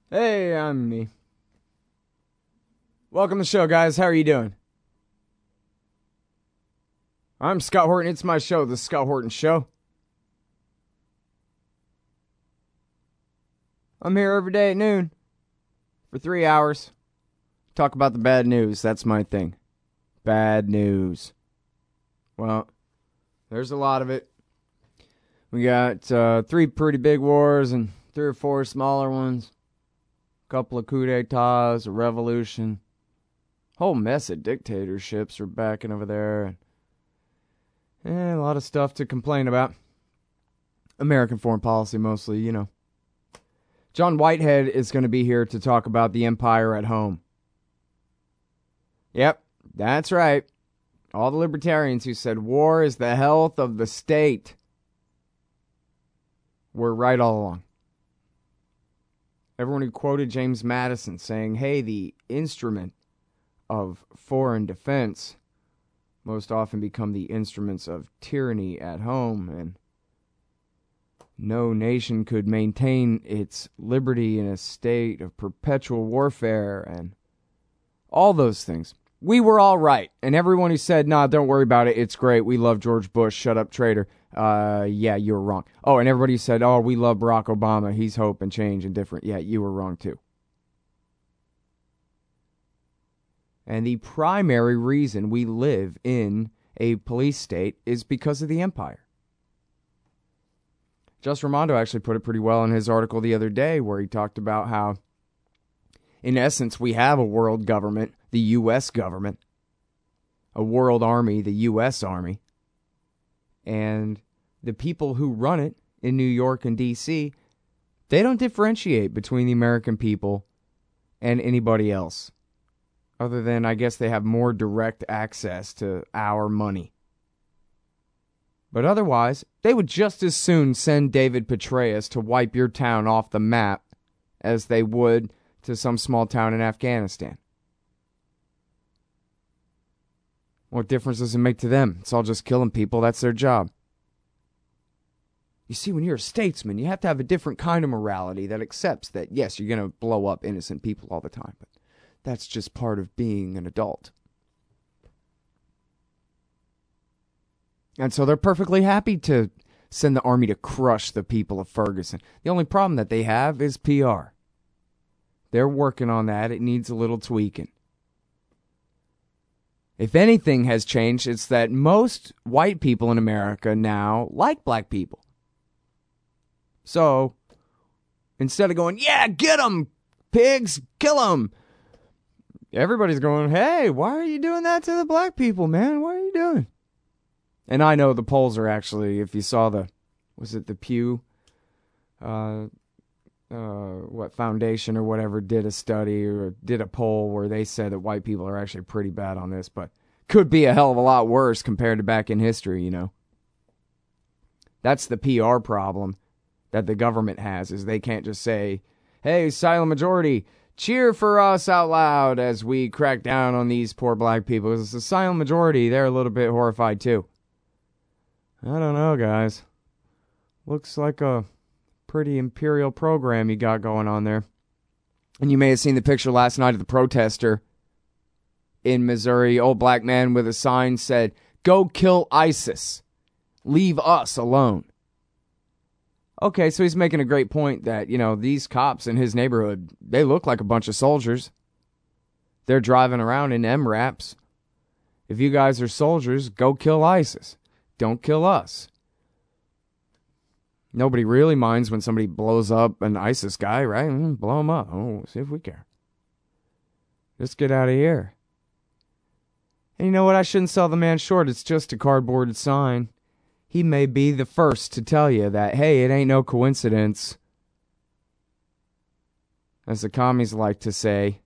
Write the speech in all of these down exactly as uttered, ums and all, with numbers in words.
Hey, I'm me. Welcome to the show, guys. How are you doing? I'm Scott Horton. It's my show, The Scott Horton Show. I'm here every day at noon for three hours. Talk about the bad news. That's my thing. Bad news. Well, there's a lot of it. We got uh, three pretty big wars and three or four smaller ones. A couple of coups d'etats, a revolution. Whole mess of dictatorships are backing over there. Eh, a lot of stuff to complain about. American foreign policy mostly, you know. John Whitehead is going to be here to talk about the empire at home. Yep, that's right. All the libertarians who said war is the health of the state were right all along. Everyone who quoted James Madison saying, hey, the instrument of foreign defense most often become the instruments of tyranny at home, and no nation could maintain its liberty in a state of perpetual warfare, and all those things. We were all right, and everyone who said, nah, don't worry about it, it's great, we love George Bush, shut up, traitor, uh, yeah, you were wrong. Oh, and everybody who said, oh, we love Barack Obama, he's hope and change and different, yeah, you were wrong too. And the primary reason we live in a police state is because of the empire. Just Ramondo actually put it pretty well in his article the other day, where he talked about how, in essence, we have a world government, the U S government, a world army, the U S Army, and the people who run it in New York and D C, they don't differentiate between the American people and anybody else. Other than, I guess, they have more direct access to our money. But otherwise, they would just as soon send David Petraeus to wipe your town off the map as they would to some small town in Afghanistan. What difference does it make to them? It's all just killing people. That's their job. You see, when you're a statesman, you have to have a different kind of morality that accepts that, yes, you're going to blow up innocent people all the time, but that's just part of being an adult. And so they're perfectly happy to send the army to crush the people of Ferguson. The only problem that they have is P R. They're working on that. It needs a little tweaking. If anything has changed, it's that most white people in America now like black people. So, instead of going, yeah, get them, pigs, kill them, everybody's going, hey, why are you doing that to the black people, man? What are you doing? And I know the polls are actually, if you saw the, was it the Pew, uh, uh, what, Foundation or whatever, did a study or did a poll where they said that white people are actually pretty bad on this, but could be a hell of a lot worse compared to back in history, you know. That's the P R problem that the government has, is they can't just say, hey, silent majority, cheer for us out loud as we crack down on these poor black people. It's the silent majority. They're a little bit horrified too. I don't know, guys. Looks like a pretty imperial program you got going on there. And you may have seen the picture last night of the protester in Missouri. Old black man with a sign said, go kill ISIS. Leave us alone. Okay, so he's making a great point that, you know, these cops in his neighborhood, they look like a bunch of soldiers. They're driving around in M RAPs. If you guys are soldiers, go kill ISIS. Don't kill us. Nobody really minds when somebody blows up an ISIS guy, right? Mm, blow him up. Oh, see if we care. Just get out of here. And you know what? I shouldn't sell the man short. It's just a cardboard sign. He may be the first to tell you that, hey, it ain't no coincidence, as the commies like to say,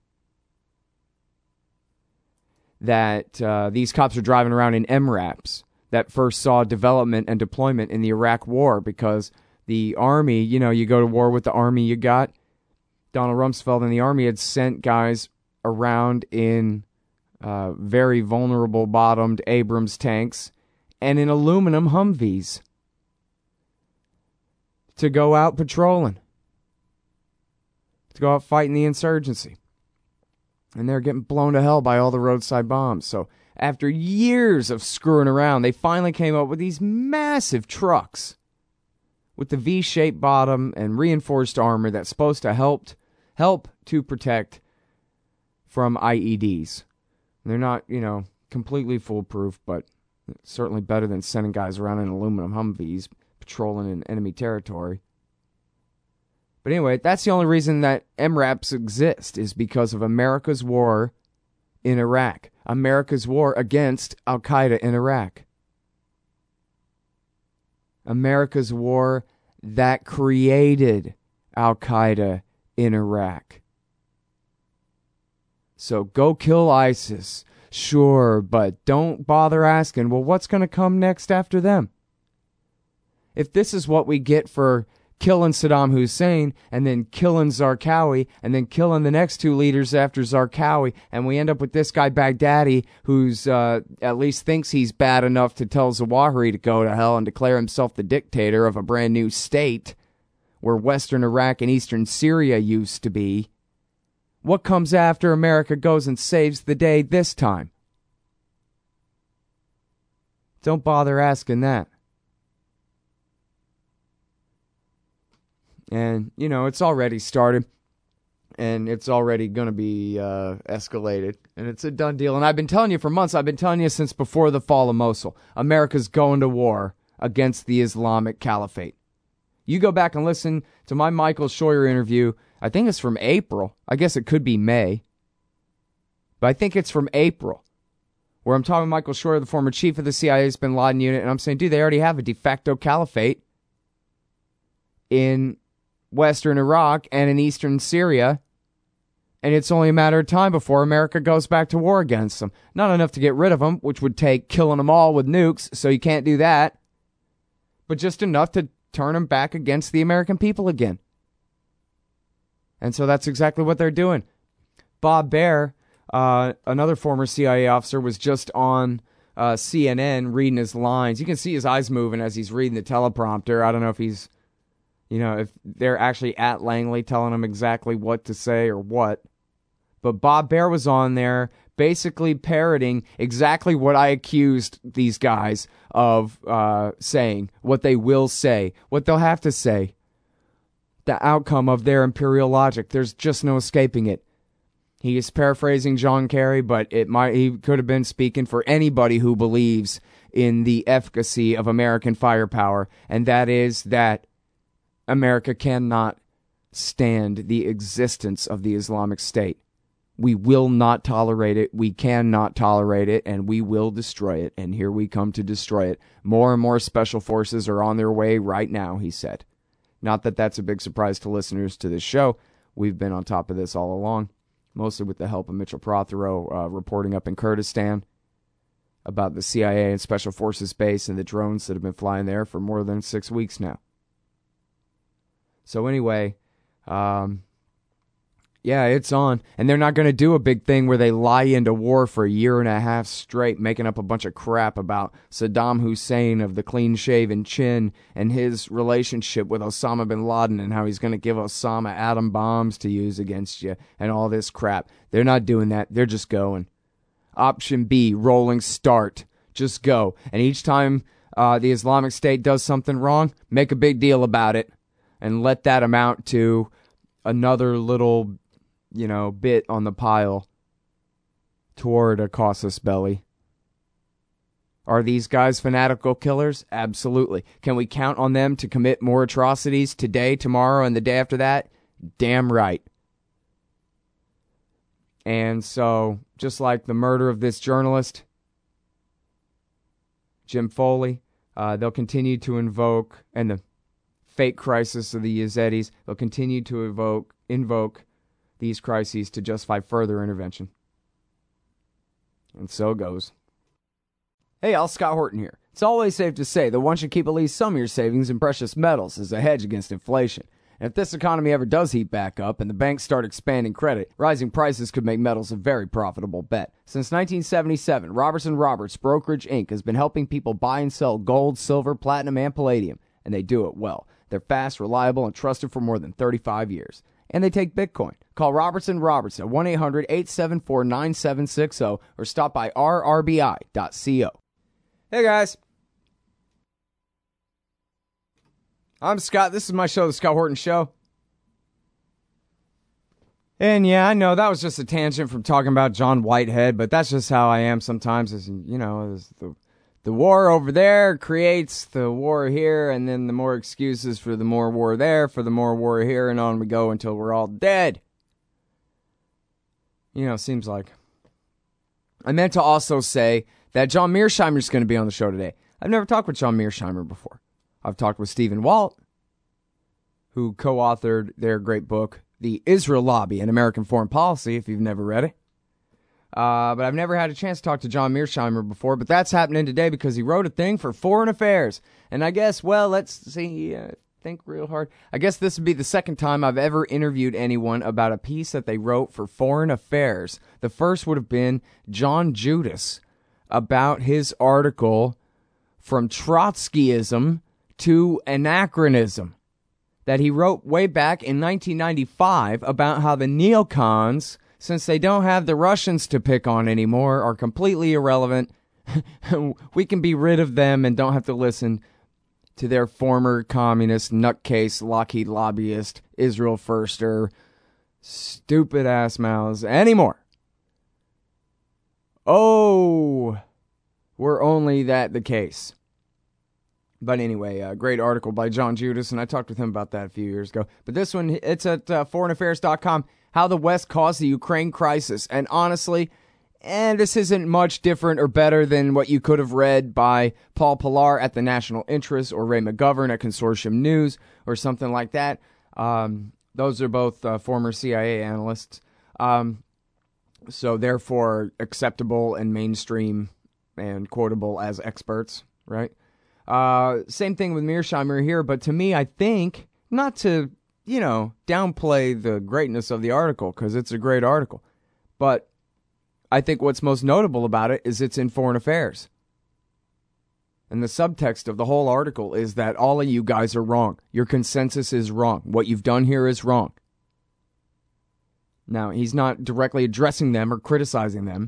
that uh, these cops are driving around in M RAPs that first saw development and deployment in the Iraq War, because the Army, you know, you go to war with the Army you got. Donald Rumsfeld and the Army had sent guys around in uh, very vulnerable bottomed Abrams tanks and in aluminum Humvees to go out patrolling. to go out fighting the insurgency. And they're getting blown to hell by all the roadside bombs. So after years of screwing around, they finally came up with these massive trucks with the V-shaped bottom and reinforced armor that's supposed to help, help to protect from I E Ds. They're not, you know, completely foolproof, but certainly better than sending guys around in aluminum Humvees patrolling in enemy territory. But anyway, that's the only reason that M RAPs exist, is because of America's war in Iraq. America's war against Al-Qaeda in Iraq. America's war that created Al-Qaeda in Iraq. So go kill ISIS, sure, but don't bother asking, well, what's going to come next after them? If this is what we get for killing Saddam Hussein, and then killing Zarqawi, and then killing the next two leaders after Zarqawi, and we end up with this guy Baghdadi, who's uh, at least thinks he's bad enough to tell Zawahiri to go to hell and declare himself the dictator of a brand new state where Western Iraq and Eastern Syria used to be. What comes after America goes and saves the day this time? Don't bother asking that. And, you know, it's already started, and it's already going to be uh, escalated, and it's a done deal. And I've been telling you for months, I've been telling you since before the fall of Mosul, America's going to war against the Islamic Caliphate. You go back and listen to my Michael Scheuer interview. I think it's from April. I guess it could be May. But I think it's from April, where I'm talking to Michael Scheuer, the former chief of the C I A's Bin Laden unit, and I'm saying, dude, they already have a de facto caliphate in Western Iraq and in Eastern Syria, and it's only a matter of time before America goes back to war against them. Not enough to get rid of them, which would take killing them all with nukes, so you can't do that, but just enough to turn them back against the American people again. And so that's exactly what they're doing. Bob Baer, uh, another former C I A officer, was just on uh, C N N reading his lines. You can see his eyes moving as he's reading the teleprompter. I don't know if he's You know, if they're actually at Langley telling him exactly what to say or what. But Bob Baer was on there basically parroting exactly what I accused these guys of uh, saying, what they will say, what they'll have to say. The outcome of their imperial logic. There's just no escaping it. He is paraphrasing John Kerry, but it might he could have been speaking for anybody who believes in the efficacy of American firepower, and that is that America cannot stand the existence of the Islamic State. We will not tolerate it. We cannot tolerate it, and we will destroy it. And here we come to destroy it. More and more special forces are on their way right now, he said. Not that that's a big surprise to listeners to this show. We've been on top of this all along, mostly with the help of Mitchell Prothero uh, reporting up in Kurdistan about the C I A and Special Forces base and the drones that have been flying there for more than six weeks now. So anyway, um, yeah, it's on. And they're not going to do a big thing where they lie into war for a year and a half straight, making up a bunch of crap about Saddam Hussein of the clean-shaven chin and his relationship with Osama bin Laden and how he's going to give Osama atom bombs to use against you and all this crap. They're not doing that. They're just going. Option B, rolling start. Just go. And each time uh, the Islamic State does something wrong, make a big deal about it. And let that amount to another little, you know, bit on the pile toward a casus belli. Are these guys fanatical killers? Absolutely. Can we count on them to commit more atrocities today, tomorrow, and the day after that? Damn right. And so, just like the murder of this journalist, Jim Foley, uh, they'll continue to invoke, and the fake crisis of the Yazidis, they'll continue to evoke, invoke these crises to justify further intervention. And so it goes. Hey, Al Scott Horton here. It's always safe to say that one should keep at least some of your savings in precious metals as a hedge against inflation. And if this economy ever does heat back up and the banks start expanding credit, rising prices could make metals a very profitable bet. Since nineteen seventy-seven, Robertson Roberts Brokerage Incorporated has been helping people buy and sell gold, silver, platinum, and palladium, and they do it well. They're fast, reliable, and trusted for more than thirty-five years. and they take Bitcoin. Call Robertson Robertson, one eight hundred eight seven four nine seven six zero, or stop by r r b i dot co. Hey, guys. I'm Scott. This is my show, The Scott Horton Show. And yeah, I know that was just a tangent from talking about John Whitehead, but that's just how I am sometimes. Is, you know, is the the war over there creates the war here, and then the more excuses for the more war there, for the more war here, and on we go until we're all dead. You know, seems like. I meant to also say that John Mearsheimer is going to be on the show today. I've never talked with John Mearsheimer before. I've talked with Stephen Walt, who co-authored their great book, The Israel Lobby and American Foreign Policy, if you've never read it. Uh, but I've never had a chance to talk to John Mearsheimer before, but that's happening today because he wrote a thing for Foreign Affairs. And I guess, well, let's see, uh, think real hard. I guess this would be the second time I've ever interviewed anyone about a piece that they wrote for Foreign Affairs. The first would have been John Judas about his article From Trotskyism to Anachronism that he wrote way back in nineteen ninety-five about how the neocons, since they don't have the Russians to pick on anymore, are completely irrelevant. We can be rid of them and don't have to listen to their former communist, nutcase, Lockheed lobbyist, Israel firster, stupid ass mouths anymore. Oh, were only that the case. But anyway, a great article by John Judas, and I talked with him about that a few years ago. But this one, it's at uh, foreign affairs dot com, How the West Caused the Ukraine Crisis. And honestly, and this isn't much different or better than what you could have read by Paul Pillar at the National Interest or Ray McGovern at Consortium News or something like that. Um, those are both uh, former C I A analysts. Um, so therefore acceptable and mainstream and quotable as experts, right? Uh, same thing with Mearsheimer here, but to me, I think, not to, you know, downplay the greatness of the article, because it's a great article, but I think what's most notable about it is it's in Foreign Affairs. And the subtext of the whole article is that all of you guys are wrong. Your consensus is wrong. What you've done here is wrong. Now, he's not directly addressing them or criticizing them,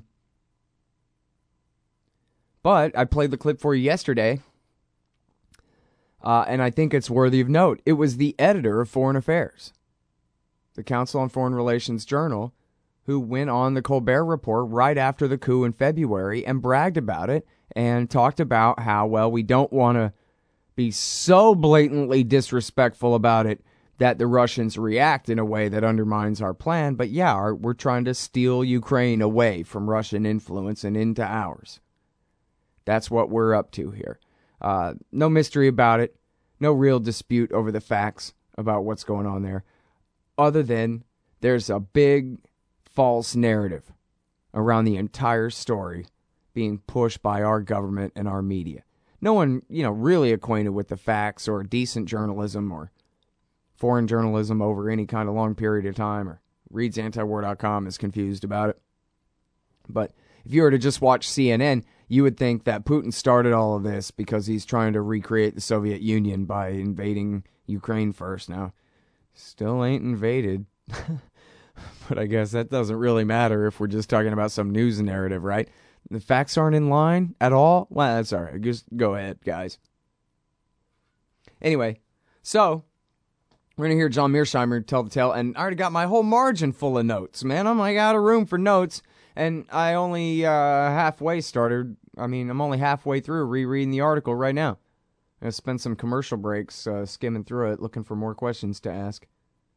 but I played the clip for you yesterday. Uh, and I think it's worthy of note. It was the editor of Foreign Affairs, the Council on Foreign Relations Journal, who went on the Colbert Report right after the coup in February and bragged about it and talked about how, well, we don't want to be so blatantly disrespectful about it that the Russians react in a way that undermines our plan. But yeah, our, we're trying to steal Ukraine away from Russian influence and into ours. That's what we're up to here. Uh, no mystery about it. No real dispute over the facts about what's going on there. Other than there's a big false narrative around the entire story being pushed by our government and our media. No one, you know, really acquainted with the facts or decent journalism or foreign journalism over any kind of long period of time or reads anti war dot com is confused about it. But if you were to just watch C N N, you would think that Putin started all of this because he's trying to recreate the Soviet Union by invading Ukraine first. Now, still ain't invaded. But I guess that doesn't really matter if we're just talking about some news narrative, right? The facts aren't in line at all? Well, that's all right. Just go ahead, guys. Anyway, so we're going to hear John Mearsheimer tell the tale, and I already got my whole margin full of notes, man. I'm like out of room for notes. And I only uh, halfway started, I mean, I'm only halfway through rereading the article right now. I'm going to spend some commercial breaks uh, skimming through it, looking for more questions to ask.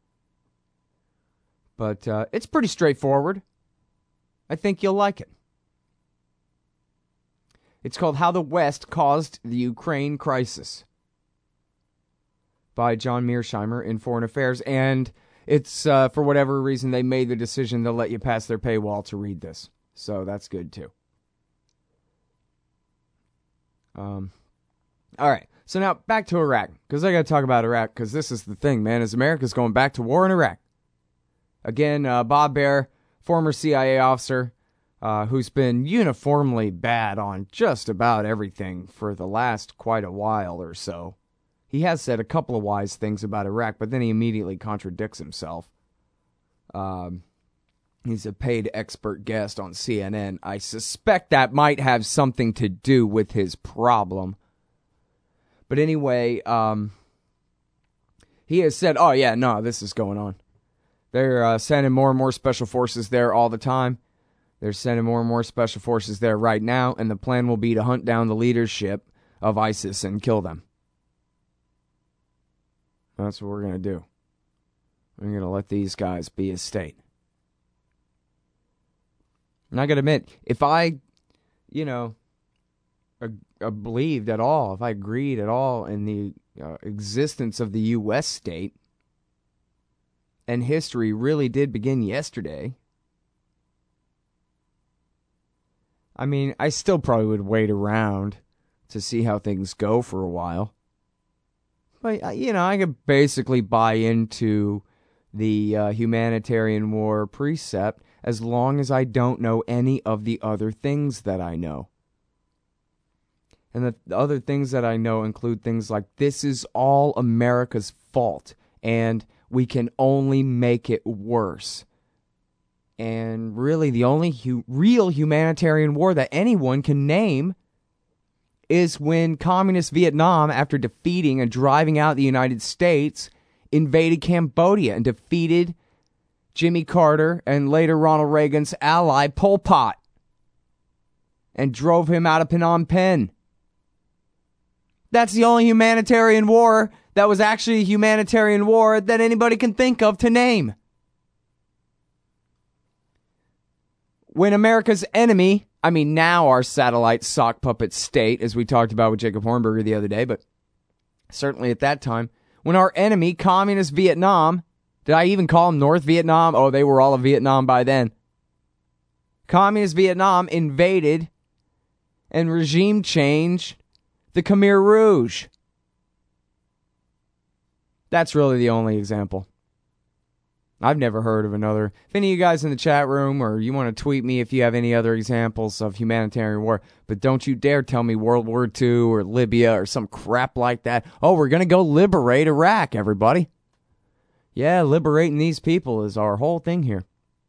But uh, it's pretty straightforward. I think you'll like it. It's called How the West Caused the Ukraine Crisis by John Mearsheimer in Foreign Affairs. And it's, uh, for whatever reason, they made the decision to let you pass their paywall to read this. So that's good, too. Um, all right. So now, back to Iraq. Because I got to talk about Iraq, because this is the thing, man, is America's going back to war in Iraq. Again, uh, Bob Baer, former C I A officer, uh, who's been uniformly bad on just about everything for the last quite a while or so. He has said a couple of wise things about Iraq, but then he immediately contradicts himself. Um, he's a paid expert guest on C N N. I suspect that might have something to do with his problem. But anyway, um, he has said, oh yeah, no, this is going on. They're uh, sending more and more special forces there all the time. They're sending more and more special forces there right now, and the plan will be to hunt down the leadership of ISIS and kill them. That's what we're going to do. We're going to let these guys be a state. And I got to admit, if I, you know, ag- uh, believed at all, if I agreed at all in the uh, existence of the U S state, and history really did begin yesterday, I mean, I still probably would wait around to see how things go for a while. But, you know, I could basically buy into the uh, humanitarian war precept as long as I don't know any of the other things that I know. And the, the other things that I know include things like, this is all America's fault, and we can only make it worse. And really, the only hu- real humanitarian war that anyone can name is when communist Vietnam, after defeating and driving out the United States, invaded Cambodia and defeated Jimmy Carter and later Ronald Reagan's ally, Pol Pot, and drove him out of Phnom Penh. That's the only humanitarian war that was actually a humanitarian war that anybody can think of to name. When America's enemy, I mean now our satellite sock puppet state, as we talked about with Jacob Hornberger the other day, but certainly at that time, when our enemy, communist Vietnam, did I even call them North Vietnam? Oh, they were all of Vietnam by then. Communist Vietnam invaded and regime changed the Khmer Rouge. That's really the only example. I've never heard of another. If any of you guys in the chat room, or you want to tweet me if you have any other examples of humanitarian war, but don't you dare tell me World War Two or Libya or some crap like that. Oh, we're going to go liberate Iraq, everybody. Yeah, liberating these people is our whole thing here.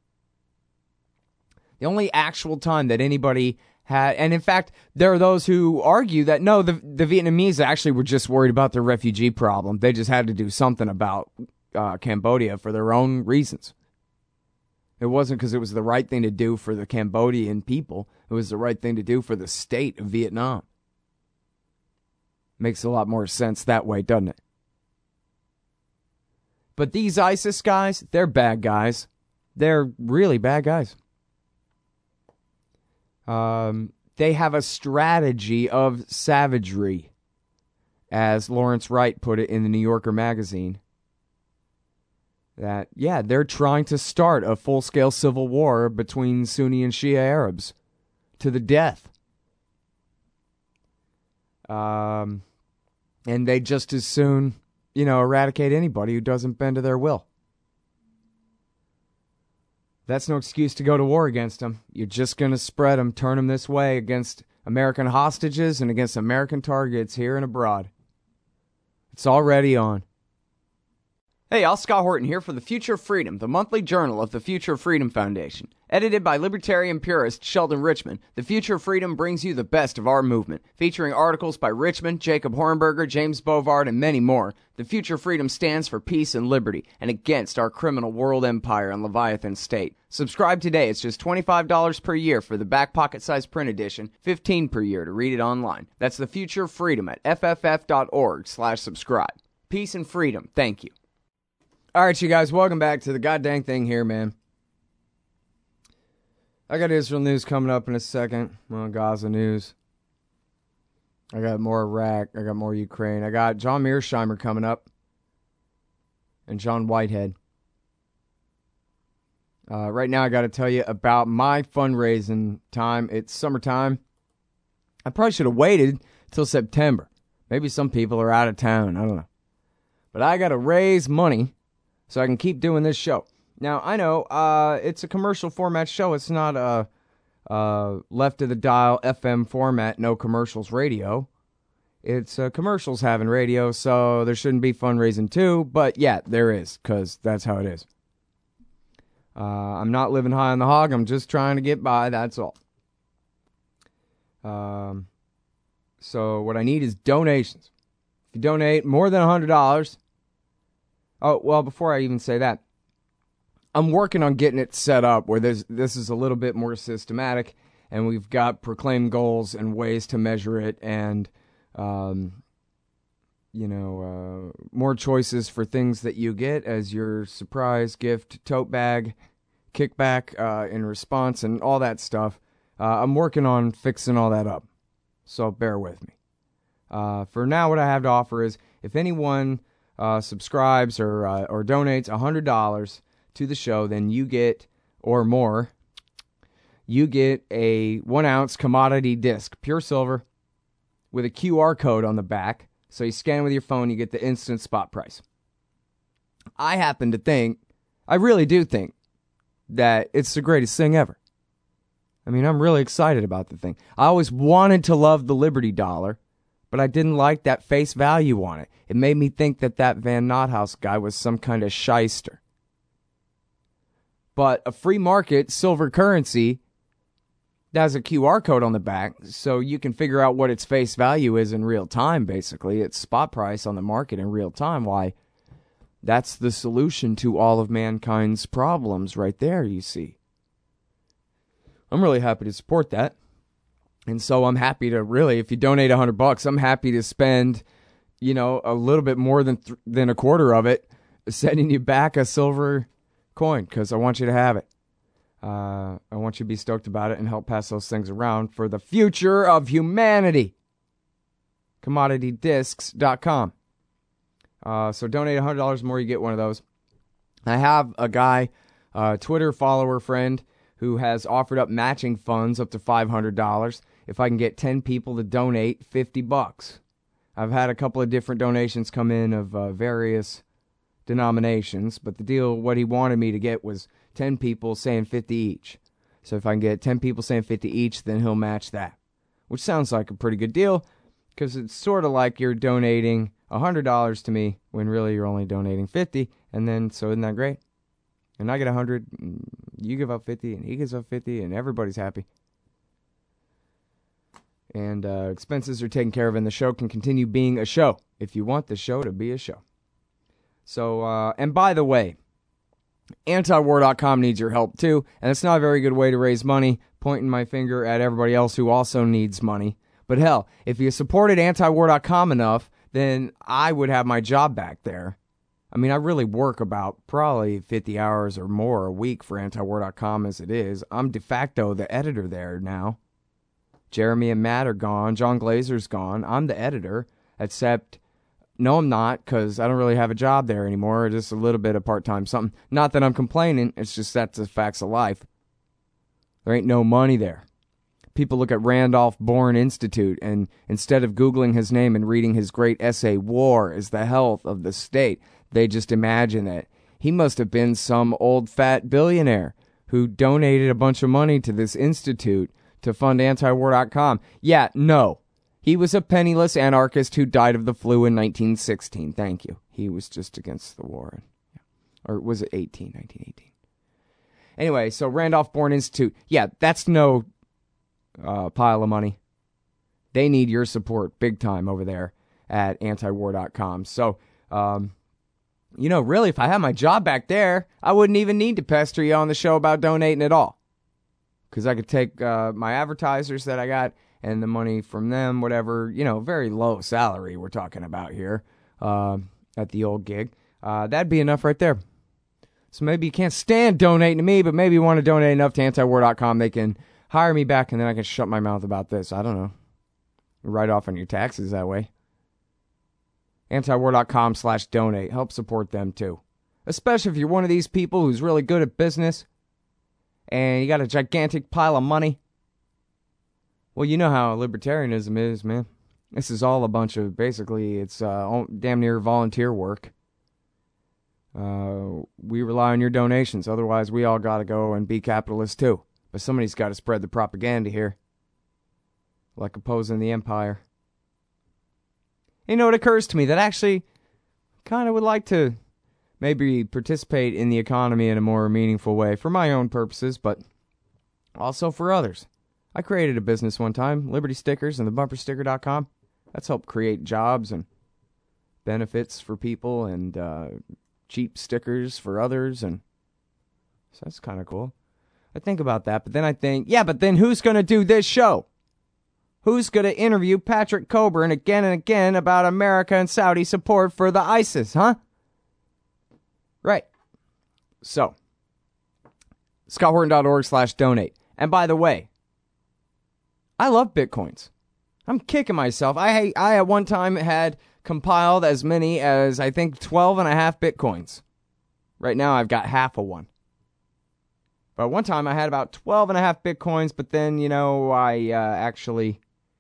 The only actual time that anybody had, and in fact, there are those who argue that no, the, the Vietnamese actually were just worried about their refugee problem. They just had to do something about Uh, Cambodia for their own reasons. It wasn't because it was the right thing to do for the Cambodian people. It was the right thing to do for the state of Vietnam. Makes a lot more sense that way, doesn't it? But these ISIS guys, they're bad guys. They're really bad guys. Um, they have a strategy of savagery, as Lawrence Wright put it in the New Yorker magazine. That, yeah, they're trying to start a full-scale civil war between Sunni and Shia Arabs to the death. Um, and they just as soon, you know, eradicate anybody who doesn't bend to their will. That's no excuse to go to war against them. You're just going to spread them, turn them this way against American hostages and against American targets here and abroad. It's already on. Hey, y'all, Scott Horton here for The Future of Freedom, the monthly journal of the Future of Freedom Foundation. Edited by libertarian purist Sheldon Richman, The Future of Freedom brings you the best of our movement, featuring articles by Richman, Jacob Hornberger, James Bovard, and many more. The Future of Freedom stands for peace and liberty, and against our criminal world empire and Leviathan state. Subscribe today. It's just twenty-five dollars per year for the back pocket size print edition, fifteen dollars per year to read it online. That's The Future of Freedom at fff.org slash subscribe. Peace and freedom. Thank you. All right, you guys, welcome back to the goddamn thing here, man. I got Israel news coming up in a second. Well, Gaza news. I got more Iraq. I got more Ukraine. I got John Mearsheimer coming up. And John Whitehead. Uh, right now, I got to tell you about my fundraising time. It's summertime. I probably should have waited till September. Maybe some people are out of town. I don't know. But I got to raise money so I can keep doing this show. Now, I know uh, it's a commercial format show. It's not a, a left-of-the-dial F M format, no commercials radio. It's uh, commercials having radio, so there shouldn't be fundraising too. But, yeah, there is, because that's how it is. Uh, I'm not living high on the hog. I'm just trying to get by. That's all. Um, so what I need is donations. If you donate more than one hundred dollars, oh, well, before I even say that, I'm working on getting it set up where this, this is a little bit more systematic, and we've got proclaimed goals and ways to measure it, and, um, you know, uh, more choices for things that you get as your surprise gift, tote bag, kickback uh, in response, and all that stuff. Uh, I'm working on fixing all that up, so bear with me. Uh, for now, what I have to offer is if anyone uh, subscribes or uh, or donates one hundred dollars to the show, then you get, or more, you get a one-ounce commodity disc, pure silver, with a Q R code on the back. So you scan with your phone, you get the instant spot price. I happen to think, I really do think, that it's the greatest thing ever. I mean, I'm really excited about the thing. I always wanted to love the Liberty Dollar, but I didn't like that face value on it. It made me think that that Van Nothouse guy was some kind of shyster. But a free market silver currency that has a Q R code on the back, so you can figure out what its face value is in real time, basically. Its spot price on the market in real time. Why, that's the solution to all of mankind's problems right there, you see. I'm really happy to support that. And so I'm happy to really, if you donate one hundred bucks, I'm happy to spend, you know, a little bit more than th- than a quarter of it sending you back a silver coin, because I want you to have it. Uh, I want you to be stoked about it and help pass those things around for the future of humanity. commodity discs dot com. Uh, so donate one hundred dollars more, you get one of those. I have a guy, a Twitter follower friend, who has offered up matching funds up to five hundred dollars if I can get ten people to donate fifty bucks. I've had a couple of different donations come in of uh, various denominations, but the deal, what he wanted me to get was ten people saying fifty each. So if I can get ten people saying fifty each, then he'll match that, which sounds like a pretty good deal, because it's sort of like you're donating one hundred dollars to me when really you're only donating fifty, and then, so isn't that great? And I get one hundred, and you give up fifty, and he gives up fifty, and everybody's happy. And uh, expenses are taken care of, and the show can continue being a show if you want the show to be a show. So, uh, and by the way, anti war dot com needs your help too, and it's not a very good way to raise money, pointing my finger at everybody else who also needs money. But hell, if you supported anti war dot com enough, then I would have my job back there. I mean, I really work about probably fifty hours or more a week for anti war dot com as it is. I'm de facto the editor there now. Jeremy and Matt are gone. John Glazer's gone. I'm the editor, except, no, I'm not, because I don't really have a job there anymore. Just a little bit of part-time something. Not that I'm complaining. It's just that's the facts of life. There ain't no money there. People look at Randolph Bourne Institute, and instead of Googling his name and reading his great essay, War is the Health of the State, they just imagine that he must have been some old fat billionaire who donated a bunch of money to this institute to fund anti war dot com. Yeah, no. He was a penniless anarchist who died of the flu in nineteen sixteen. Thank you. He was just against the war. Or was it eighteen? nineteen eighteen. Anyway, so Randolph Bourne Institute. Yeah, that's no uh, pile of money. They need your support big time over there at anti war dot com. So, um, you know, really, if I had my job back there, I wouldn't even need to pester you on the show about donating at all. Because I could take uh, my advertisers that I got and the money from them, whatever, you know, very low salary we're talking about here uh, at the old gig. Uh, that'd be enough right there. So maybe you can't stand donating to me, but maybe you want to donate enough to anti war dot com. They can hire me back, and then I can shut my mouth about this. I don't know. Write off on your taxes that way. anti war dot com slash donate. Help support them, too. Especially if you're one of these people who's really good at business and you got a gigantic pile of money. Well, you know how libertarianism is, man. This is all a bunch of, basically, it's uh, damn near volunteer work. Uh, we rely on your donations. Otherwise, we all got to go and be capitalists, too. But somebody's got to spread the propaganda here. Like opposing the empire. You know, it occurs to me that actually kind of would like to maybe participate in the economy in a more meaningful way for my own purposes, but also for others. I created a business one time, Liberty Stickers and the bumper sticker dot com. That's helped create jobs and benefits for people and uh, cheap stickers for others, and so that's kind of cool. I think about that, but then I think, yeah, but then who's going to do this show? Who's going to interview Patrick Coburn again and again about America and Saudi support for the ISIS, huh? Right. So, scott horton dot org slash donate. And by the way, I love Bitcoins. I'm kicking myself. I, I at one time had compiled as many as, I think, twelve and a half Bitcoins. Right now, I've got half of one. But one time, I had about twelve and a half Bitcoins, but then, you know, I uh, actually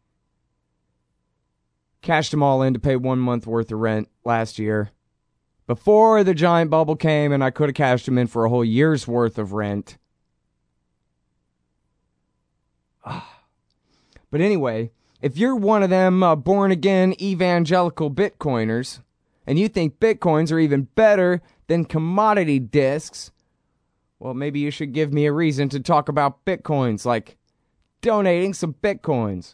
cashed them all in to pay one month worth of rent last year. Before the giant bubble came, and I could have cashed them in for a whole year's worth of rent. But anyway, if you're one of them uh, born-again evangelical Bitcoiners, and you think Bitcoins are even better than commodity discs, well, maybe you should give me a reason to talk about Bitcoins, like donating some Bitcoins.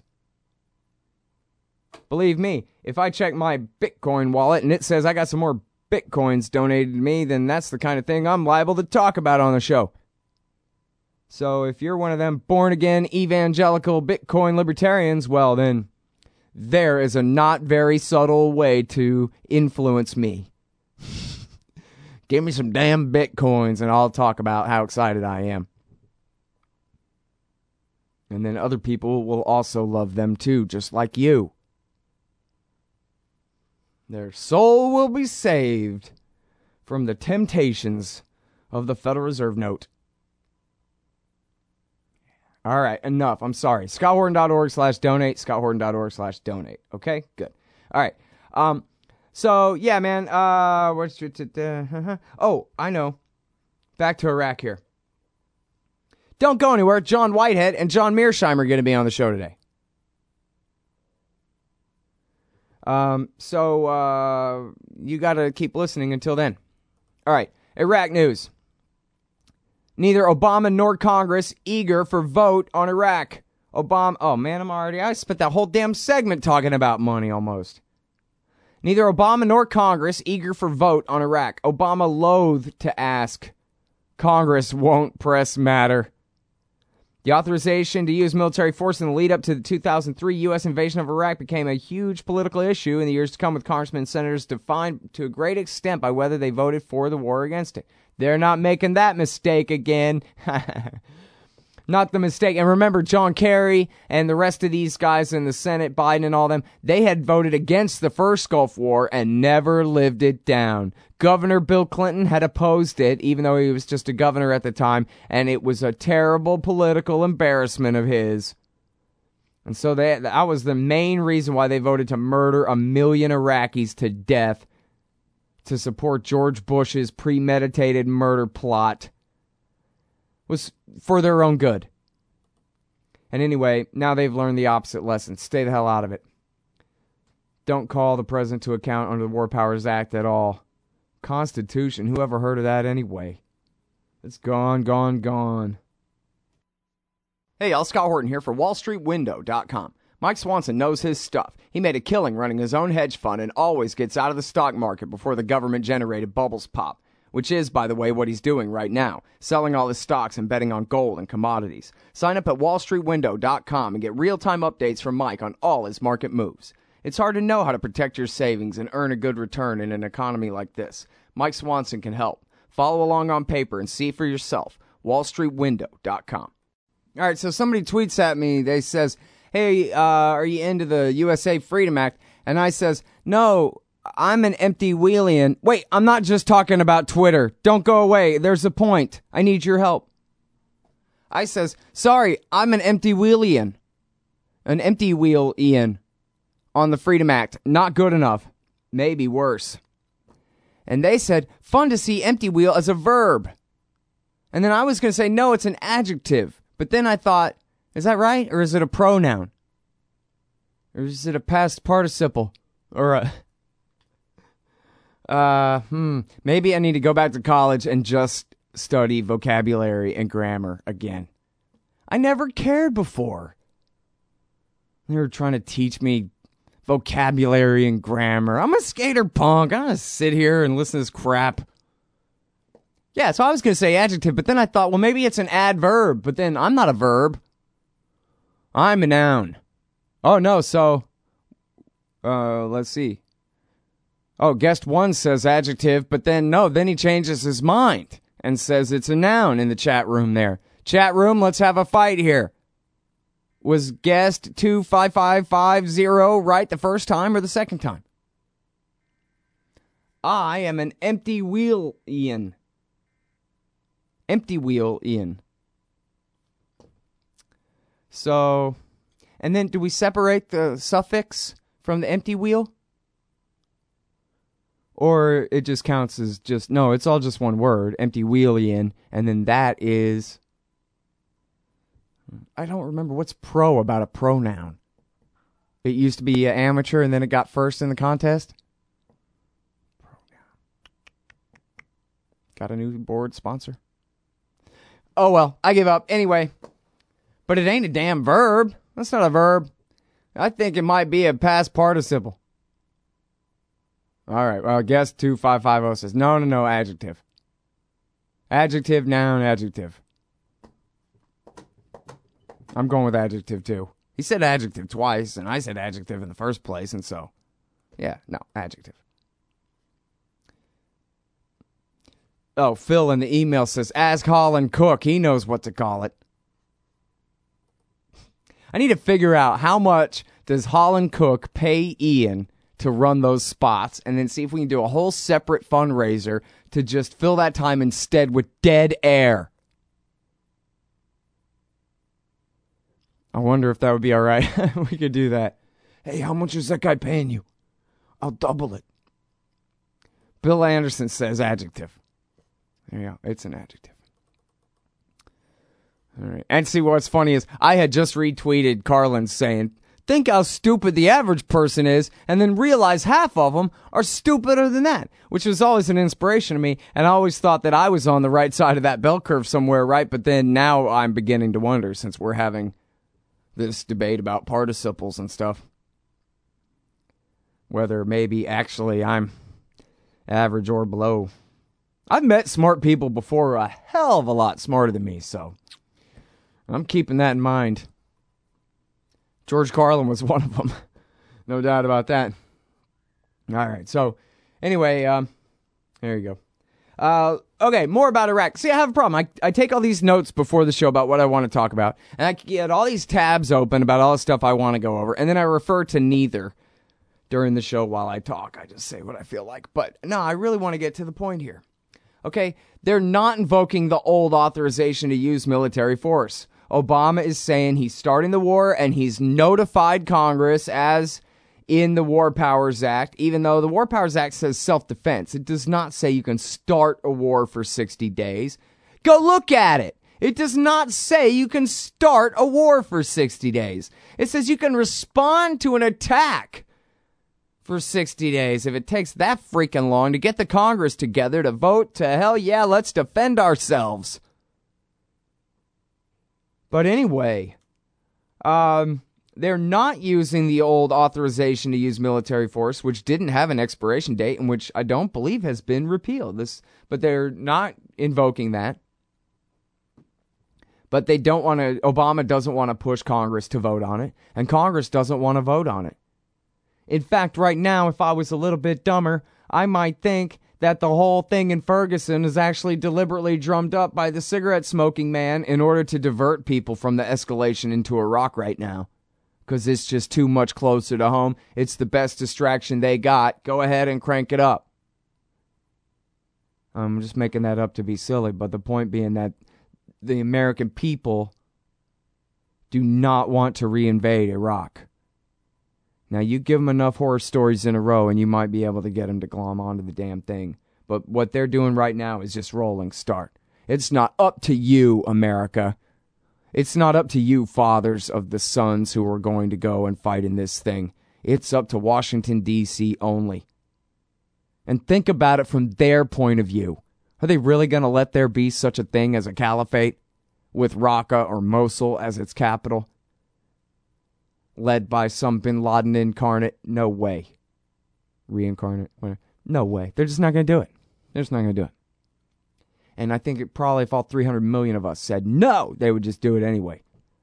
Believe me, if I check my Bitcoin wallet and it says I got some more Bitcoins donated to me, then that's the kind of thing I'm liable to talk about on the show. So if you're one of them born-again evangelical Bitcoin libertarians, well then, there is a not very subtle way to influence me. Give me some damn Bitcoins and I'll talk about how excited I am. And then other people will also love them too, just like you. Their soul will be saved from the temptations of the Federal Reserve note. All right, enough. I'm sorry. scott horton dot org slash donate. scott horton dot org slash donate. Okay, good. All right. Um, so, yeah, man. Uh, what's your... T- uh, oh, I know. Back to Iraq here. Don't go anywhere. John Whitehead and John Mearsheimer are going to be on the show today. Um, so, uh, you got to keep listening until then. All right. Iraq news. Neither Obama nor Congress eager for vote on Iraq. Obama, oh man, I'm already, I spent that whole damn segment talking about money almost. Neither Obama nor Congress eager for vote on Iraq. Obama loathed to ask. Congress won't press matter. The authorization to use military force in the lead up to the two thousand three U S invasion of Iraq became a huge political issue in the years to come, with congressmen and senators defined to a great extent by whether they voted for the war or against it. They're not making that mistake again. Not the mistake. And remember, John Kerry and the rest of these guys in the Senate, Biden and all them, they had voted against the first Gulf War and never lived it down. Governor Bill Clinton had opposed it, even though he was just a governor at the time, and it was a terrible political embarrassment of his. And so they, that was the main reason why they voted to murder a million Iraqis to death, to support George Bush's premeditated murder plot, was for their own good. And anyway, now they've learned the opposite lesson. Stay the hell out of it. Don't call the president to account under the War Powers Act at all. Constitution, who ever heard of that anyway? It's gone, gone, gone. Hey, y'all, Scott Horton here for wall street window dot com. Mike Swanson knows his stuff. He made a killing running his own hedge fund and always gets out of the stock market before the government-generated bubbles pop, which is, by the way, what he's doing right now, selling all his stocks and betting on gold and commodities. Sign up at wall street window dot com and get real-time updates from Mike on all his market moves. It's hard to know how to protect your savings and earn a good return in an economy like this. Mike Swanson can help. Follow along on paper and see for yourself. wall street window dot com. All right, so somebody tweets at me. They says, hey, uh, are you into the U S A Freedom Act? And I says, no, I'm an empty wheelian. Wait, I'm not just talking about Twitter. Don't go away. There's a point. I need your help. I says, sorry, I'm an empty wheelian. An empty wheel Ian on the Freedom Act. Not good enough. Maybe worse. And they said, fun to see empty wheel as a verb. And then I was going to say, no, it's an adjective. But then I thought, is that right? Or is it a pronoun? Or is it a past participle? Or a... Uh, hmm. Maybe I need to go back to college and just study vocabulary and grammar again. I never cared before. They were trying to teach me vocabulary and grammar. I'm a skater punk. I'm going to sit here and listen to this crap. Yeah, so I was going to say adjective, but then I thought, well, maybe it's an adverb, but then I'm not a verb. I'm a noun. Oh, no, so, uh, let's see. Oh, guest one says adjective, but then, no, then he changes his mind and says it's a noun in the chat room there. Chat room, let's have a fight here. Was guest two five five five zero right the first time or the second time? I am an empty wheel, Ian. Empty wheel, Ian. So, and then do we separate the suffix from the empty wheel? Or it just counts as just, no, it's all just one word, empty wheel, Ian, and then that is, I don't remember what's pro about a pronoun. It used to be amateur and then it got first in the contest. Pronoun. Got a new board sponsor. Oh, well, I give up. Anyway, but it ain't a damn verb. That's not a verb. I think it might be a past participle. All right, well, guest two five five zero says, no, no, no, adjective. Adjective, noun, adjective. I'm going with adjective, too. He said adjective twice, and I said adjective in the first place, and so, yeah, no, adjective. Oh, Phil in the email says, ask Holland Cook. He knows what to call it. I need to figure out how much does Holland Cook pay Ian to run those spots, and then see if we can do a whole separate fundraiser to just fill that time instead with dead air. I wonder if that would be all right. We could do that. Hey, how much is that guy paying you? I'll double it. Bill Anderson says adjective. There you go. It's an adjective. All right. And see, what's funny is I had just retweeted Carlin saying, think how stupid the average person is, and then realize half of them are stupider than that, which was always an inspiration to me, and I always thought that I was on the right side of that bell curve somewhere, right? But then now I'm beginning to wonder, since we're having this debate about participles and stuff, whether maybe actually I'm average or below. I've met smart people before, a hell of a lot smarter than me, so I'm keeping that in mind. George Carlin was one of them. No doubt about that. All right, so anyway, um, there you go. Uh, okay, more about Iraq. See, I have a problem. I, I take all these notes before the show about what I want to talk about, and I get all these tabs open about all the stuff I want to go over, and then I refer to neither during the show while I talk. I just say what I feel like. But no, I really want to get to the point here. Okay, they're not invoking the old authorization to use military force. Obama is saying he's starting the war, and he's notified Congress as in the War Powers Act, even though the War Powers Act says self-defense. It does not say you can start a war for sixty days. Go look at it. It does not say you can start a war for sixty days. It says you can respond to an attack for sixty days. If it takes that freaking long to get the Congress together to vote to hell yeah, let's defend ourselves. But anyway, um, they're not using the old authorization to use military force, which didn't have an expiration date and which I don't believe has been repealed. This, but they're not invoking that. But they don't want to, Obama doesn't want to push Congress to vote on it, and Congress doesn't want to vote on it. In fact, right now, if I was a little bit dumber, I might think that the whole thing in Ferguson is actually deliberately drummed up by the cigarette-smoking man in order to divert people from the escalation into Iraq right now. Because it's just too much closer to home. It's the best distraction they got. Go ahead and crank it up. I'm just making that up to be silly, but the point being that the American people do not want to reinvade Iraq. Now, you give them enough horror stories in a row, and you might be able to get them to glom onto the damn thing. But what they're doing right now is just rolling start. It's not up to you, America. It's not up to you, fathers of the sons who are going to go and fight in this thing. It's up to Washington, D C only. and think about it from their point of view. Are they really going to let there be such a thing as a caliphate with Raqqa or Mosul as its capital, led by some bin Laden incarnate? No way. Reincarnate? No way. They're just not going to do it. They're just not going to do it. And I think it probably if all three hundred million of us said no, they would just do it anyway.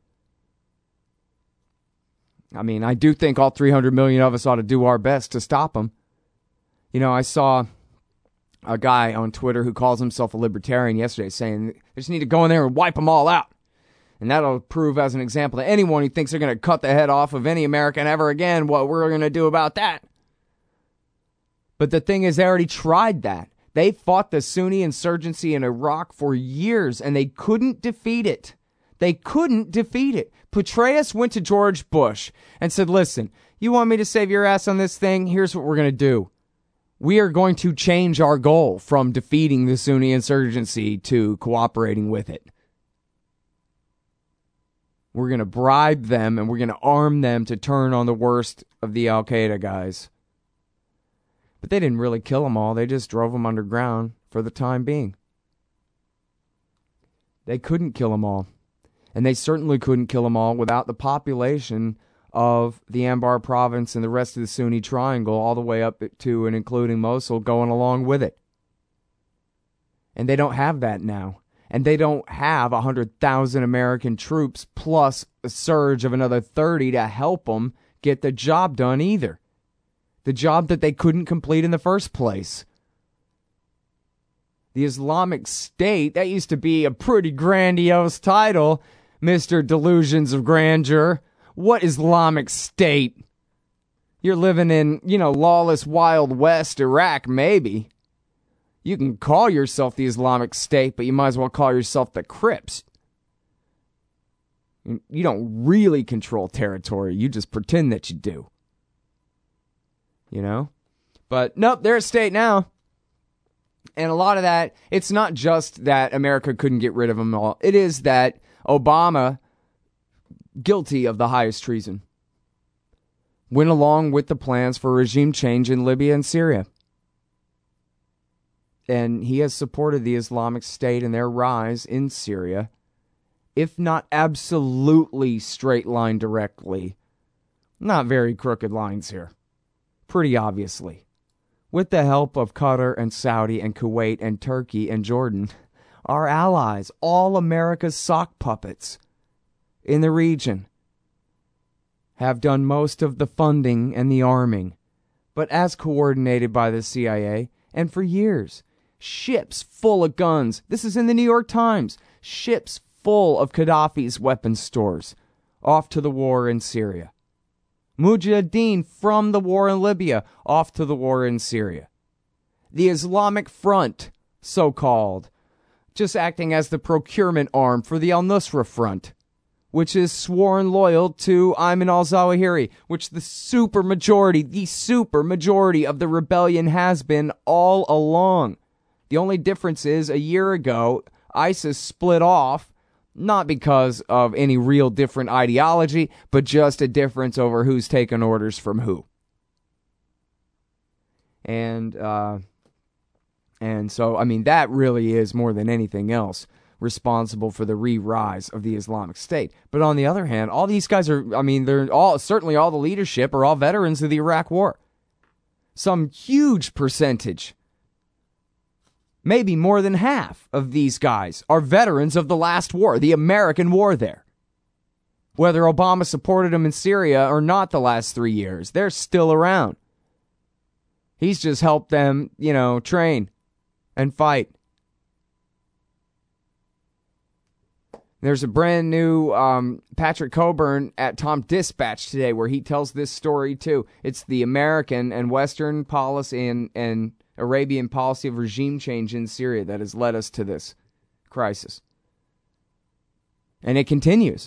I mean, I do think all three hundred million of us ought to do our best to stop them. You know, I saw a guy on Twitter who calls himself a libertarian yesterday saying they just need to go in there and wipe them all out. And that'll prove as an example to anyone who thinks they're going to cut the head off of any American ever again what we're going to do about that. But the thing is, they already tried that. They fought the Sunni insurgency in Iraq for years, and they couldn't defeat it. They couldn't defeat it. Petraeus went to George Bush and said, listen, you want me to save your ass on this thing? Here's what we're going to do. We are going to change our goal from defeating the Sunni insurgency to cooperating with it. We're going to bribe them, and we're going to arm them to turn on the worst of the Al-Qaeda guys. But they didn't really kill them all. They just drove them underground for the time being. They couldn't kill them all. And they certainly couldn't kill them all without the population of the Anbar province and the rest of the Sunni triangle all the way up to and including Mosul going along with it. And they don't have that now. And they don't have one hundred thousand American troops plus a surge of another thirty to help them get the job done either. The job that they couldn't complete in the first place. The Islamic State, that used to be a pretty grandiose title, Mister Delusions of Grandeur. What Islamic State? You're living in, you know, lawless Wild West Iraq, maybe. You can call yourself the Islamic State, but you might as well call yourself the Crips. You don't really control territory. You just pretend that you do. You know? But nope, they're a state now. And a lot of that, it's not just that America couldn't get rid of them all. It is that Obama, guilty of the highest treason, went along with the plans for regime change in Libya and Syria. And he has supported the Islamic State and their rise in Syria, if not absolutely straight line directly. Not very crooked lines here. Pretty obviously. With the help of Qatar and Saudi and Kuwait and Turkey and Jordan, our allies, all America's sock puppets in the region, have done most of the funding and the arming, but as coordinated by the C I A, and for years, ships full of guns. This is in the New York Times. Ships full of Gaddafi's weapons stores off to the war in Syria. Mujahideen from the war in Libya off to the war in Syria. The Islamic Front, so-called, just acting as the procurement arm for the al-Nusra Front, which is sworn loyal to Ayman al-Zawahiri, which the super majority, the super majority of the rebellion has been all along. The only difference is a year ago, ISIS split off, not because of any real different ideology, but just a difference over who's taking orders from who. And, uh, and so, I mean, that really is more than anything else responsible for the re-rise of the Islamic State. But on the other hand, all these guys are, I mean, they're all, certainly all the leadership are all veterans of the Iraq War. Some huge percentage, maybe more than half of these guys are veterans of the last war, the American war there. Whether Obama supported them in Syria or not the last three years, they're still around. He's just helped them, you know, train and fight. There's a brand new um, Patrick Coburn at Tom Dispatch today where he tells this story too. It's the American and Western policy and, and Arabian policy of regime change in Syria that has led us to this crisis. And it continues.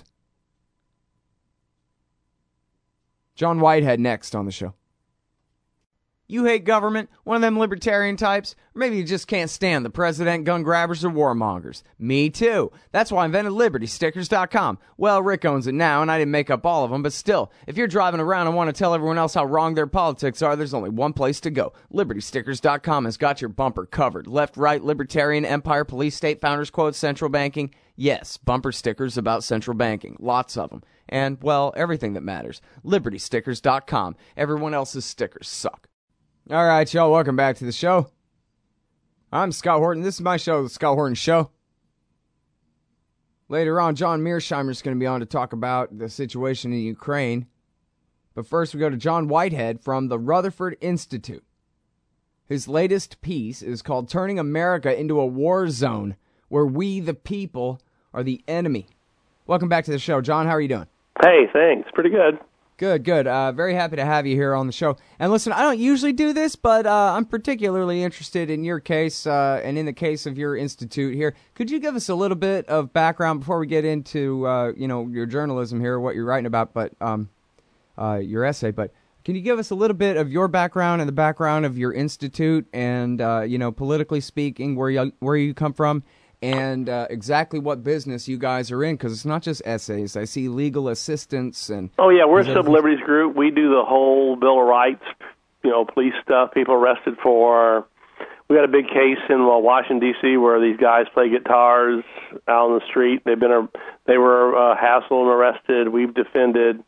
John Whitehead next on the show. You hate government, one of them libertarian types, or maybe you just can't stand the president, gun grabbers, or warmongers. Me too. That's why I invented Liberty Stickers dot com. Well, Rick owns it now, and I didn't make up all of them, but still, if you're driving around and want to tell everyone else how wrong their politics are, there's only one place to go. Liberty Stickers dot com has got your bumper covered. Left, right, libertarian, empire, police, state, founders quotes, central banking. Yes, bumper stickers about central banking. Lots of them. And, well, everything that matters. Liberty Stickers dot com. Everyone else's stickers suck. All right, y'all, welcome back to the show. I'm Scott Horton. This is my show, The Scott Horton Show. Later on, John Mearsheimer is going to be on to talk about the situation in Ukraine. But first, we go to John Whitehead from the Rutherford Institute. His latest piece is called Turning America into a War Zone, where we, the people, are the enemy. Welcome back to the show. John, how are you doing? Hey, thanks. Pretty good. Good, good. Uh, very happy to have you here on the show. And listen, I don't usually do this, but uh, I'm particularly interested in your case uh, and in the case of your institute here. Could you give us a little bit of background before we get into, uh, you know, your journalism here, what you're writing about, but um, uh, your essay? But can you give us a little bit of your background and the background of your institute, and uh, you know, politically speaking, where you where you come from? And uh, exactly what business you guys are in, because it's not just essays. I see legal assistance and... Oh, yeah, we're a civil liberties group. We do the whole Bill of Rights, you know, police stuff, people arrested for... We got a big case in well, Washington, D C, where these guys play guitars out on the street. They've been a, They were uh, hassled and arrested. We've defended...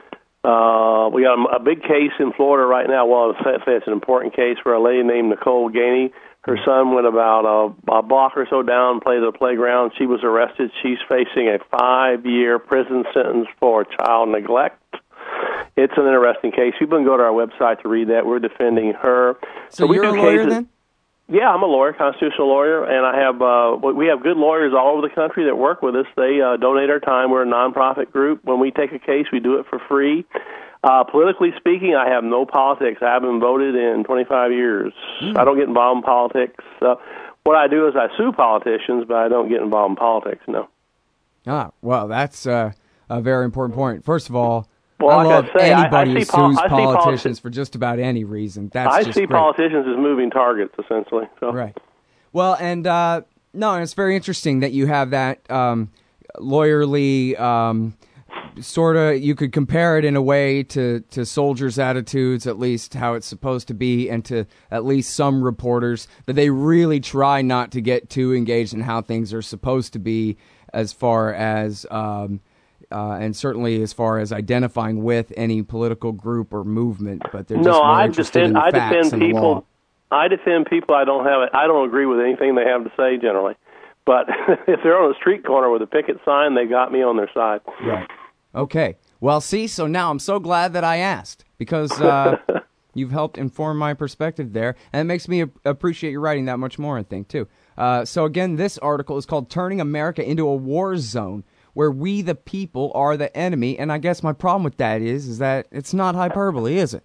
Uh, we got a, a big case in Florida right now. Well, it's an important case where a lady named Nicole Gainey, her son went about a, a block or so down, played at the playground. She was arrested. She's facing a five-year prison sentence for child neglect. It's an interesting case. People can go to our website to read that. We're defending her. So, so we you're do a lawyer cases. then? Yeah, I'm a lawyer, constitutional lawyer, and I have uh, we have good lawyers all over the country that work with us. They uh, donate our time. We're a nonprofit group. When we take a case, we do it for free. Uh, politically speaking, I have no politics. I haven't voted in twenty-five years. Mm. I don't get involved in politics. Uh, what I do is I sue politicians, but I don't get involved in politics, no. Ah, well, that's uh, a very important point. First of all, well, I like love I say, anybody I, I who pol- sues I politicians politi- for just about any reason. That's I just see great. politicians as moving targets, essentially. So. Right. Well, and uh, no, and it's very interesting that you have that um, lawyerly... Um, sort of, you could compare it in a way to, to soldiers' attitudes, at least how it's supposed to be, and to at least some reporters, that they really try not to get too engaged in how things are supposed to be as far as, um, uh, and certainly as far as identifying with any political group or movement, but they're just no, more I interested defend, in the I facts defend and the law. people. I defend people I don't have. I don't agree with anything they have to say generally, but if they're on a street corner with a picket sign, they got me on their side. Right. Okay. Well, see, so now I'm so glad that I asked, because uh, you've helped inform my perspective there, and it makes me appreciate your writing that much more, I think, too. Uh, so, again, this article is called Turning America into a War Zone, where we, the people, are the enemy, and I guess my problem with that is, is that it's not hyperbole, is it?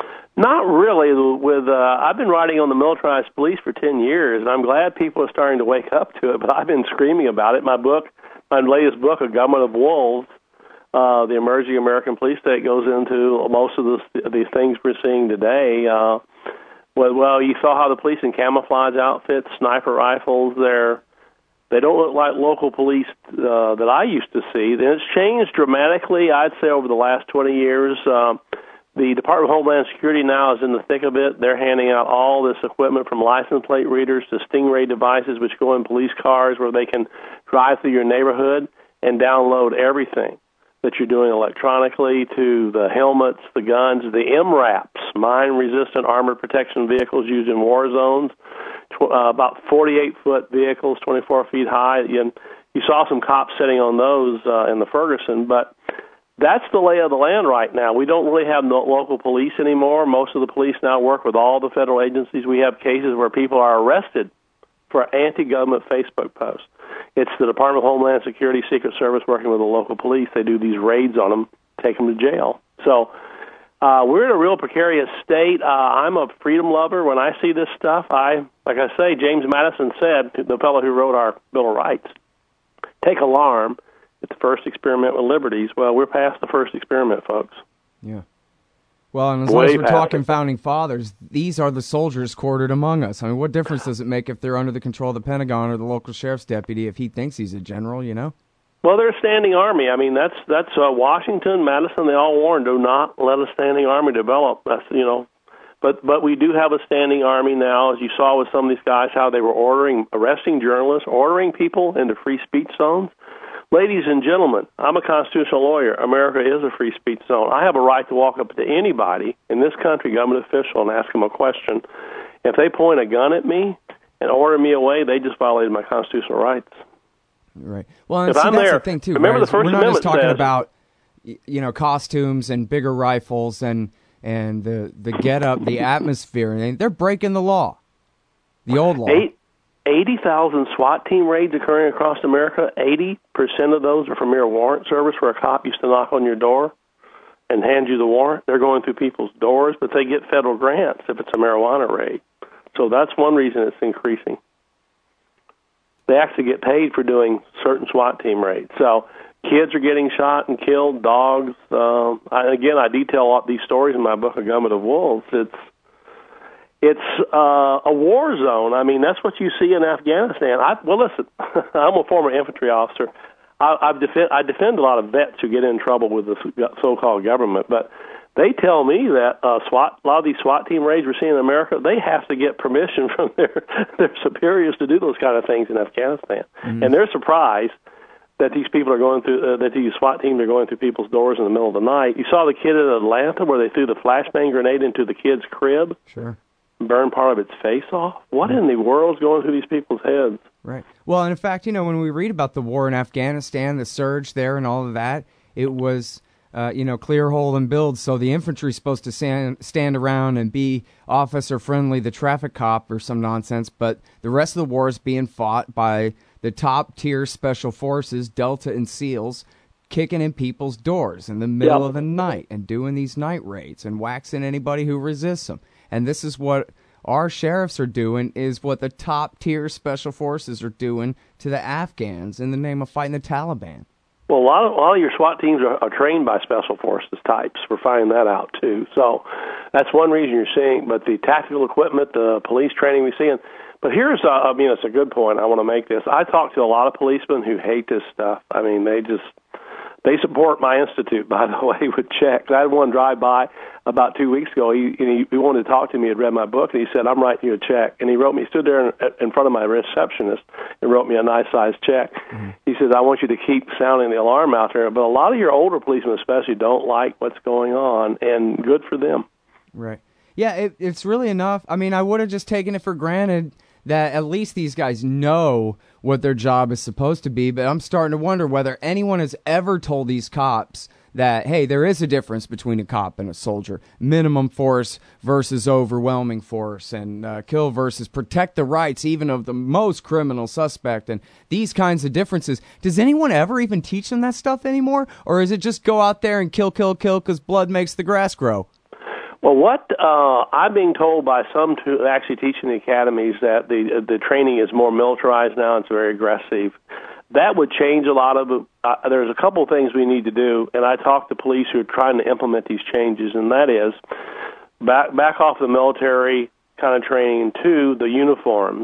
Not really. With uh, I've been writing on the militarized police for ten years, and I'm glad people are starting to wake up to it, but I've been screaming about it. My book, my latest book, A Government of Wolves, Uh, the emerging American police state, goes into most of this, these things we're seeing today. Uh, well, well, you saw how the police in camouflage outfits, sniper rifles, they're, they don't look like local police uh, that I used to see. And it's changed dramatically, I'd say, over the last twenty years. Uh, the Department of Homeland Security now is in the thick of it. They're handing out all this equipment from license plate readers to Stingray devices, which go in police cars where they can drive through your neighborhood and download everything that you're doing electronically, to the helmets, the guns, the M RAPs, mine-resistant armored protection vehicles used in war zones, tw- uh, about forty-eight foot vehicles, twenty-four feet high. You, you saw some cops sitting on those uh, in the Ferguson, but that's the lay of the land right now. We don't really have no local police anymore. Most of the police now work with all the federal agencies. We have cases where people are arrested for anti-government Facebook posts. It's the Department of Homeland Security, Secret Service working with the local police. They do these raids on them, take them to jail. So uh, we're in a real precarious state. Uh, I'm a freedom lover. When I see this stuff, I, like I say, James Madison said, the fellow who wrote our Bill of Rights, take alarm at the first experiment with liberties. Well, we're past the first experiment, folks. Yeah. Well, and as long as we're talking founding fathers, these are the soldiers quartered among us. I mean, what difference does it make if they're under the control of the Pentagon or the local sheriff's deputy if he thinks he's a general, you know? Well, they're a standing army. I mean, that's that's uh, Washington, Madison, they all warned, do not let a standing army develop. That's, you know, but but we do have a standing army now, as you saw with some of these guys, how they were ordering, arresting journalists, ordering people into free speech zones. Ladies and gentlemen, I'm a constitutional lawyer. America is a free speech zone. I have a right to walk up to anybody in this country, government official, and ask them a question. If they point a gun at me and order me away, they just violated my constitutional rights. Right. Well, and if see, I'm that's there, the thing, too. remember right? the First We're not Amendment just talking says, about, you know, costumes and bigger rifles and, and the, the get-up, the atmosphere. And they're breaking the law, the old law. Eight, eighty thousand SWAT team raids occurring across America. eighty percent of those are from mere warrant service, where a cop used to knock on your door and hand you the warrant. They're going through people's doors, but they get federal grants if it's a marijuana raid. So that's one reason it's increasing. They actually get paid for doing certain SWAT team raids. So kids are getting shot and killed, dogs. Um, I, again, I detail all these stories in my book, A Government of Wolves. It's It's uh, a war zone. I mean, that's what you see in Afghanistan. I, well, listen, I'm a former infantry officer. I, I've defend, I defend a lot of vets who get in trouble with the so-called government, but they tell me that uh, SWAT, a lot of these SWAT team raids we're seeing in America, they have to get permission from their, their superiors to do those kind of things in Afghanistan. Mm-hmm. And they're surprised that these people are going through, uh, that these SWAT teams are going through people's doors in the middle of the night. You saw the kid in Atlanta where they threw the flashbang grenade into the kid's crib. Sure. Burn part of its face off? What in the world is going through these people's heads? Right. Well, and in fact, you know, when we read about the war in Afghanistan, the surge there and all of that, it was, uh, you know, clear, hole, and build. So the infantry's supposed to stand, stand around and be officer-friendly, the traffic cop or some nonsense, but the rest of the war is being fought by the top-tier special forces, Delta and SEALs, kicking in people's doors in the middle yep. of the night and doing these night raids and waxing anybody who resists them. And this is what our sheriffs are doing, is what the top-tier special forces are doing to the Afghans in the name of fighting the Taliban. Well, a lot of, a lot of your SWAT teams are, are trained by special forces types. We're finding that out, too. So that's one reason you're seeing, but the tactical equipment, the police training we're seeing. But here's, uh, I mean, it's a good point. I want to make this. I talk to a lot of policemen who hate this stuff. I mean, they just... They support my institute, by the way, with checks. I had one drive by about two weeks ago. He, he, he wanted to talk to me. He had read my book, and he said, I'm writing you a check. And he wrote me, he stood there in, in front of my receptionist and wrote me a nice-sized check. Mm-hmm. He says, I want you to keep sounding the alarm out there. But a lot of your older policemen especially don't like what's going on, and good for them. Right. Yeah, it, it's really enough. I mean, I would have just taken it for granted that at least these guys know what their job is supposed to be, but I'm starting to wonder whether anyone has ever told these cops that, hey, there is a difference between a cop and a soldier. Minimum force versus overwhelming force, and uh, kill versus protect the rights even of the most criminal suspect, and these kinds of differences. Does anyone ever even teach them that stuff anymore? Or is it just go out there and kill, kill, kill because blood makes the grass grow? Well, what uh, I'm being told by some to actually teaching the academies that the the training is more militarized now. It's very aggressive. That would change a lot of it. Uh, there's a couple of things we need to do, and I talk to police who are trying to implement these changes, and that is back back off the military kind of training, and two, the uniforms.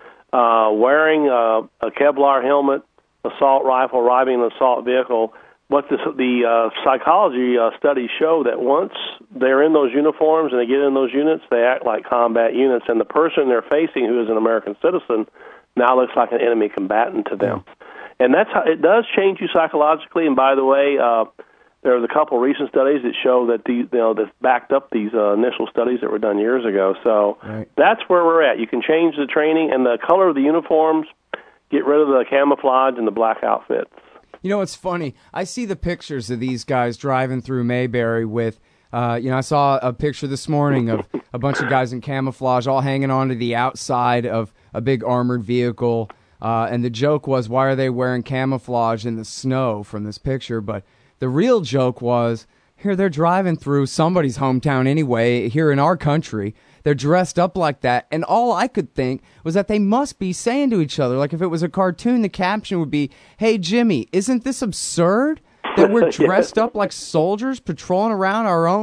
Uh, wearing a, a Kevlar helmet, assault rifle, riding an assault vehicle. What the, the uh, psychology uh, studies show that once they're in those uniforms and they get in those units, they act like combat units, and the person they're facing, who is an American citizen, now looks like an enemy combatant to them. And that's how it does change you psychologically. And by the way, uh, there's a couple recent studies that show that these, you know, that backed up these uh, initial studies that were done years ago. So right. That's where we're at. You can change the training and the color of the uniforms, get rid of the camouflage and the black outfits. You know, it's funny. I see the pictures of these guys driving through Mayberry with, uh, you know, I saw a picture this morning of a bunch of guys in camouflage all hanging onto the outside of a big armored vehicle. Uh, and the joke was, why are they wearing camouflage in the snow from this picture? But the real joke was, here they're driving through somebody's hometown anyway, here in our country. They're dressed up like that, and all I could think was that they must be saying to each other, like if it was a cartoon, the caption would be, hey, Jimmy, isn't this absurd that we're dressed up like soldiers patrolling around our own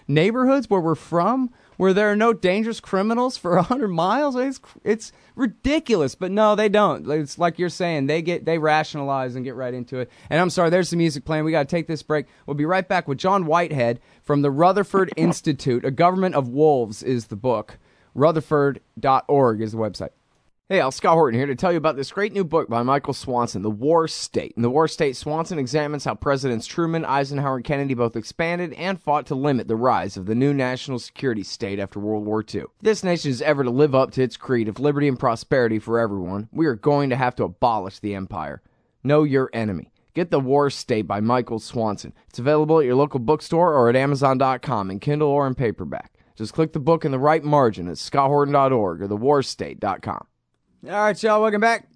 neighborhoods where we're from, where there are no dangerous criminals for one hundred miles. It's it's ridiculous, but no, they don't. It's like you're saying, they get they rationalize and get right into it. And I'm sorry, there's the music playing. We got to take this break. We'll be right back with John Whitehead from the Rutherford Institute. A Government of Wolves is the book. Rutherford dot org is the website. Hey, Al Scott Horton here to tell you about this great new book by Michael Swanson, The War State. In The War State, Swanson examines how Presidents Truman, Eisenhower, and Kennedy both expanded and fought to limit the rise of the new national security state after World War Two. If this nation is ever to live up to its creed of liberty and prosperity for everyone, we are going to have to abolish the empire. Know your enemy. Get The War State by Michael Swanson. It's available at your local bookstore or at amazon dot com in Kindle or in paperback. Just click the book in the right margin at scott horton dot org or the war state dot com. All right, y'all, welcome back.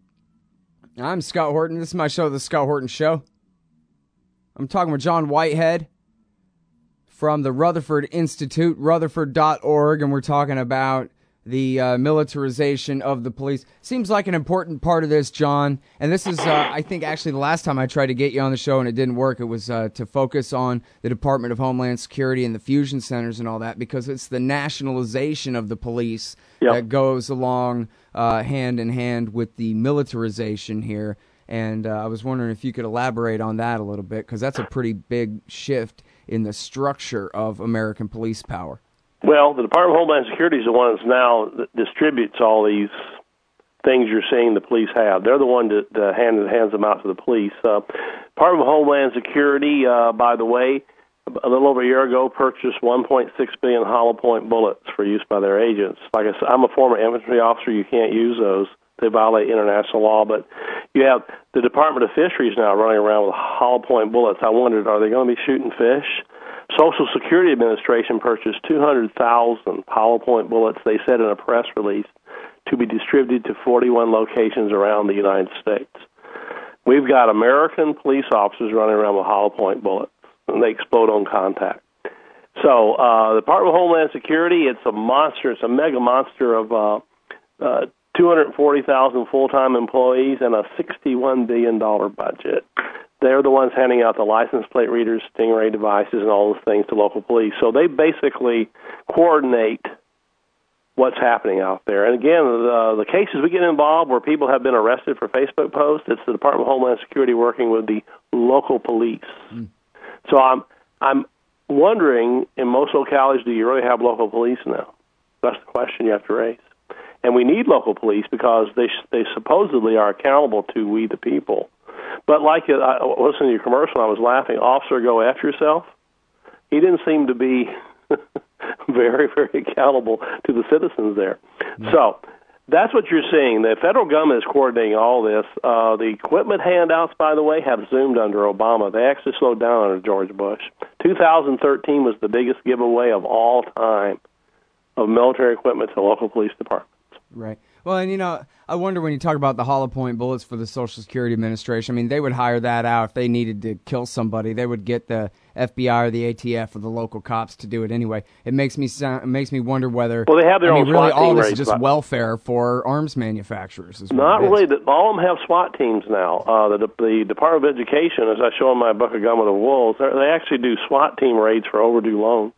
I'm Scott Horton. This is my show, The Scott Horton Show. I'm talking with John Whitehead from the Rutherford Institute, rutherford dot org, and we're talking about the uh, militarization of the police. Seems like an important part of this, John, and this is, uh, I think, actually the last time I tried to get you on the show and it didn't work. It was uh, to focus on the Department of Homeland Security and the fusion centers and all that, because it's the nationalization of the police yep. that goes along uh, hand in hand with the militarization here. And uh, I was wondering if you could elaborate on that a little bit, because that's a pretty big shift in the structure of American police power. Well, the Department of Homeland Security is the one that's now that distributes all these things you're seeing the police have. They're the one that uh, hand, hands them out to the police. Uh, Department of Homeland Security, uh, by the way, a little over a year ago, purchased one point six billion hollow point bullets for use by their agents. Like I said, I'm a former infantry officer. You can't use those. They violate international law. But you have the Department of Fisheries now running around with hollow point bullets. I wondered, are they going to be shooting fish? Social Security Administration purchased two hundred thousand hollow point bullets, they said in a press release, to be distributed to forty-one locations around the United States. We've got American police officers running around with hollow point bullets, and they explode on contact. So uh, the Department of Homeland Security, it's a monster, it's a mega monster of uh, uh, two hundred forty thousand full-time employees and a sixty-one billion dollars budget. They're the ones handing out the license plate readers, Stingray devices, and all those things to local police. So they basically coordinate what's happening out there. And again, the, the cases we get involved where people have been arrested for Facebook posts, it's the Department of Homeland Security working with the local police. Mm. So I'm I'm wondering, in most localities, do you really have local police now? That's the question you have to raise. And we need local police because they they supposedly are accountable to we the people. But like uh, I listened to your commercial, I was laughing. Officer, go after yourself. He didn't seem to be very, very accountable to the citizens there. Mm-hmm. So that's what you're seeing. The federal government is coordinating all this. Uh, the equipment handouts, by the way, have zoomed under Obama. They actually slowed down under George Bush. two thousand thirteen was the biggest giveaway of all time of military equipment to local police departments. Right. Well, and, you know, I wonder when you talk about the hollow point bullets for the Social Security Administration, I mean, they would hire that out if they needed to kill somebody. They would get the F B I or the A T F or the local cops to do it anyway. It makes me sound, it makes me wonder whether, well, they have their I own mean, really SWAT all team this raised is just by, welfare for arms manufacturers. Is not what really. The, all of them have SWAT teams now. Uh, the, the Department of Education, as I show in my book, A Government of Wolves, they actually do SWAT team raids for overdue loans.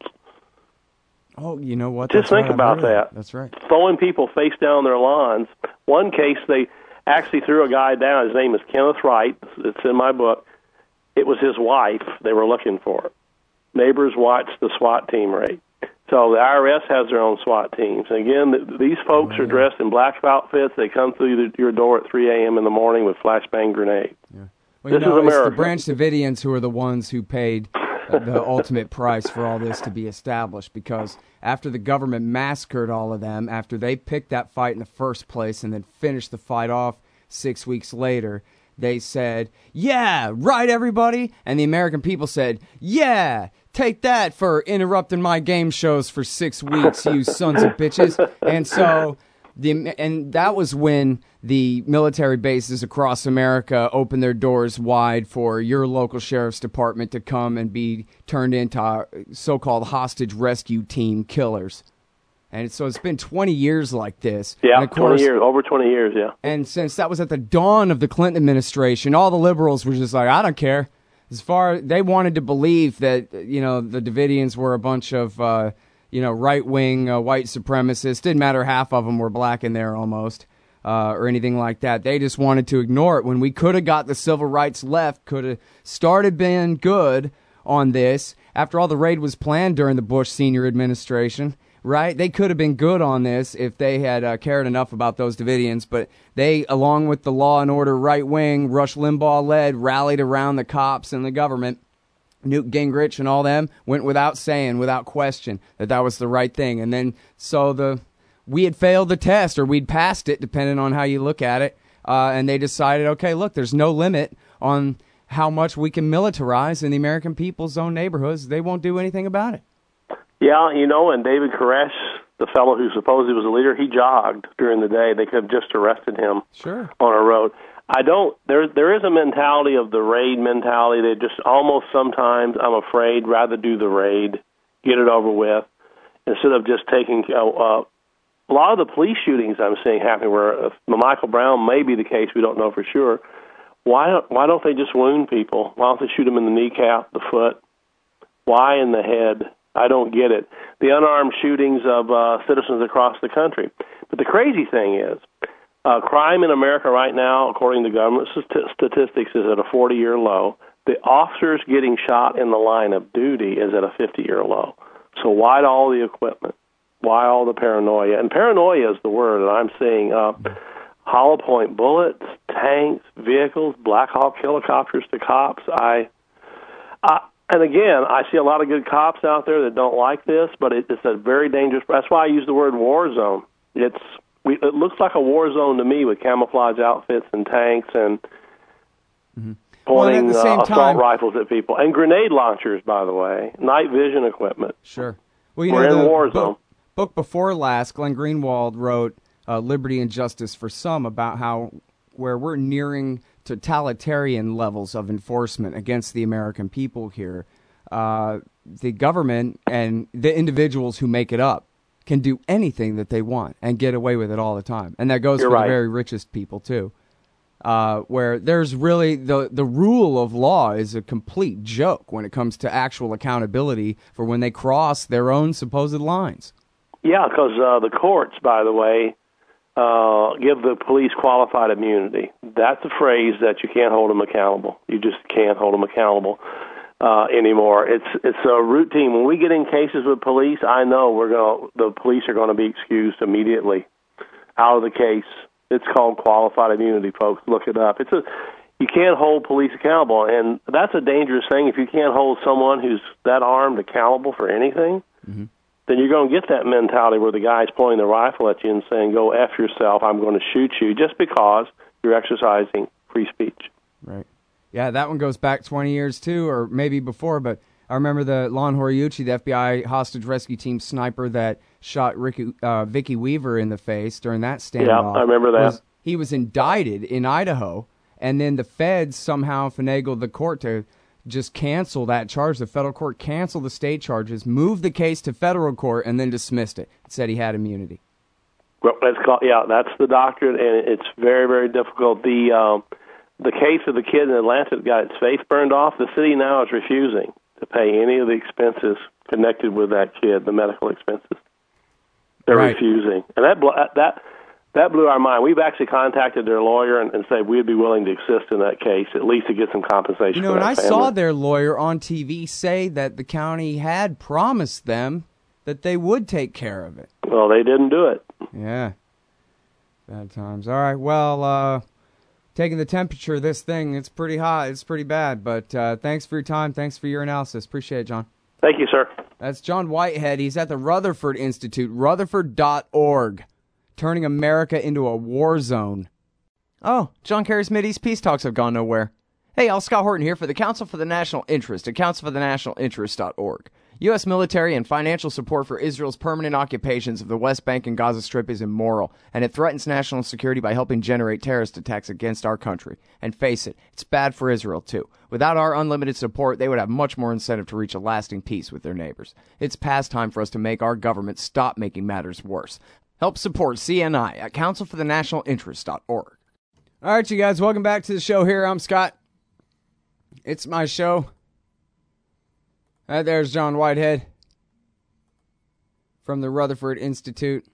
Oh, you know what? Just That's think right. about that. That's right. Throwing people face down on their lawns. One case, they actually threw a guy down. His name is Kenneth Wright. It's in my book. It was his wife they were looking for. Neighbors watched the SWAT team raid. So the I R S has their own SWAT teams. And again, the, these folks oh, yeah. are dressed in black outfits. They come through the, your door at three a.m. in the morning with flashbang grenades. Yeah. Well, this you know, is America. It's the Branch Davidians who are the ones who paid the ultimate price for all this to be established, because after the government massacred all of them, after they picked that fight in the first place and then finished the fight off six weeks later, they said, yeah, right, everybody? And the American people said, yeah, take that for interrupting my game shows for six weeks, you sons of bitches. And so, the and that was when the military bases across America opened their doors wide for your local sheriff's department to come and be turned into so-called hostage rescue team killers. And so it's been twenty years like this. Yeah, and of course, twenty years, over twenty years, yeah. And since that was at the dawn of the Clinton administration, all the liberals were just like, I don't care. As far they wanted to believe that, you know, the Davidians were a bunch of, uh, you know, right-wing uh, white supremacists. Didn't matter, half of them were black in there almost, uh, or anything like that. They just wanted to ignore it when we could have got the civil rights left, could have started being good on this. After all, the raid was planned during the Bush senior administration. Right? They could have been good on this if they had uh, cared enough about those Davidians, but they, along with the law and order right wing, Rush Limbaugh-led, rallied around the cops and the government. Newt Gingrich and all them went without saying, without question, that that was the right thing. And then, so the we had failed the test, or we'd passed it, depending on how you look at it, uh, and they decided, okay, look, there's no limit on how much we can militarize in the American people's own neighborhoods. They won't do anything about it. Yeah, you know, and David Koresh, the fellow who supposedly was a leader, he jogged during the day. They could have just arrested him sure. on a road. I don't, there there is a mentality of the raid mentality. They just almost sometimes, I'm afraid, rather do the raid, get it over with, instead of just taking, uh, uh, a lot of the police shootings I'm seeing happening where uh, Michael Brown may be the case, we don't know for sure. Why don't, why don't they just wound people? Why don't they shoot them in the kneecap, the foot? Why in the head? I don't get it. The unarmed shootings of uh, citizens across the country. But the crazy thing is, uh, crime in America right now, according to government st- statistics, is at a forty-year low. The officers getting shot in the line of duty is at a fifty-year low. So why all the equipment? Why all the paranoia? And paranoia is the word that I'm seeing. Uh, hollow point bullets, tanks, vehicles, Black Hawk helicopters to cops. I... I And again, I see a lot of good cops out there that don't like this, but it, it's a very dangerous. That's why I use the word war zone. It's we, it looks like a war zone to me with camouflage outfits and tanks and mm-hmm. pointing well, uh, assault time, rifles at people and grenade launchers. By the way, night vision equipment. Sure. Well, you We're know, in the war book, zone. Book before last, Glenn Greenwald wrote uh, "Liberty and Justice for Some" about how where we're nearing totalitarian levels of enforcement against the American people here. Uh, the government and the individuals who make it up can do anything that they want and get away with it all the time. And that goes You're for right. the very richest people, too. Uh, where there's really the, the rule of law is a complete joke when it comes to actual accountability for when they cross their own supposed lines. Yeah, because uh, the courts, by the way, Uh, give the police qualified immunity. That's a phrase that you can't hold them accountable. You just can't hold them accountable uh, anymore. It's it's a routine. When we get in cases with police, I know we're going the police are going to be excused immediately out of the case. It's called qualified immunity, folks. Look it up. It's a you can't hold police accountable, and that's a dangerous thing. If you can't hold someone who's that armed accountable for anything. Mm-hmm. Then you're going to get that mentality where the guy's pointing the rifle at you and saying, go F yourself, I'm going to shoot you, just because you're exercising free speech. Right. Yeah, that one goes back twenty years, too, or maybe before, but I remember the Lon Horiuchi, the F B I hostage rescue team sniper that shot Ricky, uh, Vicky Weaver in the face during that standoff. Yeah, I remember that. Was, he was indicted in Idaho, and then the feds somehow finagled the court to just cancel that charge. The federal court canceled the state charges, moved the case to federal court, and then dismissed it. It said he had immunity. Well, that's called, yeah, that's the doctrine, and it's very, very difficult. The um, the case of the kid in Atlanta that got its face burned off, the city now is refusing to pay any of the expenses connected with that kid, the medical expenses. They're right. refusing. And that that That blew our mind. We've actually contacted their lawyer and, and said we'd be willing to assist in that case, at least to get some compensation. You know, for and that I family. saw their lawyer on T V say that the county had promised them that they would take care of it. Well, they didn't do it. Yeah. Bad times. All right, well, uh, taking the temperature of this thing, it's pretty hot. It's pretty bad, but uh, thanks for your time. Thanks for your analysis. Appreciate it, John. Thank you, sir. That's John Whitehead. He's at the Rutherford Institute, rutherford dot org. Turning America into a war zone. Oh, John Kerry's Mideast peace talks have gone nowhere. Hey, Al Scott Horton here for the Council for the National Interest at council for the national interest dot org. U S military and financial support for Israel's permanent occupations of the West Bank and Gaza Strip is immoral, and it threatens national security by helping generate terrorist attacks against our country. And face it, it's bad for Israel, too. Without our unlimited support, they would have much more incentive to reach a lasting peace with their neighbors. It's past time for us to make our government stop making matters worse. Help support C N I at council for the national interest dot org. All right, you guys, welcome back to the show here. I'm Scott. It's my show. Uh, there's John Whitehead from the Rutherford Institute.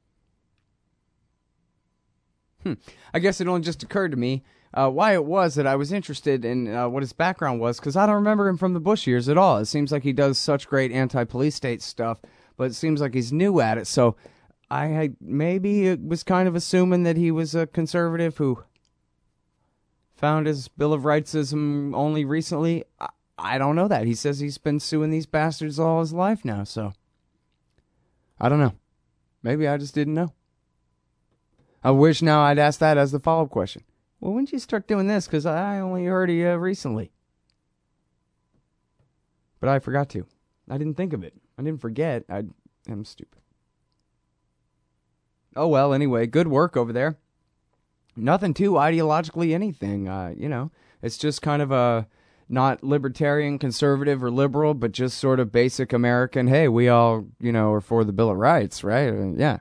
Hmm. I guess it only just occurred to me uh, why it was that I was interested in uh, what his background was, because I don't remember him from the Bush years at all. It seems like he does such great anti-police state stuff, but it seems like he's new at it, so I had, maybe was kind of assuming that he was a conservative who found his Bill of Rightsism only recently. I, I don't know that. He says he's been suing these bastards all his life now, so I don't know. Maybe I just didn't know. I wish now I'd asked that as the follow-up question. Well, when did you start doing this? Because I only heard you uh, recently. But I forgot to. I didn't think of it. I didn't forget. I am stupid. Oh, well, anyway, good work over there. Nothing too ideologically anything, uh, you know. It's just kind of a not libertarian, conservative, or liberal, but just sort of basic American, hey, we all, you know, are for the Bill of Rights, right? Uh, yeah.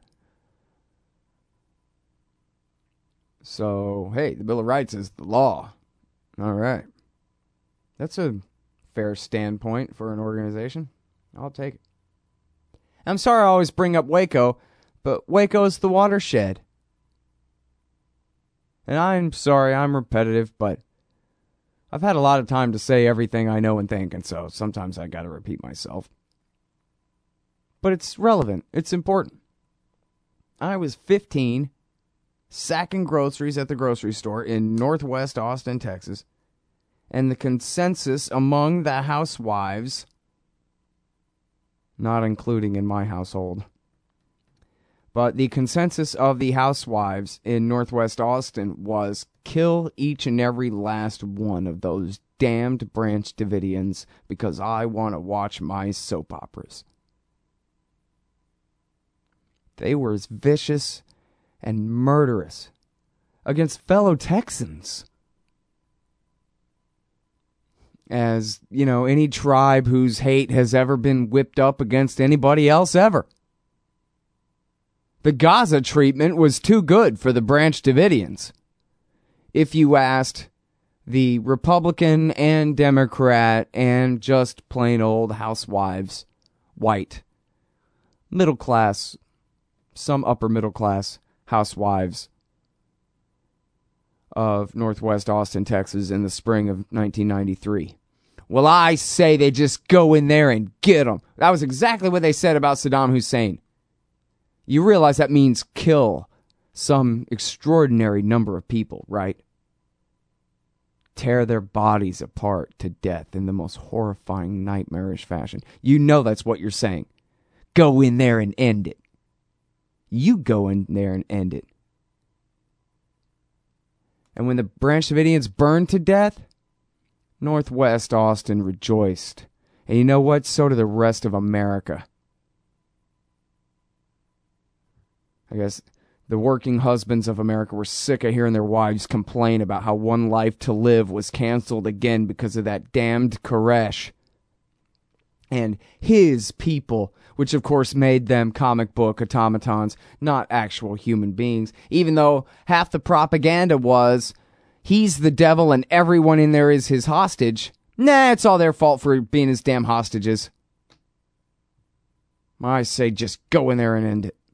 So, hey, the Bill of Rights is the law. All right. That's a fair standpoint for an organization. I'll take it. I'm sorry I always bring up Waco, but Waco's the watershed. And I'm sorry I'm repetitive, but I've had a lot of time to say everything I know and think, and so sometimes I gotta repeat myself. But it's relevant. It's important. I was fifteen, sacking groceries at the grocery store in northwest Austin, Texas, and the consensus among the housewives, not including in my household, but the consensus of the housewives in northwest Austin was kill each and every last one of those damned Branch Davidians because I want to watch my soap operas. They were as vicious and murderous against fellow Texans as, you know, any tribe whose hate has ever been whipped up against anybody else ever. The Gaza treatment was too good for the Branch Davidians. If you asked the Republican and Democrat and just plain old housewives, white, middle class, some upper middle class housewives of northwest Austin, Texas in the spring of nineteen ninety-three. Well, I say they just go in there and get them. That was exactly what they said about Saddam Hussein. You realize that means kill some extraordinary number of people, right? Tear their bodies apart to death in the most horrifying, nightmarish fashion. You know that's what you're saying. Go in there and end it. You go in there and end it. And when the Branch Davidians burned to death, Northwest Austin rejoiced. And you know what? So did the rest of America. I guess the working husbands of America were sick of hearing their wives complain about how One Life to Live was canceled again because of that damned Koresh. And his people, which of course made them comic book automatons, not actual human beings, even though half the propaganda was, he's the devil and everyone in there is his hostage. Nah, it's all their fault for being his damn hostages. I say just go in there and end it.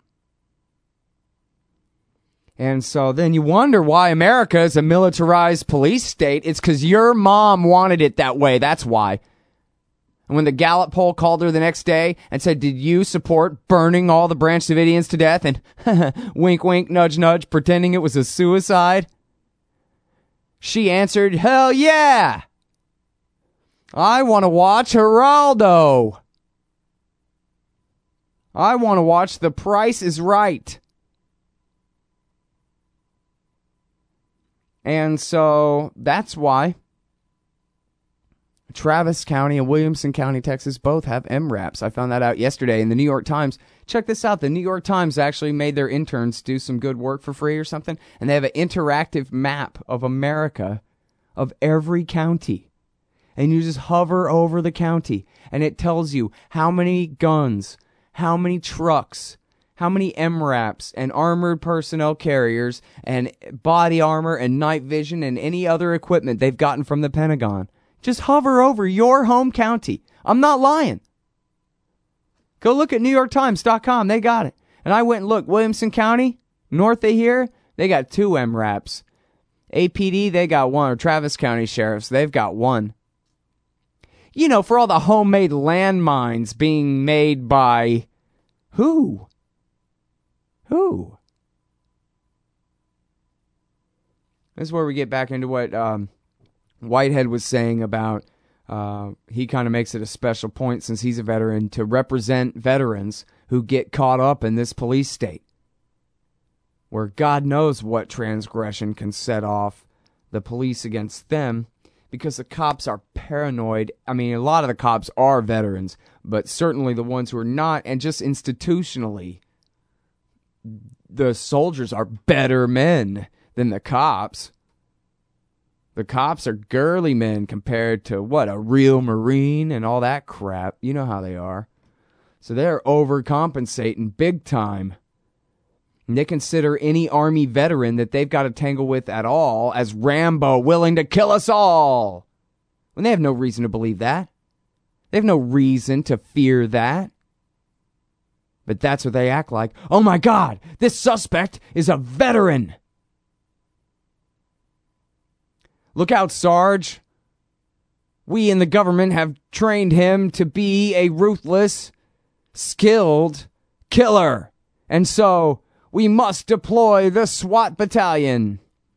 And so then you wonder why America is a militarized police state. It's because your mom wanted it that way. That's why. And when the Gallup poll called her the next day and said, did you support burning all the Branch Davidians to death? And wink, wink, nudge, nudge, pretending it was a suicide. She answered, hell yeah. I want to watch Geraldo. I want to watch The Price is Right. And so that's why Travis County and Williamson County, Texas, both have M RAPs. I found that out yesterday in the New York Times. Check this out. The New York Times actually made their interns do some good work for free or something, and they have an interactive map of America, of every county. And you just hover over the county, and it tells you how many guns, how many trucks, how many M RAPs and armored personnel carriers and body armor and night vision and any other equipment they've gotten from the Pentagon. Just hover over your home county. I'm not lying. Go look at New York Times dot com. They got it. And I went and looked. Williamson County, north of here, they got two M RAPs. A P D, they got one. Or Travis County Sheriffs, they've got one. You know, for all the homemade landmines being made by who? Who? This is where we get back into what um, Whitehead was saying about uh, he kind of makes it a special point, since he's a veteran, to represent veterans who get caught up in this police state, where God knows what transgression can set off the police against them, because the cops are paranoid. I mean, a lot of the cops are veterans, but certainly the ones who are not, and just institutionally, the soldiers are better men than the cops. The cops are girly men compared to, what, a real Marine and all that crap. You know how they are. So they're overcompensating big time. And they consider any Army veteran that they've got to tangle with at all as Rambo willing to kill us all. When they have no reason to believe that. They have no reason to fear that. But that's what they act like. Oh my God, this suspect is a veteran. Look out, Sarge. We in the government have trained him to be a ruthless, skilled killer. And so we must deploy the SWAT battalion.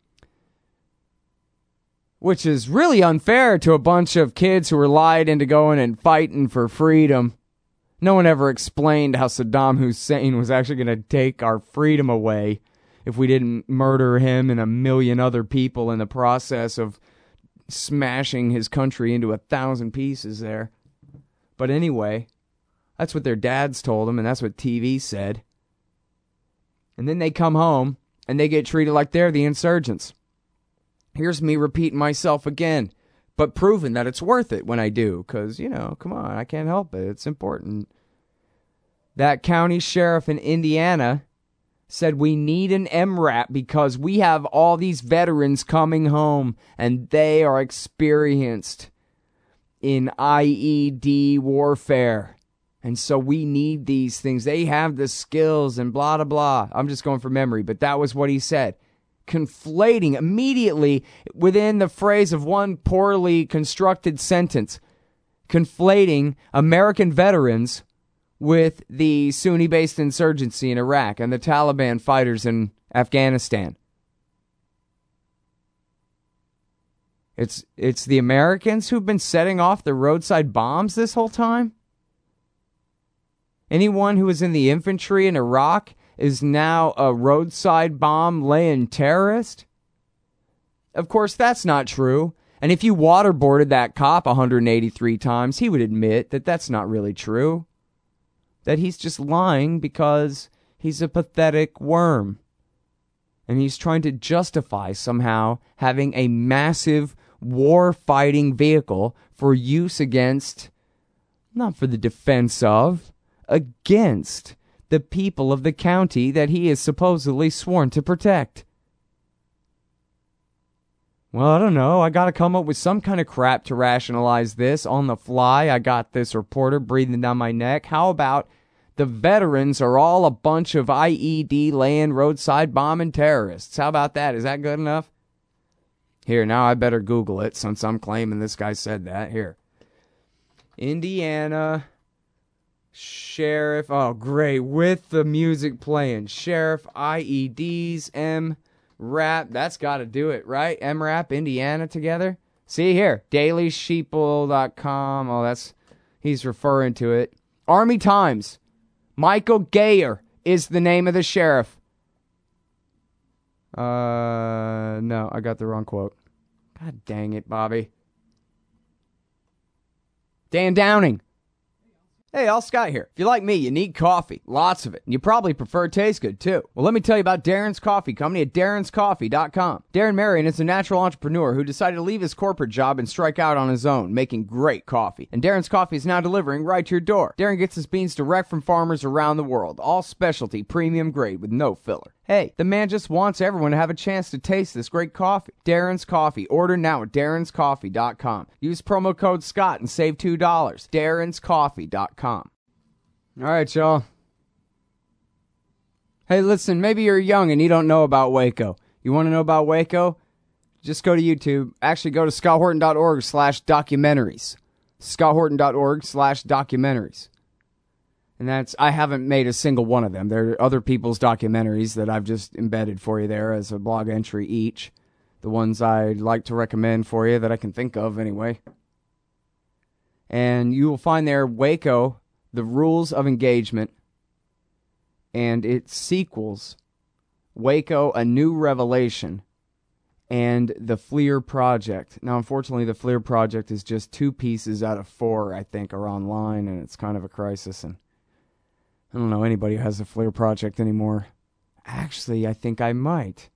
Which is really unfair to a bunch of kids who were lied into going and fighting for freedom. No one ever explained how Saddam Hussein was actually going to take our freedom away if we didn't murder him and a million other people in the process of smashing his country into a thousand pieces there. But anyway, that's what their dads told them, and that's what T V said. And then they come home, and they get treated like they're the insurgents. Here's me repeating myself again, but proving that it's worth it when I do, because, you know, come on, I can't help it. It's important. That county sheriff in Indiana said we need an M RAP because we have all these veterans coming home, and they are experienced in I E D warfare. And so we need these things. They have the skills and blah, blah, blah. I'm just going from memory, but that was what he said. Conflating immediately within the phrase of one poorly constructed sentence, conflating American veterans with the Sunni-based insurgency in Iraq and the Taliban fighters in Afghanistan. It's it's the Americans who've been setting off the roadside bombs this whole time? Anyone who was in the infantry in Iraq is now a roadside bomb-laying terrorist? Of course, that's not true. And if you waterboarded that cop one hundred eighty-three times, he would admit that that's not really true. That he's just lying because he's a pathetic worm. And he's trying to justify somehow having a massive war-fighting vehicle for use against, not for the defense of, against the people of the county that he is supposedly sworn to protect. Well, I don't know. I got to come up with some kind of crap to rationalize this on the fly. I got this reporter breathing down my neck. How about the veterans are all a bunch of I E D laying roadside bombing terrorists? How about that? Is that good enough? Here, now I better Google it since I'm claiming this guy said that. Here. Indiana Sheriff. Oh, great. With the music playing. Sheriff I E Ds M RAP. That's got to do it, right? M RAP Indiana together. See here. daily sheeple dot com. Oh, that's, he's referring to it. Army Times. Michael Gayer is the name of the sheriff. Uh, no, I got the wrong quote. God dang it, Bobby. Dan Downing. Hey, Al Scott here. If you're like me, you need coffee. Lots of it. And you probably prefer it tastes good, too. Well, let me tell you about Darren's Coffee Company at darrens coffee dot com. Darren Marion is a natural entrepreneur who decided to leave his corporate job and strike out on his own, making great coffee. And Darren's Coffee is now delivering right to your door. Darren gets his beans direct from farmers around the world. All specialty, premium grade with no filler. Hey, the man just wants everyone to have a chance to taste this great coffee. Darren's Coffee. Order now at darrens coffee dot com. Use promo code Scott and save two dollars. darrens coffee dot com. All right, y'all. Hey, listen, maybe you're young and you don't know about Waco. You want to know about Waco? Just go to YouTube. Actually, go to scott horton dot org slash documentaries. scott horton dot org slash documentaries. And that's, I haven't made a single one of them. There are other people's documentaries that I've just embedded for you there as a blog entry each. The ones I'd like to recommend for you that I can think of anyway. And you will find there Waco, The Rules of Engagement, and its sequels, Waco, A New Revelation, and The Fleer Project. Now, unfortunately, The Fleer Project is just two pieces out of four, I think, are online, and it's kind of a crisis, and I don't know anybody who has a Fleer Project anymore. Actually, I think I might.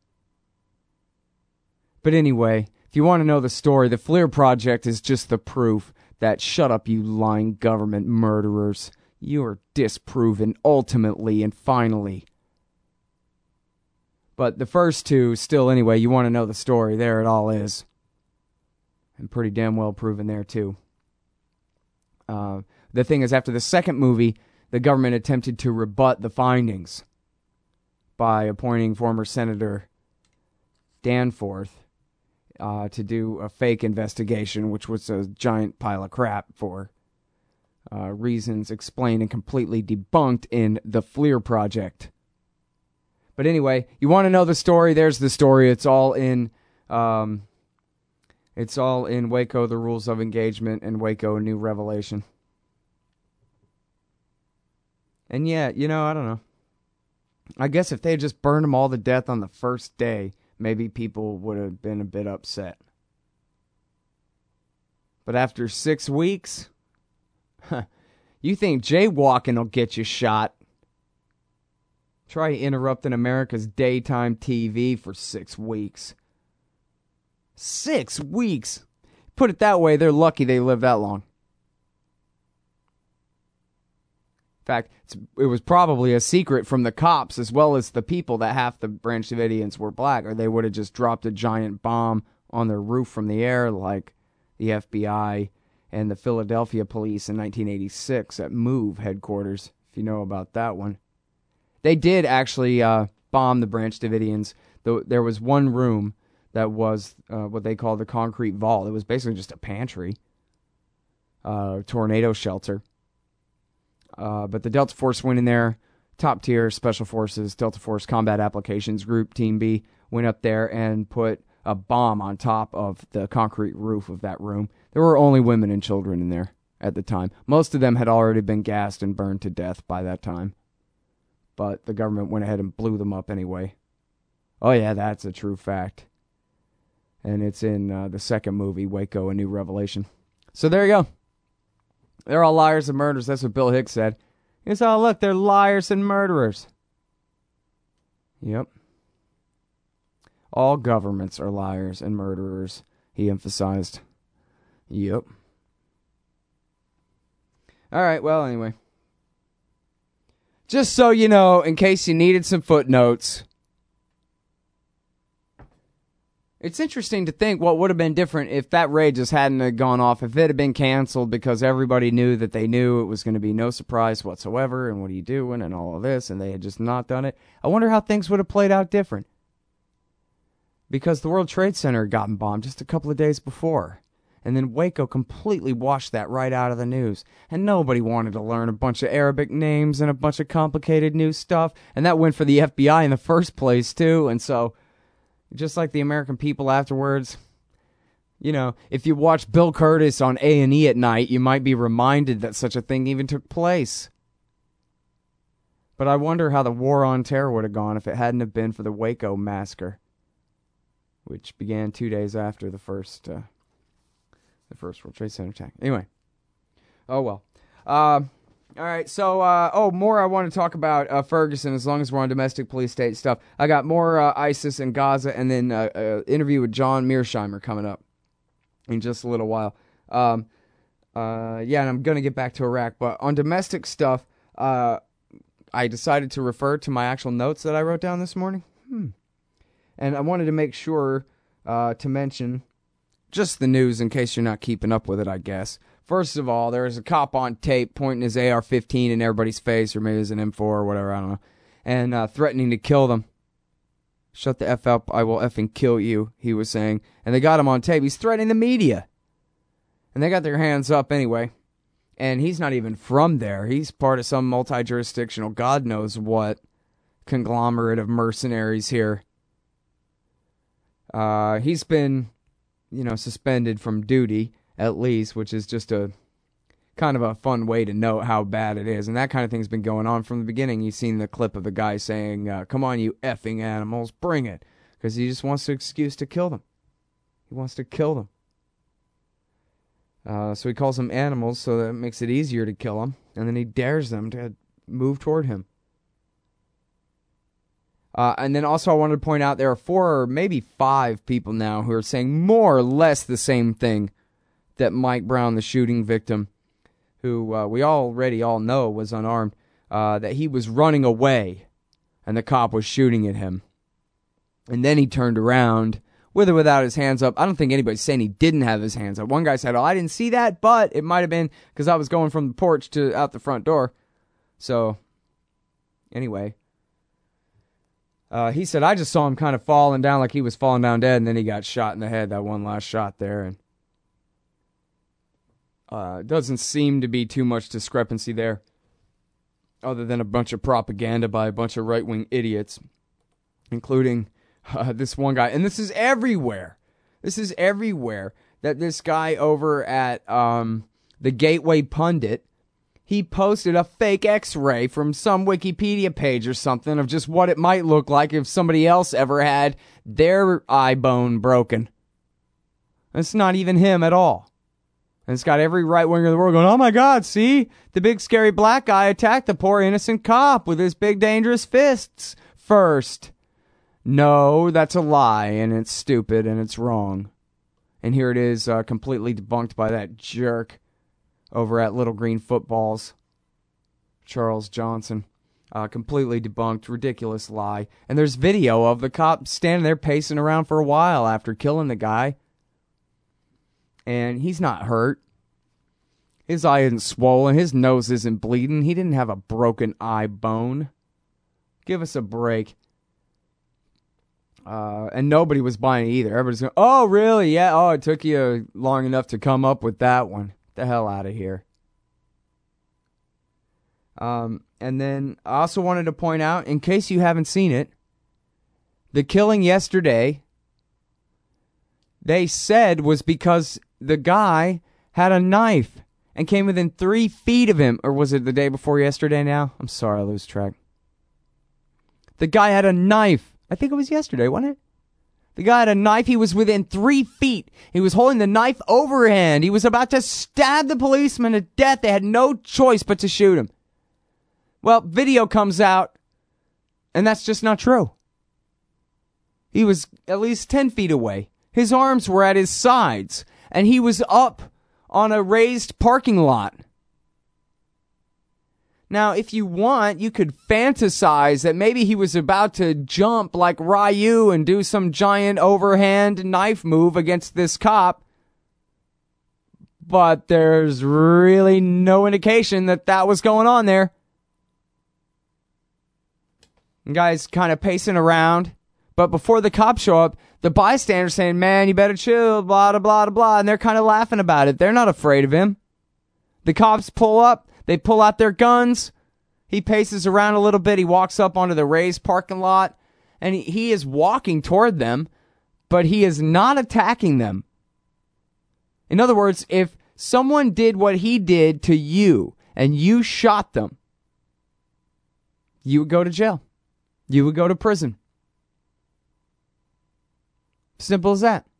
But anyway, if you want to know the story, the Fleer Project is just the proof that shut up, you lying government murderers. You are disproven ultimately and finally. But the first two, still anyway, you want to know the story, there it all is. And pretty damn well proven there too. Uh, the thing is, after the second movie, the government attempted to rebut the findings by appointing former Senator Danforth uh, to do a fake investigation, which was a giant pile of crap for uh, reasons explained and completely debunked in The Fleer Project. But anyway, you want to know the story? There's the story. It's all in, um, it's all in Waco, The Rules of Engagement, and Waco, A New Revelation. And yeah, you know, I don't know. I guess if they had just burned them all to death on the first day, maybe people would have been a bit upset. But after six weeks, huh, you think jaywalking will get you shot? Try interrupting America's daytime T V for six weeks. Six weeks? Put it that way, they're lucky they lived that long. In fact, it's, it was probably a secret from the cops as well as the people that half the Branch Davidians were black, or they would have just dropped a giant bomb on their roof from the air like the F B I and the Philadelphia police in nineteen eighty-six at MOVE headquarters, if you know about that one. They did actually uh, bomb the Branch Davidians. Though there was one room that was uh, what they call the concrete vault. It was basically just a pantry, uh, tornado shelter. Uh, but the Delta Force went in there, top tier Special Forces, Delta Force Combat Applications Group, Team B, went up there and put a bomb on top of the concrete roof of that room. There were only women and children in there at the time. Most of them had already been gassed and burned to death by that time. But the government went ahead and blew them up anyway. Oh yeah, that's a true fact. And it's in uh, the second movie, Waco, A New Revelation. So there you go. They're all liars and murderers. That's what Bill Hicks said. He said, oh, look, they're liars and murderers. Yep. All governments are liars and murderers, he emphasized. Yep. All right, well, anyway. Just so you know, in case you needed some footnotes, it's interesting to think what would have been different if that raid just hadn't have gone off, if it had been canceled because everybody knew that they knew it was going to be no surprise whatsoever, and what are you doing, and all of this, and they had just not done it. I wonder how things would have played out different. Because the World Trade Center had gotten bombed just a couple of days before. And then Waco completely washed that right out of the news. And nobody wanted to learn a bunch of Arabic names and a bunch of complicated new stuff. And that went for the F B I in the first place, too. And so, just like the American people afterwards, you know, if you watch Bill Curtis on A and E at night, you might be reminded that such a thing even took place. But I wonder how the war on terror would have gone if it hadn't have been for the Waco massacre, which began two days after the first... Uh, The first World Trade Center attack. Anyway. Oh, well. Uh, all right. So, uh, oh, more I want to talk about uh, Ferguson as long as we're on domestic police state stuff. I got more uh, ISIS and Gaza and then an uh, uh, interview with John Mearsheimer coming up in just a little while. Um, uh, yeah, and I'm going to get back to Iraq. But on domestic stuff, uh, I decided to refer to my actual notes that I wrote down this morning. Hmm. And I wanted to make sure uh, to mention just the news in case you're not keeping up with it, I guess. First of all, there was a cop on tape pointing his A R fifteen in everybody's face, or maybe it was an M four or whatever, I don't know, and uh, threatening to kill them. Shut the F up, I will effing kill you, he was saying. And they got him on tape. He's threatening the media. And they got their hands up anyway. And he's not even from there. He's part of some multi-jurisdictional, God knows what, conglomerate of mercenaries here. Uh, he's been, you know, suspended from duty, at least, which is just a kind of a fun way to know how bad it is. And that kind of thing's been going on from the beginning. You've seen the clip of the guy saying, uh, come on, you effing animals, bring it. Because he just wants an excuse to kill them. He wants to kill them. Uh, so he calls them animals, so that makes it easier to kill them. And then he dares them to move toward him. Uh, and then also I wanted to point out there are four or maybe five people now who are saying more or less the same thing that Mike Brown, the shooting victim, who uh, we already all know was unarmed, uh, that he was running away and the cop was shooting at him. And then he turned around, with or without his hands up. I don't think anybody's saying he didn't have his hands up. One guy said, oh, I didn't see that, but it might have been because I was going from the porch to out the front door. So, anyway. Uh, he said, I just saw him kind of falling down like he was falling down dead, and then he got shot in the head, that one last shot there. And uh, doesn't seem to be too much discrepancy there, other than a bunch of propaganda by a bunch of right-wing idiots, including uh, this one guy. And this is everywhere. This is everywhere, that this guy over at um, the Gateway Pundit, he posted a fake x-ray from some Wikipedia page or something of just what it might look like if somebody else ever had their eye bone broken. It's not even him at all. And it's got every right-winger in the world going, oh my God, see? The big scary black guy attacked the poor innocent cop with his big dangerous fists first. No, that's a lie, and it's stupid, and it's wrong. And here it is, uh, completely debunked by that jerk over at Little Green Footballs, Charles Johnson. Uh, completely debunked, ridiculous lie. And there's video of the cop standing there pacing around for a while after killing the guy. And he's not hurt. His eye isn't swollen. His nose isn't bleeding. He didn't have a broken eye bone. Give us a break. Uh, and nobody was buying it either. Everybody's going, oh, really? Yeah, oh, it took you long enough to come up with that one. The hell out of here. Um, and then I also wanted to point out, in case you haven't seen it, the killing yesterday, they said was because the guy had a knife and came within three feet of him. Or was it the day before yesterday now? I'm sorry, I lose track. The guy had a knife. I think it was yesterday, wasn't it? The guy had a knife. He was within three feet. He was holding the knife overhand. He was about to stab the policeman to death. They had no choice but to shoot him. Well, video comes out, and that's just not true. He was at least ten feet away. His arms were at his sides, and he was up on a raised parking lot. Now, if you want, you could fantasize that maybe he was about to jump like Ryu and do some giant overhand knife move against this cop. But there's really no indication that that was going on there. The guy's kind of pacing around. But before the cops show up, the bystander's saying, man, you better chill, blah, blah, blah, blah. And they're kind of laughing about it. They're not afraid of him. The cops pull up. They pull out their guns. He paces around a little bit. He walks up onto the raised parking lot. And he, he is walking toward them, but he is not attacking them. In other words, if someone did what he did to you and you shot them, you would go to jail. You would go to prison. Simple as that.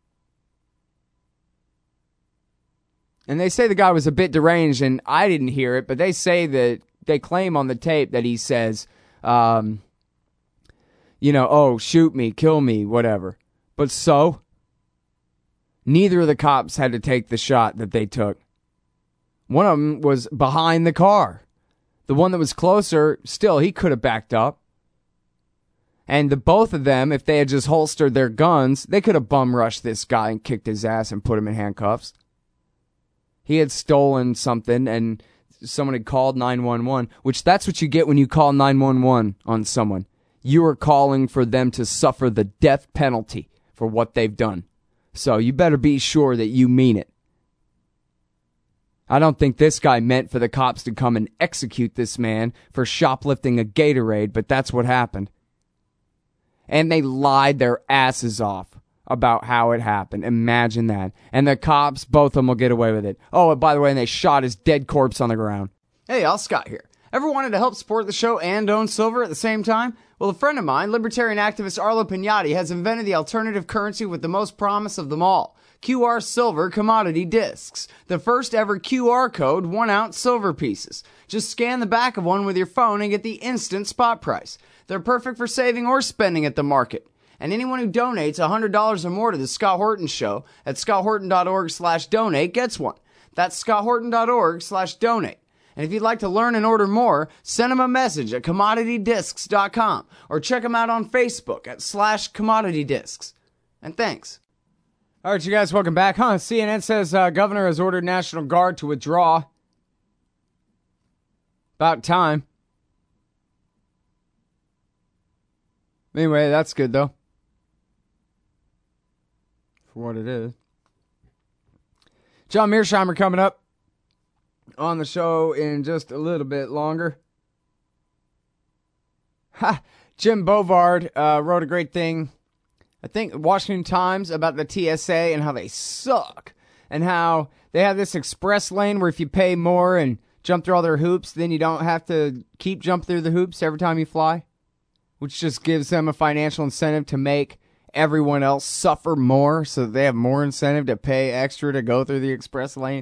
And they say the guy was a bit deranged, and I didn't hear it, but they say that they claim on the tape that he says, um, you know, oh, shoot me, kill me, whatever. But so, neither of the cops had to take the shot that they took. One of them was behind the car. The one that was closer, still, he could have backed up. And the both of them, if they had just holstered their guns, they could have bum rushed this guy and kicked his ass and put him in handcuffs. He had stolen something and someone had called nine one one, which that's what you get when you call nine one one on someone. You are calling for them to suffer the death penalty for what they've done. So you better be sure that you mean it. I don't think this guy meant for the cops to come and execute this man for shoplifting a Gatorade, but that's what happened. And they lied their asses off about how it happened. Imagine that. And the cops, both of them will get away with it. Oh, and by the way, and they shot his dead corpse on the ground. Hey, Al Scott here. Ever wanted to help support the show and own silver at the same time? Well, a friend of mine, libertarian activist Arlo Pignatti, has invented the alternative currency with the most promise of them all. Q R Silver Commodity Discs. The first ever Q R code one ounce silver pieces. Just scan the back of one with your phone and get the instant spot price. They're perfect for saving or spending at the market. And anyone who donates one hundred dollars or more to the Scott Horton Show at scotthorton.org slash donate gets one. That's scotthorton.org slash donate. And if you'd like to learn and order more, send them a message at commodity discs dot com or check them out on Facebook at slash commodity discs. And thanks. All right, you guys, welcome back. Huh, C N N says uh, governor has ordered National Guard to withdraw. About time. Anyway, that's good, though. For what it is. John Mearsheimer coming up on the show in just a little bit longer. Ha! Jim Bovard uh, wrote a great thing, I think, Washington Times, about the T S A and how they suck. And how they have this express lane where if you pay more and jump through all their hoops, then you don't have to keep jumping through the hoops every time you fly. Which just gives them a financial incentive to make everyone else suffer more, so that they have more incentive to pay extra to go through the express lane.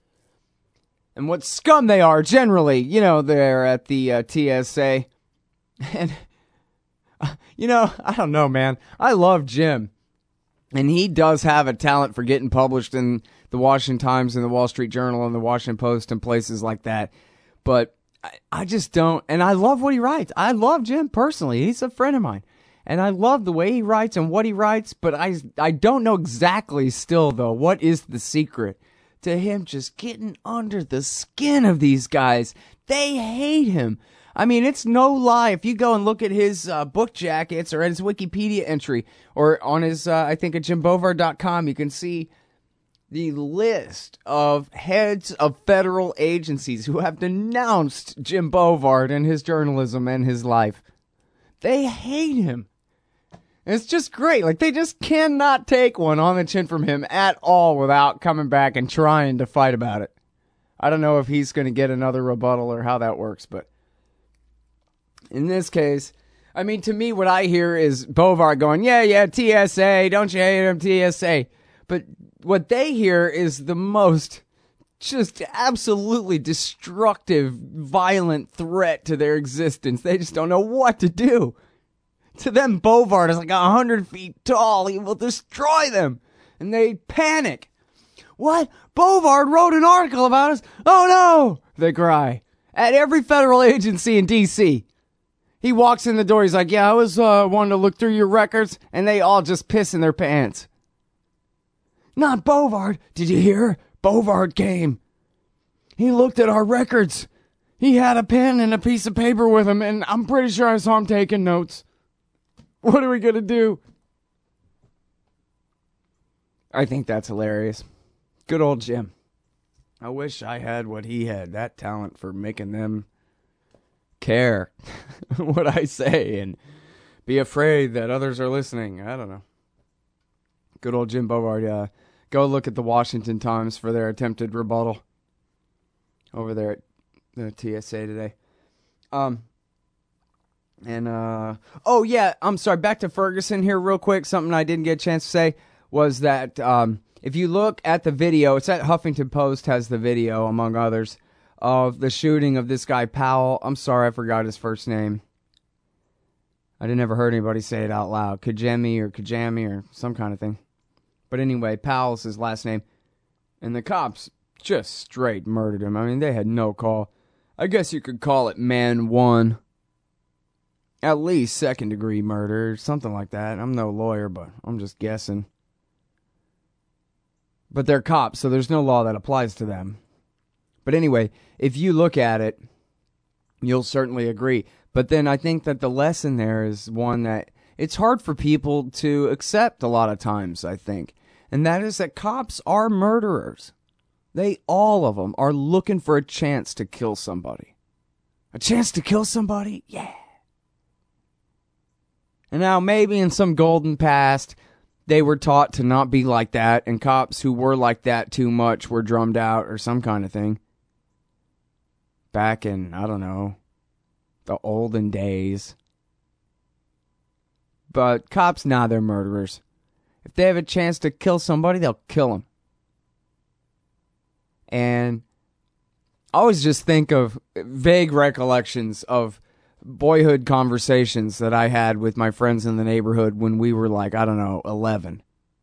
And what scum they are, generally, you know, they're at the uh, T S A. And, uh, you know, I don't know, man. I love Jim. And he does have a talent for getting published in the Washington Times and the Wall Street Journal and the Washington Post and places like that. But I just don't, and I love what he writes. I love Jim personally. He's a friend of mine. And I love the way he writes and what he writes, but I, I don't know exactly still, though, what is the secret to him just getting under the skin of these guys. They hate him. I mean, it's no lie. If you go and look at his uh, book jackets or at his Wikipedia entry or on his, uh, I think, at jim bovard dot com, you can see the list of heads of federal agencies who have denounced Jim Bovard and his journalism and his life. They hate him. And it's just great. Like, they just cannot take one on the chin from him at all without coming back and trying to fight about it. I don't know if he's going to get another rebuttal or how that works, but in this case, I mean, to me, what I hear is Bovard going, yeah, yeah, T S A, don't you hate him, T S A. But what they hear is the most just absolutely destructive, violent threat to their existence. They just don't know what to do. To them, Bovard is like a hundred feet tall. He will destroy them. And they panic. What? Bovard wrote an article about us? Oh no! They cry. At every federal agency in D C He walks in the door. He's like, yeah, I was uh, wanting to look through your records. And they all just piss in their pants. Not Bovard. Did you hear? Bovard came. He looked at our records. He had a pen and a piece of paper with him, and I'm pretty sure I saw him taking notes. What are we going to do? I think that's hilarious. Good old Jim. I wish I had what he had, that talent for making them care what I say and be afraid that others are listening. I don't know. Good old Jim Bovard, yeah. Go look at the Washington Times for their attempted rebuttal over there at the T S A today. Um, and, uh, oh yeah, I'm sorry, back to Ferguson here real quick. Something I didn't get a chance to say was that, um, if you look at the video, it's at Huffington Post has the video, among others, of the shooting of this guy, Powell. I'm sorry, I forgot his first name. I didn't ever heard anybody say it out loud. Kajemi or Kajami or some kind of thing. But anyway, Powell's his last name. And the cops just straight murdered him. I mean, they had no call. I guess you could call it man one. At least second degree murder, something like that. I'm no lawyer, but I'm just guessing. But they're cops, so there's no law that applies to them. But anyway, if you look at it, you'll certainly agree. But then I think that the lesson there is one that it's hard for people to accept a lot of times, I think. And that is that cops are murderers. They, all of them, are looking for a chance to kill somebody. A chance to kill somebody? Yeah. And now maybe in some golden past, they were taught to not be like that, and cops who were like that too much were drummed out or some kind of thing. Back in, I don't know, the olden days. But cops, nah, they're murderers. If they have a chance to kill somebody, they'll kill them. And I always just think of vague recollections of boyhood conversations that I had with my friends in the neighborhood when we were like, I don't know, eleven.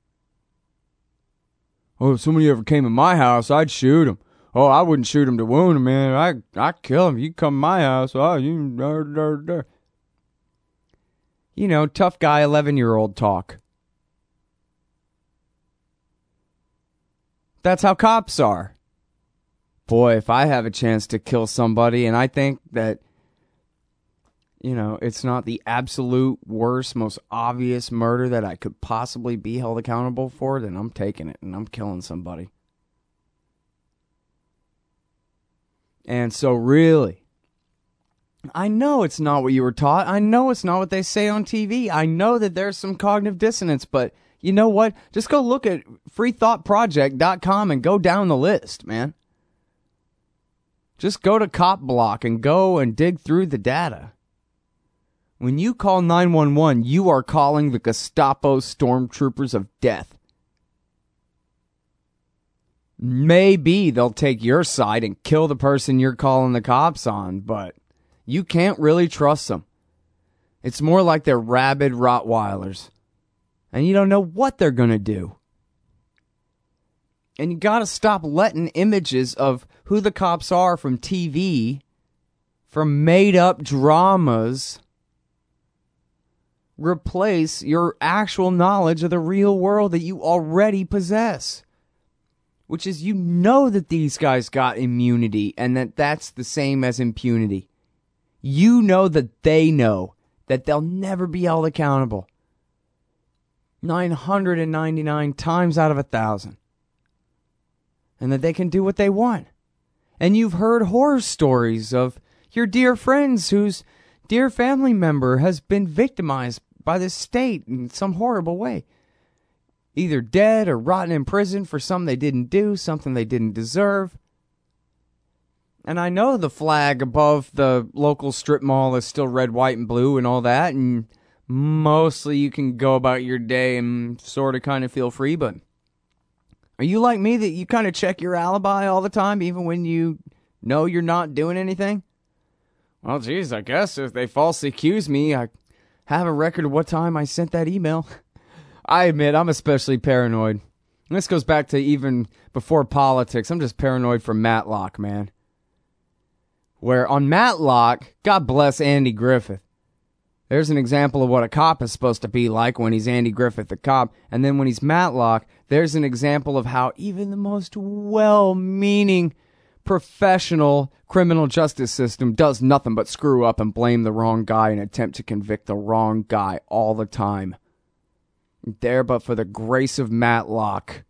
Oh, if somebody ever came in my house, I'd shoot him. Oh, I wouldn't shoot him to wound him, man. I, I'd kill him. You come in my house, oh, you... Dar, dar, dar. You know, tough guy, eleven-year-old talk. That's how cops are. Boy, if I have a chance to kill somebody, and I think that, you know, it's not the absolute worst, most obvious murder that I could possibly be held accountable for, then I'm taking it and I'm killing somebody. And so really, I know it's not what you were taught. I know it's not what they say on T V. I know that there's some cognitive dissonance, but you know what? Just go look at free thought project dot com and go down the list, man. Just go to Cop Block and go and dig through the data. When you call nine one one, you are calling the Gestapo stormtroopers of death. Maybe they'll take your side and kill the person you're calling the cops on, but you can't really trust them. It's more like they're rabid Rottweilers, and you don't know what they're going to do. And you got to stop letting images of who the cops are from T V, from made-up dramas, replace your actual knowledge of the real world that you already possess. Which is, you know that these guys got immunity and that that's the same as impunity. You know that they know that they'll never be held accountable. nine hundred ninety-nine times out of a thousand. And that they can do what they want. And you've heard horror stories of your dear friends whose dear family member has been victimized by the state in some horrible way. Either dead or rotten in prison for something they didn't do, something they didn't deserve. And I know the flag above the local strip mall is still red, white, and blue and all that, and mostly you can go about your day and sort of kind of feel free, but are you like me that you kind of check your alibi all the time, even when you know you're not doing anything? Well, geez, I guess if they falsely accuse me, I have a record of what time I sent that email. I admit, I'm especially paranoid. And this goes back to even before politics. I'm just paranoid for Matlock, man. Where on Matlock, God bless Andy Griffith. There's an example of what a cop is supposed to be like when he's Andy Griffith the cop. And then when he's Matlock, there's an example of how even the most well-meaning professional criminal justice system does nothing but screw up and blame the wrong guy and attempt to convict the wrong guy all the time. There, but for the grace of Matlock,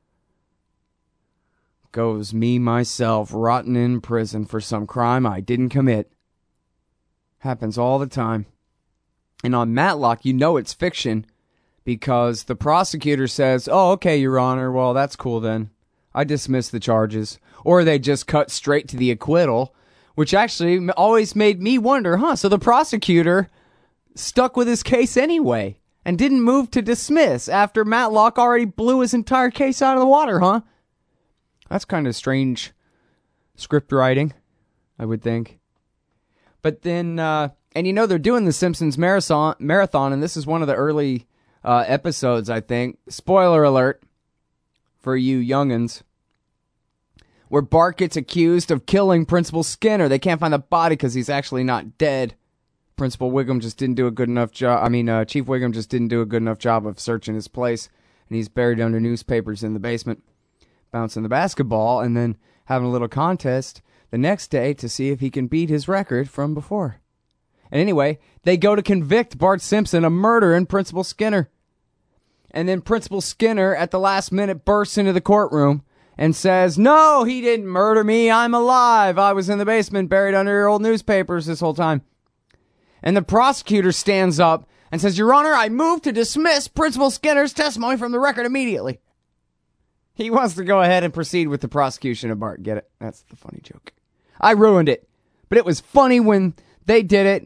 goes me, myself, rotten in prison for some crime I didn't commit. Happens all the time. And on Matlock, you know it's fiction because the prosecutor says, oh, okay, Your Honor, well, that's cool then. I dismiss the charges. Or they just cut straight to the acquittal, which actually always made me wonder, huh, so the prosecutor stuck with his case anyway. And didn't move to dismiss after Matlock already blew his entire case out of the water, huh? That's kind of strange script writing, I would think. But then, uh, and you know they're doing the Simpsons marathon, marathon, and this is one of the early uh, episodes, I think. Spoiler alert for you young'uns. where Bart gets accused of killing Principal Skinner. They can't find the body because he's actually not dead. Principal Wiggum just didn't do a good enough job. I mean, uh, Chief Wiggum just didn't do a good enough job of searching his place, and he's buried under newspapers in the basement, bouncing the basketball, and then having a little contest the next day to see if he can beat his record from before. And anyway, they go to convict Bart Simpson of murdering Principal Skinner. And then Principal Skinner, at the last minute, bursts into the courtroom and says, "No, he didn't murder me. I'm alive. I was in the basement buried under your old newspapers this whole time." And the prosecutor stands up and says, "Your Honor, I move to dismiss Principal Skinner's testimony from the record immediately." He wants to go ahead and proceed with the prosecution of Bart. Get it? That's the funny joke. I ruined it. But it was funny when they did it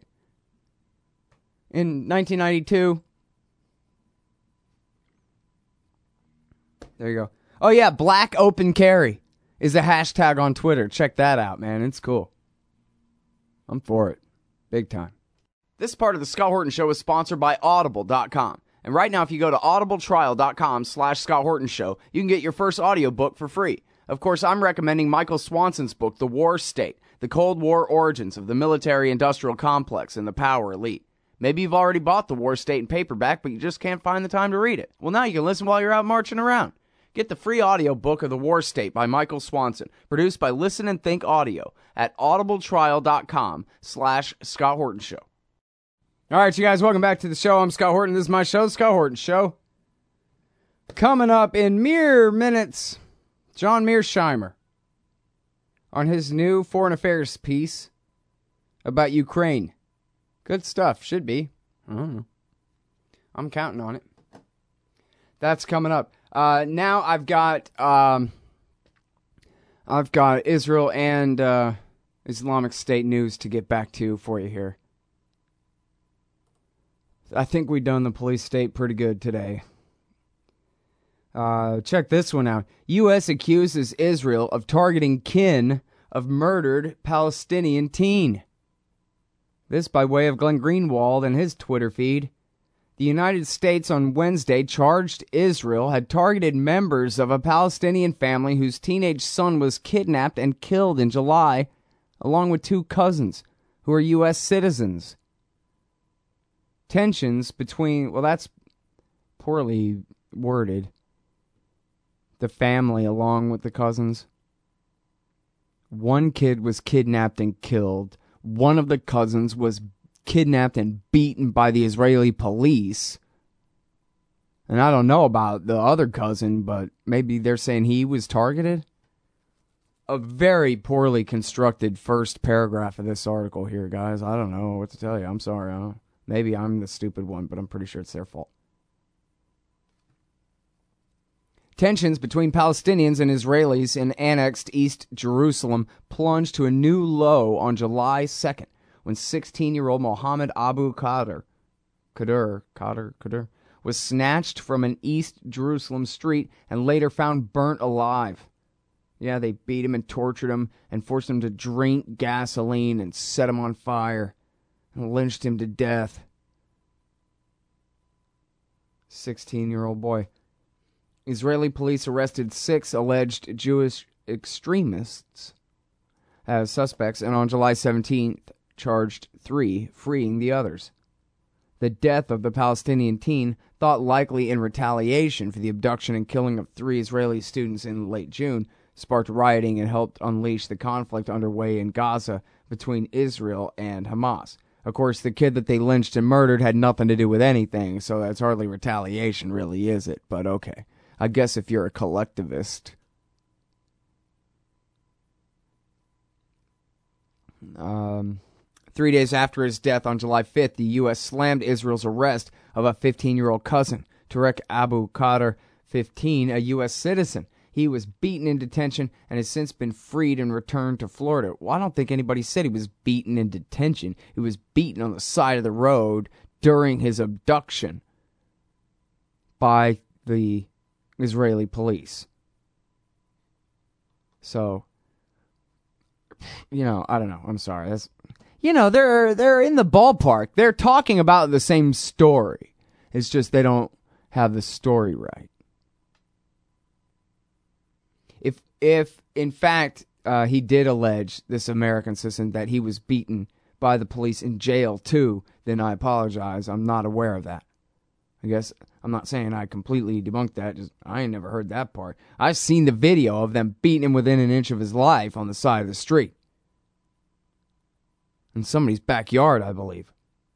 in nineteen ninety-two. There you go. Oh, yeah, Black Open Carry is a hashtag on Twitter. Check that out, man. It's cool. I'm for it. Big time. This part of the Scott Horton Show is sponsored by Audible dot com. And right now, if you go to audibletrial.com slash Scott Horton Show, you can get your first audiobook for free. Of course, I'm recommending Michael Swanson's book, The War State, The Cold War Origins of the Military-Industrial Complex and the Power Elite. Maybe you've already bought The War State in paperback, but you just can't find the time to read it. Well, now you can listen while you're out marching around. Get the free audiobook of The War State by Michael Swanson, produced by Listen and Think Audio at audibletrial.com slash Scott Horton Show. All right, you guys, welcome back to the show. I'm Scott Horton. This is my show, The Scott Horton Show. Coming up in mere minutes, John Mearsheimer on his new foreign affairs piece about Ukraine. Good stuff. Should be. I don't know. I'm counting on it. That's coming up. Uh, now I've got um, I've got Israel and uh, Islamic State news to get back to for you here. I think we've done the police state pretty good today. Uh, check this one out. U S accuses Israel of targeting kin of murdered Palestinian teen. This by way of Glenn Greenwald and his Twitter feed. The United States on Wednesday charged Israel had targeted members of a Palestinian family whose teenage son was kidnapped and killed in July, along with two cousins who are U S citizens. Tensions between, well, that's poorly worded. The family along with the cousins. One kid was kidnapped and killed. One of the cousins was kidnapped and beaten by the Israeli police. And I don't know about the other cousin, but maybe they're saying he was targeted. A very poorly constructed first paragraph of this article here, guys. I don't know what to tell you. I'm sorry. I don't, maybe I'm the stupid one, but I'm pretty sure it's their fault. Tensions between Palestinians and Israelis in annexed East Jerusalem plunged to a new low on July second when sixteen-year-old Mohammed Abu Qadir, Qadir, Qadir, Qadir, was snatched from an East Jerusalem street and later found burnt alive. Yeah, they beat him and tortured him and forced him to drink gasoline and set him on fire and lynched him to death. sixteen-year-old boy. Israeli police arrested six alleged Jewish extremists as suspects and on July seventeenth charged three, freeing the others. The death of the Palestinian teen, thought likely in retaliation for the abduction and killing of three Israeli students in late June, sparked rioting and helped unleash the conflict underway in Gaza between Israel and Hamas. Of course, the kid that they lynched and murdered had nothing to do with anything, so that's hardly retaliation, really, is it? But okay. I guess if you're a collectivist. Um, three days after his death on July fifth, the U S slammed Israel's arrest of a fifteen-year-old cousin, Tarek Abu Qadir, fifteen, a U S citizen. He was beaten in detention and has since been freed and returned to Florida. Well, I don't think anybody said he was beaten in detention. He was beaten on the side of the road during his abduction by the Israeli police. So, you know, I don't know. I'm sorry. That's, you know, they're they're in the ballpark. They're talking about the same story. It's just they don't have the story right. If if, in fact, uh, he did allege, this American citizen, that he was beaten by the police in jail, too, then I apologize. I'm not aware of that. I guess I'm not saying I completely debunked that. Just I ain't never heard that part. I've seen the video of them beating him within an inch of his life on the side of the street. In somebody's backyard, I believe.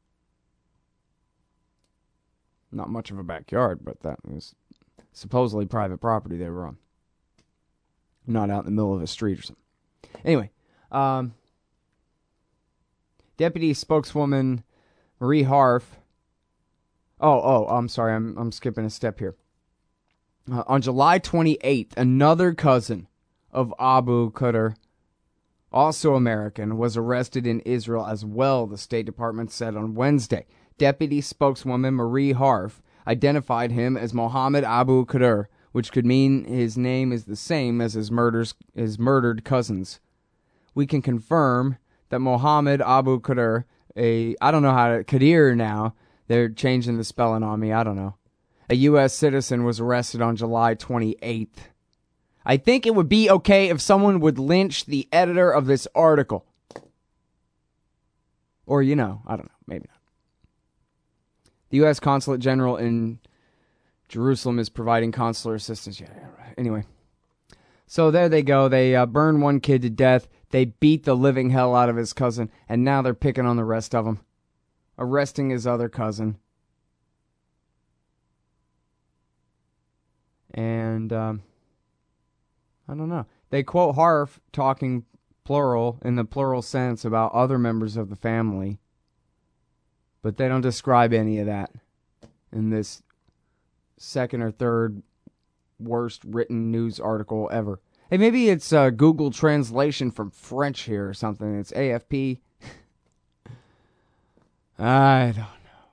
Not much of a backyard, but that was supposedly private property they were on. Not out in the middle of a street or something. Anyway, um, Deputy Spokeswoman Marie Harf. Oh, oh, I'm sorry, I'm I'm skipping a step here. Uh, on July twenty-eighth, another cousin of Abu Khadr, also American, was arrested in Israel as well, the State Department said on Wednesday. Deputy Spokeswoman Marie Harf identified him as Mohammed Abu Khadr, which could mean his name is the same as his murders, his murdered cousins. We can confirm that Mohammed Abu Khadr, a, I don't know how to, Qadir now, they're changing the spelling on me, I don't know, a U S citizen was arrested on July twenty-eighth. I think it would be okay if someone would lynch the editor of this article. Or, you know, I don't know, maybe not. The U S Consulate General in Jerusalem is providing consular assistance. Yeah, yeah, right. Anyway. So there they go. They uh, burned one kid to death. They beat the living hell out of his cousin. And now they're picking on the rest of them. Arresting his other cousin. And, um, I don't know. They quote Harf talking plural, in the plural sense, about other members of the family. But they don't describe any of that in this second or third worst written news article ever. Hey, maybe it's uh, Google translation from French here or something. It's A F P. I don't know.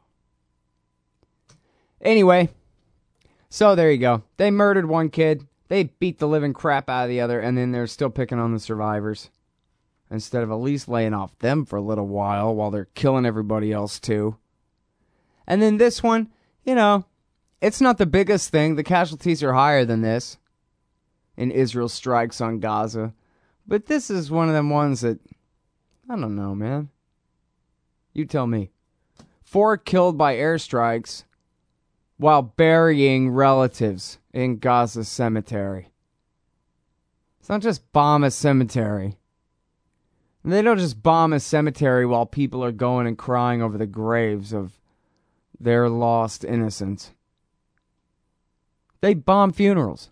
Anyway, so there you go. They murdered one kid. They beat the living crap out of the other, and then they're still picking on the survivors. Instead of at least laying off them for a little while while they're killing everybody else too. And then this one, you know, it's not the biggest thing. The casualties are higher than this in Israel's strikes on Gaza. But this is one of them ones that, I don't know, man. You tell me. Four killed by airstrikes while burying relatives in Gaza cemetery. It's not just bomb a cemetery. They don't just bomb a cemetery while people are going and crying over the graves of their lost innocents. They bomb funerals.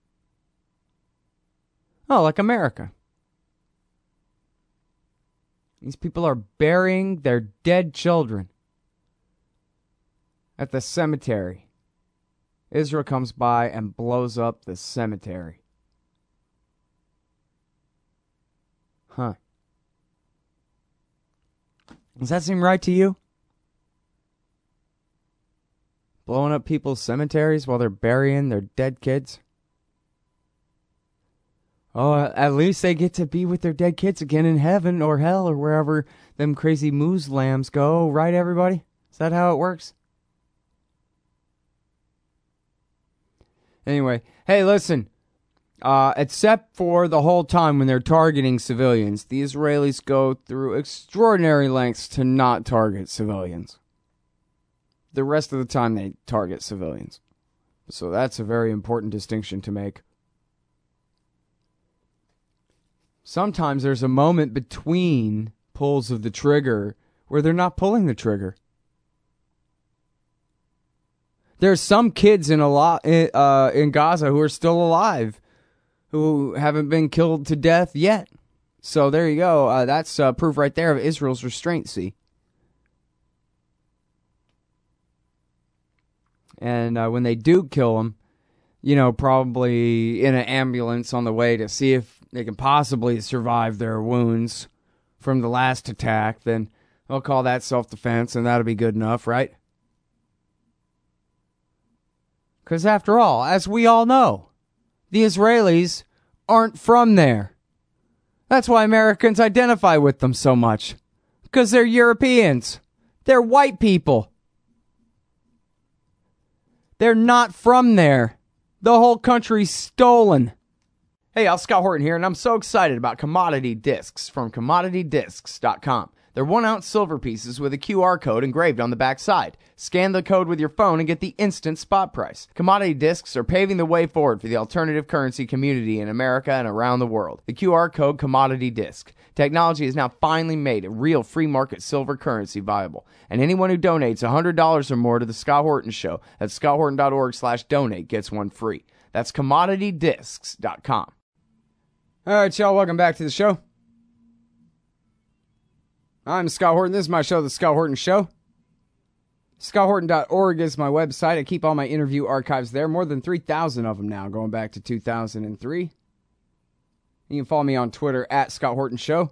Oh, like America. These people are burying their dead children at the cemetery. Israel comes by and blows up the cemetery. Huh. Does that seem right to you? Blowing up people's cemeteries while they're burying their dead kids? Oh, at least they get to be with their dead kids again in heaven or hell or wherever them crazy Muslims go, right, everybody? Is that how it works? Anyway, hey, listen. Uh, except for the whole time when they're targeting civilians, the Israelis go through extraordinary lengths to not target civilians. The rest of the time they target civilians. So that's a very important distinction to make. Sometimes there's a moment between pulls of the trigger where they're not pulling the trigger. There's some kids in a lot uh, in Gaza who are still alive, who haven't been killed to death yet. So there you go. Uh, that's uh, proof right there of Israel's restraint, see. And uh, when they do kill them, you know, probably in an ambulance on the way to see if they can possibly survive their wounds from the last attack, then they'll call that self-defense, and that'll be good enough, right? Because after all, as we all know, the Israelis aren't from there. That's why Americans identify with them so much. Because they're Europeans. They're white people. They're not from there. The whole country's stolen. Hey, Al, Scott Horton here, and I'm so excited about Commodity Discs from commodity discs dot com. They're one-ounce silver pieces with a Q R code engraved on the back side. Scan the code with your phone and get the instant spot price. Commodity Discs are paving the way forward for the alternative currency community in America and around the world. The Q R code Commodity Disc. Technology has now finally made a real free market silver currency viable. And anyone who donates one hundred dollars or more to the Scott Horton Show at scott horton dot org slash donate gets one free. That's commodity discs dot com. All right, y'all, welcome back to the show. I'm Scott Horton. This is my show, The Scott Horton Show. scott horton dot org is my website. I keep all my interview archives there, more than three thousand of them now, going back to two thousand three. You can follow me on Twitter at Scott Horton Show.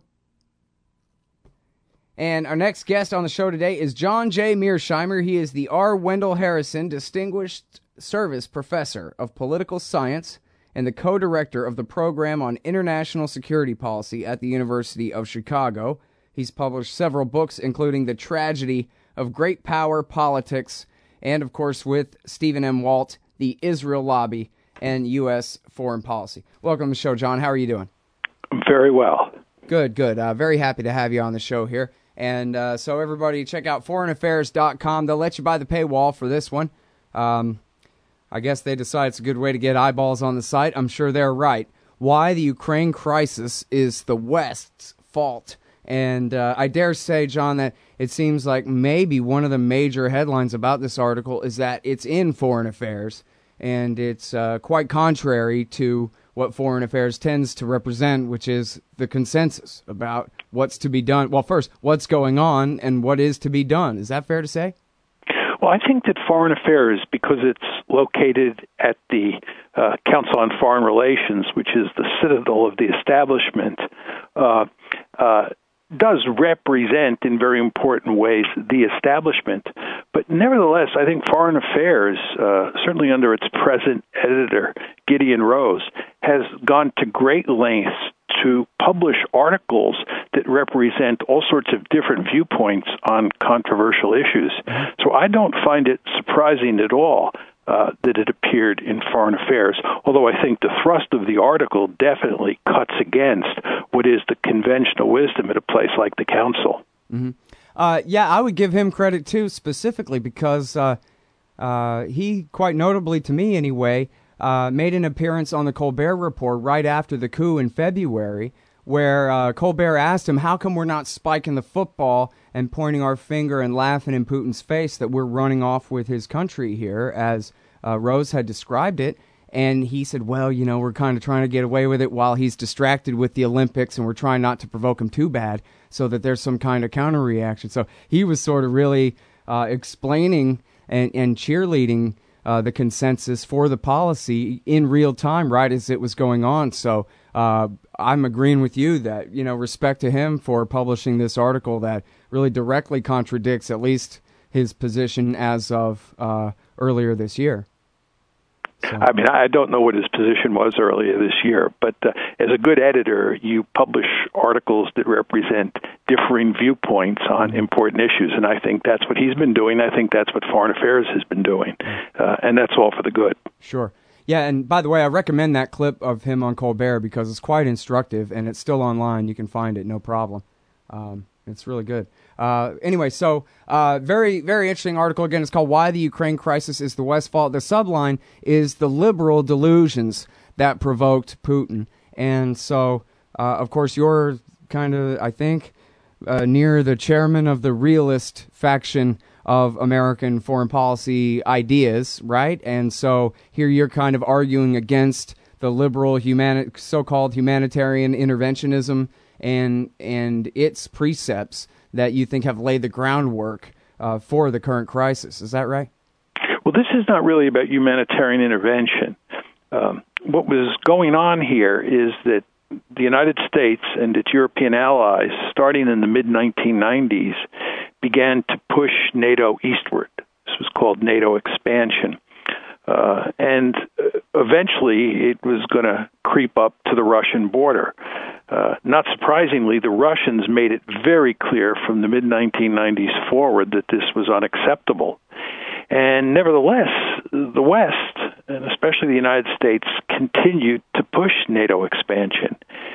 And our next guest on the show today is John J. Mearsheimer. He is the R. Wendell Harrison Distinguished Service Professor of Political Science and the co-director of the program on international security policy at the University of Chicago. He's published several books, including The Tragedy of Great Power Politics, and, of course, with Stephen M. Walt, The Israel Lobby, and U S Foreign Policy. Welcome to the show, John. How are you doing? Very well. Good, good. Uh, very happy to have you on the show here. And uh, so, everybody, check out foreign affairs dot com. They'll let you buy the paywall for this one. Um... I guess they decide it's a good way to get eyeballs on the site. I'm sure they're right. Why the Ukraine crisis is the West's fault. And uh, I dare say, John, that it seems like maybe one of the major headlines about this article is that it's in Foreign Affairs, and it's uh, quite contrary to what Foreign Affairs tends to represent, which is the consensus about what's to be done. Well, first, what's going on and what is to be done. Is that fair to say? Well, I think that Foreign Affairs, because it's located at the uh, Council on Foreign Relations, which is the citadel of the establishment, uh, uh, does represent in very important ways the establishment. But nevertheless, I think Foreign Affairs, uh, certainly under its present editor, Gideon Rose, has gone to great lengths to publish articles that represent all sorts of different viewpoints on controversial issues. So I don't find it surprising at all uh, that it appeared in Foreign Affairs, although I think the thrust of the article definitely cuts against what is the conventional wisdom at a place like the Council. Mm-hmm. Uh, yeah, I would give him credit, too, specifically because uh, uh, he, quite notably to me anyway, Uh, made an appearance on the Colbert Report right after the coup in February, where uh, Colbert asked him, how come we're not spiking the football and pointing our finger and laughing in Putin's face that we're running off with his country here, as uh, Rose had described it. And he said, well, you know, we're kind of trying to get away with it while he's distracted with the Olympics, and we're trying not to provoke him too bad so that there's some kind of counter reaction. So he was sort of really uh, explaining and, and cheerleading Uh, the consensus for the policy in real time, right as it was going on. So uh, I'm agreeing with you that, you know, respect to him for publishing this article that really directly contradicts at least his position as of uh, earlier this year. So. I mean, I don't know what his position was earlier this year, but uh, as a good editor, you publish articles that represent differing viewpoints on important issues, and I think that's what he's been doing. I think that's what Foreign Affairs has been doing, uh, and that's all for the good. Sure. Yeah, and by the way, I recommend that clip of him on Colbert because it's quite instructive, and it's still online. You can find it, no problem. Um, it's really good. Uh, anyway, so uh, very, very interesting article. Again, it's called Why the Ukraine Crisis is the West's Fault. The subline is the liberal delusions that provoked Putin. And so, uh, of course, you're kind of, I think, uh, near the chairman of the realist faction of American foreign policy ideas, right? And so here you're kind of arguing against the liberal humani- so-called humanitarian interventionism and and its precepts that you think have laid the groundwork uh, for the current crisis. Is that right? Well, this is not really about humanitarian intervention. Um, what was going on here is that the United States and its European allies, starting in the mid nineteen nineties, began to push NATO eastward. This was called NATO expansion. Uh, and eventually it was going to creep up to the Russian border. Uh, not surprisingly, the Russians made it very clear from the mid nineteen nineties forward that this was unacceptable. And nevertheless, the West, and especially the United States, continued to push NATO expansion.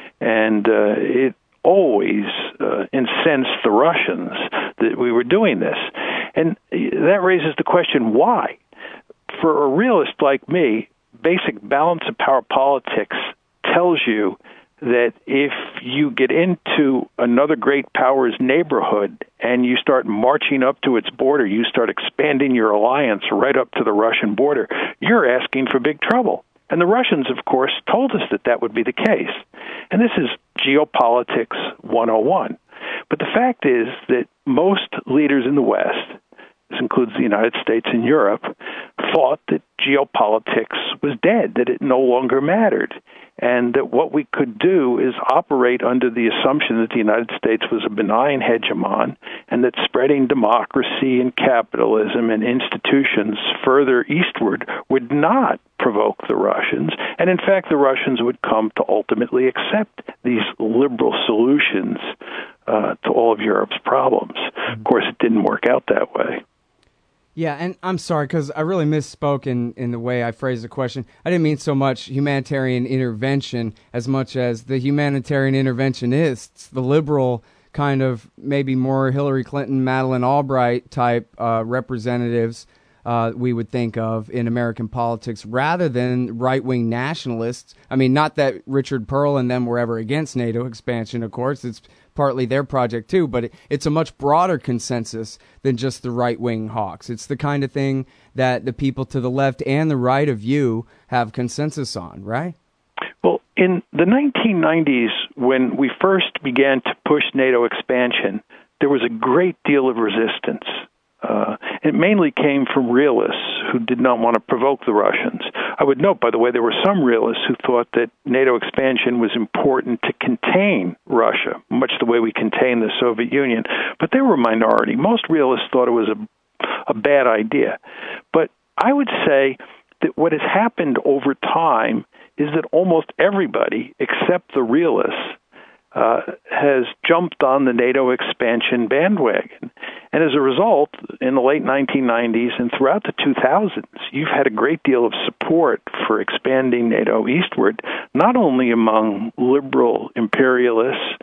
And uh, it always uh, incensed the Russians that we were doing this. And that raises the question, why? For a realist like me, basic balance of power politics tells you that if you get into another great power's neighborhood and you start marching up to its border, you start expanding your alliance right up to the Russian border, you're asking for big trouble. And the Russians, of course, told us that that would be the case. And this is geopolitics one oh one. But the fact is that most leaders in the West, this includes the United States and Europe, thought that geopolitics was dead, that it no longer mattered, and that what we could do is operate under the assumption that the United States was a benign hegemon and that spreading democracy and capitalism and institutions further eastward would not provoke the Russians. And in fact, the Russians would come to ultimately accept these liberal solutions uh, to all of Europe's problems. Of course, it didn't work out that way. Yeah, and I'm sorry, because I really misspoke in, in the way I phrased the question. I didn't mean so much humanitarian intervention as much as the humanitarian interventionists, the liberal kind of maybe more Hillary Clinton, Madeleine Albright type uh, representatives uh, we would think of in American politics rather than right-wing nationalists. I mean, not that Richard Pearl and them were ever against NATO expansion, of course. It's partly their project too, but it, it's a much broader consensus than just the right-wing hawks. It's the kind of thing that the people to the left and the right of you have consensus on, right? Well, in the nineteen nineties, when we first began to push NATO expansion, there was a great deal of resistance. Uh, it mainly came from realists who did not want to provoke the Russians. I would note, by the way, there were some realists who thought that NATO expansion was important to contain Russia, much the way we contained the Soviet Union. But they were a minority. Most realists thought it was a, a bad idea. But I would say that what has happened over time is that almost everybody, except the realists, Uh, has jumped on the NATO expansion bandwagon. And as a result, in the late nineteen nineties and throughout the two thousands, you've had a great deal of support for expanding NATO eastward, not only among liberal imperialists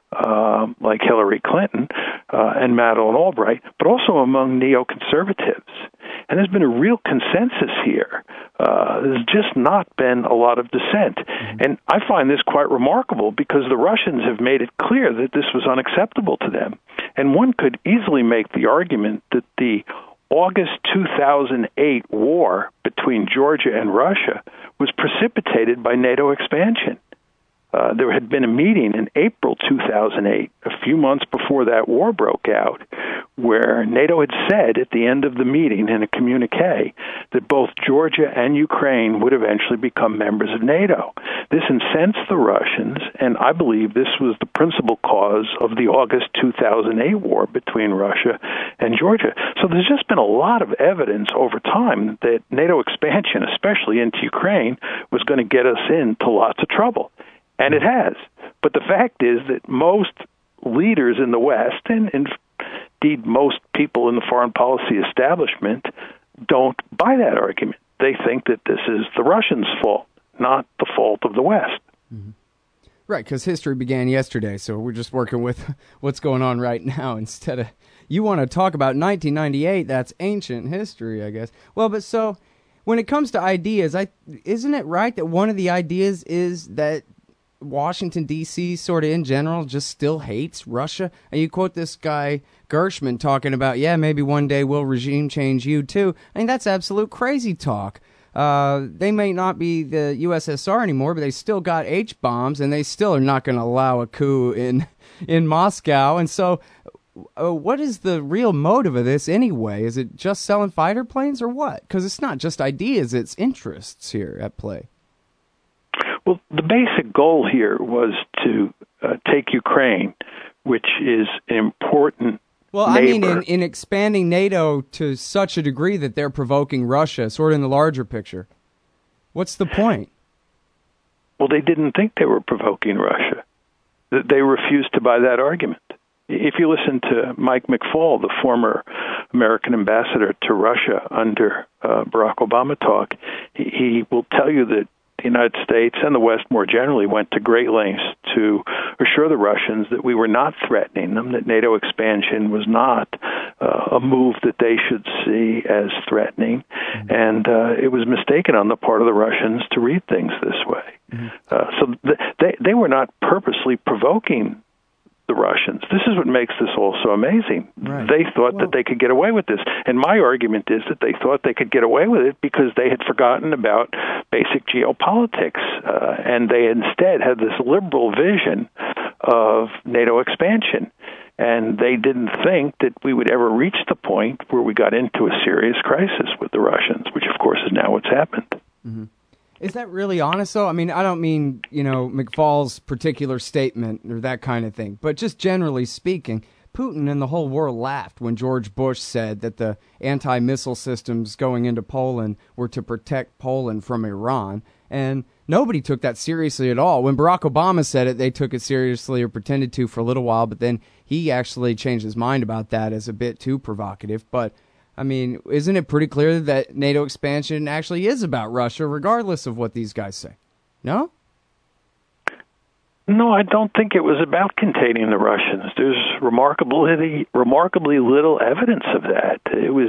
uh, like Hillary Clinton uh, and Madeleine Albright, but also among neoconservatives. And there's been a real consensus here. Uh, there's just not been a lot of dissent. Mm-hmm. And I find this quite remarkable because the Russians have made it clear that this was unacceptable to them. And one could easily make the argument that the August two thousand eight war between Georgia and Russia was precipitated by NATO expansion. Uh, there had been a meeting in April two thousand eight, a few months before that war broke out, where NATO had said at the end of the meeting in a communique that both Georgia and Ukraine would eventually become members of NATO. This incensed the Russians, and I believe this was the principal cause of the August two thousand eight war between Russia and Georgia. So there's just been a lot of evidence over time that NATO expansion, especially into Ukraine, was going to get us into lots of trouble. And it has. But the fact is that most leaders in the West, and indeed most people in the foreign policy establishment, don't buy that argument. They think that this is the Russians' fault, not the fault of the West. Mm-hmm. Right, because history began yesterday, so we're just working with what's going on right now instead of... You want to talk about nineteen ninety-eight, that's ancient history, I guess. Well, but so, when it comes to ideas, I isn't it right that one of the ideas is that Washington, D C, sort of in general, just still hates Russia? And you quote this guy, Gershman, talking about, yeah, maybe one day we'll regime change you too. I mean, that's absolute crazy talk. Uh, they may not be the U S S R anymore, but they still got H-bombs, and they still are not going to allow a coup in, in Moscow. And so uh, what is the real motive of this anyway? Is it just selling fighter planes or what? Because it's not just ideas, it's interests here at play. Well, the basic goal here was to uh, take Ukraine, which is an important Well, neighbor. I mean, in, in expanding NATO to such a degree that they're provoking Russia, sort of in the larger picture. What's the point? Well, they didn't think they were provoking Russia. They refused to buy that argument. If you listen to Mike McFaul, the former American ambassador to Russia under uh, Barack Obama talk, he, he will tell you that the United States and the West more generally went to great lengths to assure the Russians that we were not threatening them, that NATO expansion was not uh, a move that they should see as threatening, mm-hmm. and uh, it was mistaken on the part of the Russians to read things this way. Mm-hmm. Uh, so th- they they were not purposely provoking the Russians. This is what makes this all so amazing. Right. They thought well, that they could get away with this. And my argument is that they thought they could get away with it because they had forgotten about basic geopolitics. Uh, and they instead had this liberal vision of NATO expansion. And they didn't think that we would ever reach the point where we got into a serious crisis with the Russians, which, of course, is now what's happened. Mm-hmm. Is that really honest, though? I mean, I don't mean, you know, McFaul's particular statement or that kind of thing, but just generally speaking, Putin and the whole world laughed when George Bush said that the anti-missile systems going into Poland were to protect Poland from Iran, and nobody took that seriously at all. When Barack Obama said it, they took it seriously or pretended to for a little while, but then he actually changed his mind about that as a bit too provocative. But I mean, isn't it pretty clear that NATO expansion actually is about Russia, regardless of what these guys say? No? No, I don't think it was about containing the Russians. There's remarkably, remarkably little evidence of that. It was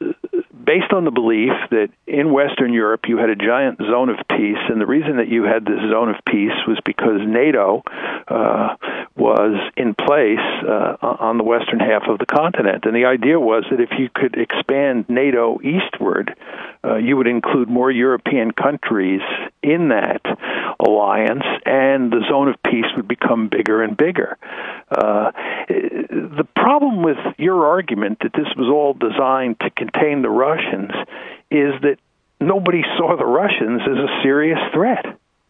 based on the belief that in Western Europe you had a giant zone of peace, and the reason that you had this zone of peace was because NATO uh, was in place uh, on the western half of the continent. And the idea was that if you could expand NATO eastward, uh, you would include more European countries in that alliance, and the zone of peace would become bigger and bigger. Uh, the problem with your argument that this was all designed to contain the Russians is that nobody saw the Russians as a serious threat.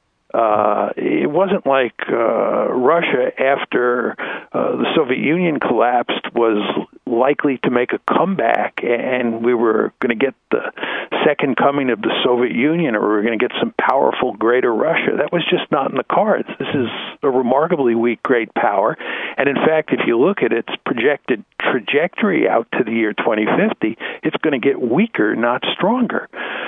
Uh, it wasn't like uh, Russia, after uh, the Soviet Union collapsed, was likely to make a comeback, and we were going to get the second coming of the Soviet Union, or we were going to get some powerful greater Russia. That was just not in the cards. This is a remarkably weak great power, and in fact, if you look at its projected trajectory out to the year twenty fifty, it's going to get weaker, not stronger.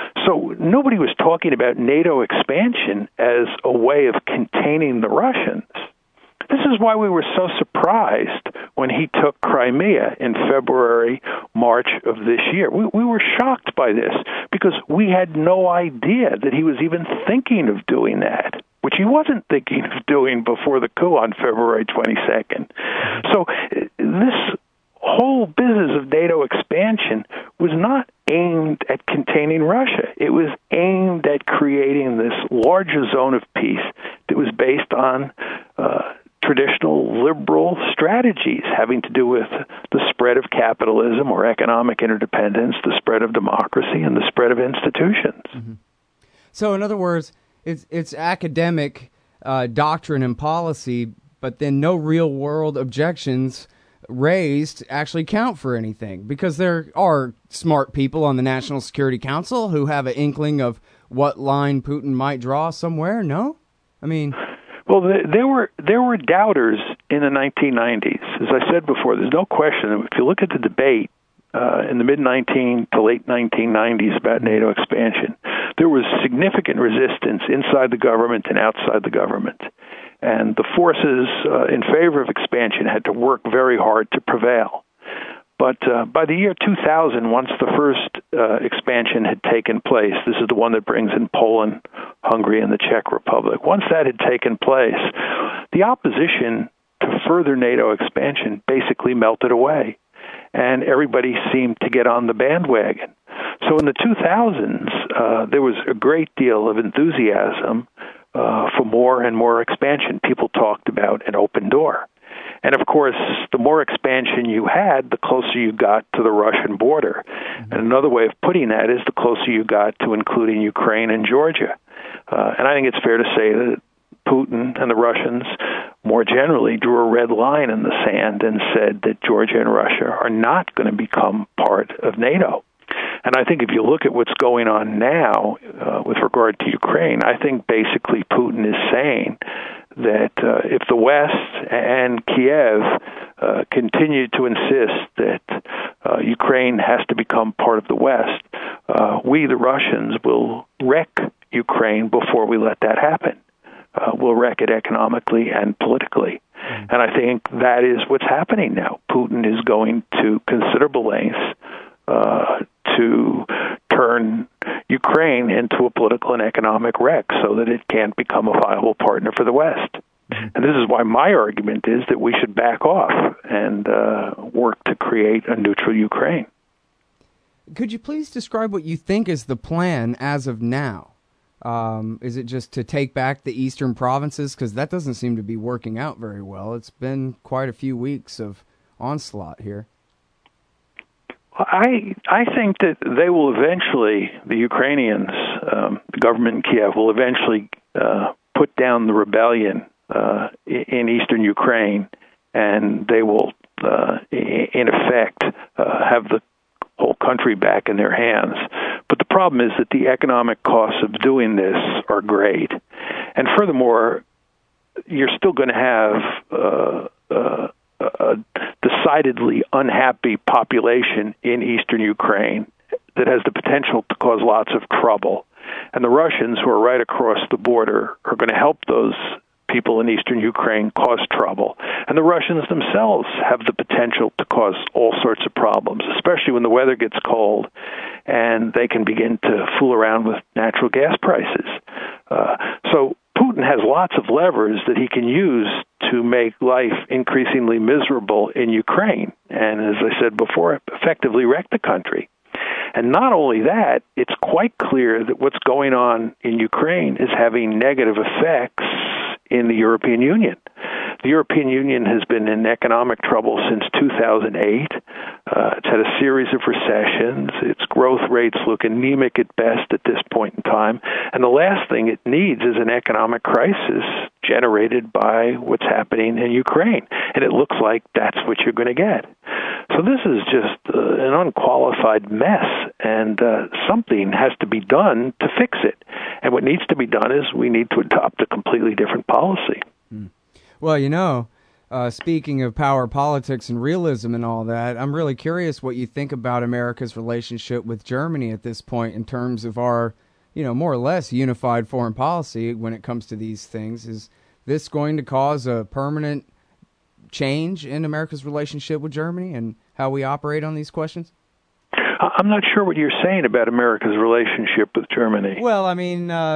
So nobody was talking about NATO expansion as a way of containing the Russians. This is why we were so surprised when he took Crimea in February, March of this year. We, we were shocked by this because we had no idea that he was even thinking of doing that, which he wasn't thinking of doing before the coup on February twenty-second. So this whole business of NATO expansion was not aimed at containing Russia. It was aimed at creating this larger zone of peace that was based on uh, traditional liberal strategies having to do with the spread of capitalism or economic interdependence, the spread of democracy, and the spread of institutions. Mm-hmm. So, in other words, it's, it's academic uh, doctrine and policy, but then no real-world objections raised actually count for anything, because there are smart people on the National Security Council who have an inkling of what line Putin might draw somewhere. No? I mean, well, there were there were doubters in the nineteen nineties. As I said before, there's no question. If you look at the debate uh, in the mid nineteen to late nineteen nineties about NATO expansion, there was significant resistance inside the government and outside the government. And the forces uh, in favor of expansion had to work very hard to prevail. But uh, by the year two thousand, once the first uh, expansion had taken place, this is the one that brings in Poland, Hungary, and the Czech Republic. Once that had taken place, the opposition to further NATO expansion basically melted away, and everybody seemed to get on the bandwagon. So in the two thousands, uh, there was a great deal of enthusiasm Uh, for more and more expansion. People talked about an open door. And of course, the more expansion you had, the closer you got to the Russian border. Mm-hmm. And another way of putting that is the closer you got to including Ukraine and Georgia. Uh, and I think it's fair to say that Putin and the Russians more generally drew a red line in the sand and said that Georgia and Russia are not going to become part of NATO. And I think if you look at what's going on now uh, with regard to Ukraine, I think basically Putin is saying that uh, if the West and Kiev uh, continue to insist that uh, Ukraine has to become part of the West, uh, we, the Russians, will wreck Ukraine before we let that happen. Uh, we'll wreck it economically and politically. Mm-hmm. And I think that is what's happening now. Putin is going to considerable lengths uh, to turn Ukraine into a political and economic wreck so that it can't become a viable partner for the West. Mm-hmm. And this is why my argument is that we should back off and uh, work to create a neutral Ukraine. Could you please describe what you think is the plan as of now? Um, is it just to take back the eastern provinces? Because that doesn't seem to be working out very well. It's been quite a few weeks of onslaught here. I I think that they will eventually, the Ukrainians, um, the government in Kiev, will eventually uh, put down the rebellion uh, in eastern Ukraine, and they will, uh, in effect, uh, have the whole country back in their hands. But the problem is that the economic costs of doing this are great. And furthermore, you're still going to have uh, uh, a decidedly unhappy population in eastern Ukraine that has the potential to cause lots of trouble. And the Russians, who are right across the border, are going to help those people in eastern Ukraine cause trouble. And the Russians themselves have the potential to cause all sorts of problems, especially when the weather gets cold and they can begin to fool around with natural gas prices. Uh, so Putin has lots of levers that he can use to make life increasingly miserable in Ukraine. And as I said before, effectively wreck the country. And not only that, it's quite clear that what's going on in Ukraine is having negative effects in the European Union. The European Union has been in economic trouble since two thousand eight. Uh, it's had a series of recessions. Its growth rates look anemic at best at this point in time. And the last thing it needs is an economic crisis generated by what's happening in Ukraine. And it looks like that's what you're going to get. So this is just uh, an unqualified mess, and uh, something has to be done to fix it. And what needs to be done is we need to adopt a completely different policy. Hmm. Well, you know, uh, speaking of power politics and realism and all that, I'm really curious what you think about America's relationship with Germany at this point in terms of our, you know, more or less unified foreign policy when it comes to these things. Is this going to cause a permanent change in America's relationship with Germany and how we operate on these questions? I'm not sure what you're saying about America's relationship with Germany. Well, I mean, uh,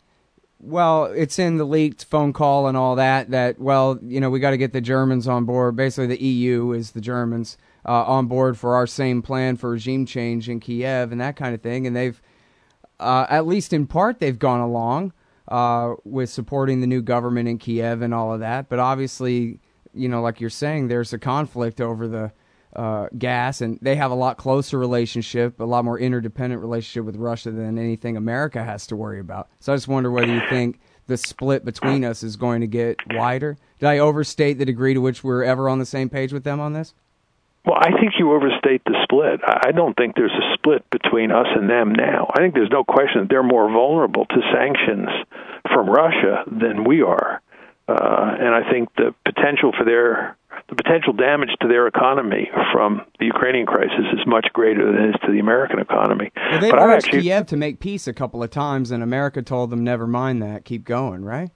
well, it's in the leaked phone call and all that, that, well, you know, we got to get the Germans on board. Basically, the E U is the Germans uh, on board for our same plan for regime change in Kiev and that kind of thing. And they've, uh, at least in part, they've gone along uh, with supporting the new government in Kiev and all of that. But obviously, you know, like you're saying, there's a conflict over the uh, gas, and they have a lot closer relationship, a lot more interdependent relationship with Russia than anything America has to worry about. So I just wonder whether you think the split between us is going to get wider. Did I overstate the degree to which we're ever on the same page with them on this? Well, I think you overstate the split. I don't think there's a split between us and them now. I think there's no question that they're more vulnerable to sanctions from Russia than we are. Uh, and I think the potential for their the potential damage to their economy from the Ukrainian crisis is much greater than it is to the American economy. Well, they've urged actually, Kiev to make peace a couple of times, and America told them, never mind that, keep going, right?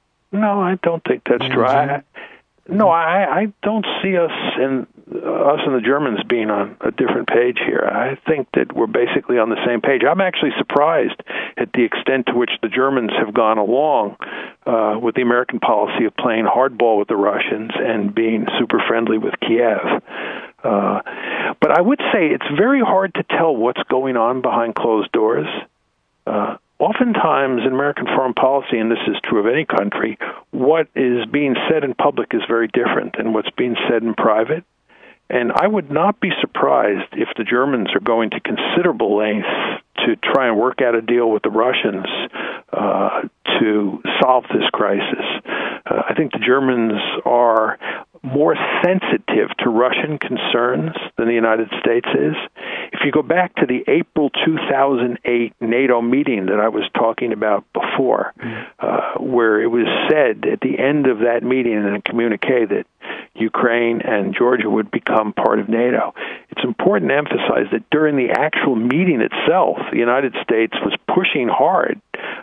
No, I don't think that's true. I, no, I, I don't see us and us and the Germans being on a different page here. I think that we're basically on the same page. I'm actually surprised at the extent to which the Germans have gone along uh, with the American policy of playing hardball with the Russians and being super friendly with Kiev. Uh, but I would say it's very hard to tell what's going on behind closed doors. Uh, Oftentimes, in American foreign policy, and this is true of any country, what is being said in public is very different than what's being said in private. And I would not be surprised if the Germans are going to considerable lengths to try and work out a deal with the Russians uh, to solve this crisis. Uh, I think the Germans are more sensitive to Russian concerns than the United States is. If you go back to the April two thousand eight NATO meeting that I was talking about before, uh, where it was said at the end of that meeting in a communique that Ukraine and Georgia would become part of NATO, it's important to emphasize that during the actual meeting itself, the United States was pushing hard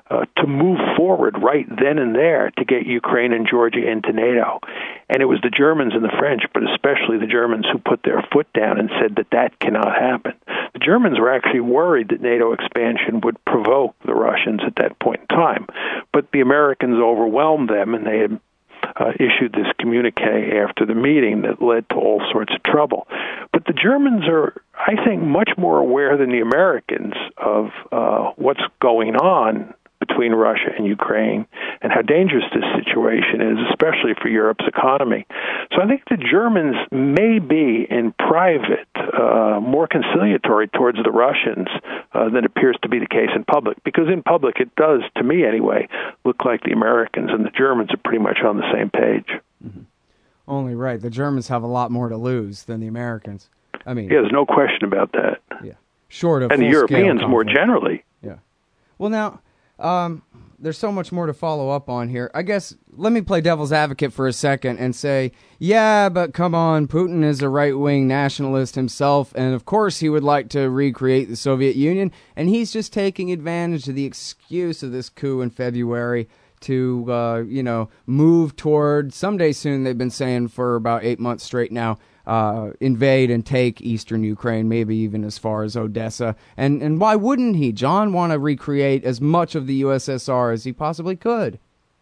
uh, to move forward right then and there to get Ukraine and Georgia into NATO. And it was the Germans and the French, but especially the Germans, who put their foot down and said that that cannot happen. The Germans were actually worried that NATO expansion would provoke the Russians at that point in time. But the Americans overwhelmed them, and they had uh, issued this communique after the meeting that led to all sorts of trouble. But the Germans are, I think, much more aware than the Americans of uh, what's going on between Russia and Ukraine and how dangerous this situation is, especially for Europe's economy. So I think the Germans may be, in private, uh, more conciliatory towards the Russians uh, than appears to be the case in public, because in public it does, to me anyway, look like the Americans and the Germans are pretty much on the same page. Mm-hmm. Only right. The Germans have a lot more to lose than the Americans. I mean, yeah, there's no question about that. Yeah, short of and the Europeans more generally. Yeah. Well, now, um, there's so much more to follow up on here. I guess let me play devil's advocate for a second and say, yeah, but come on, Putin is a right-wing nationalist himself, and of course he would like to recreate the Soviet Union, and he's just taking advantage of the excuse of this coup in February to, uh, you know, move toward, someday soon, they've been saying for about eight months straight now, uh, invade and take eastern Ukraine, maybe even as far as Odessa. And and why wouldn't he, John, want to recreate as much of the U S S R as he possibly could?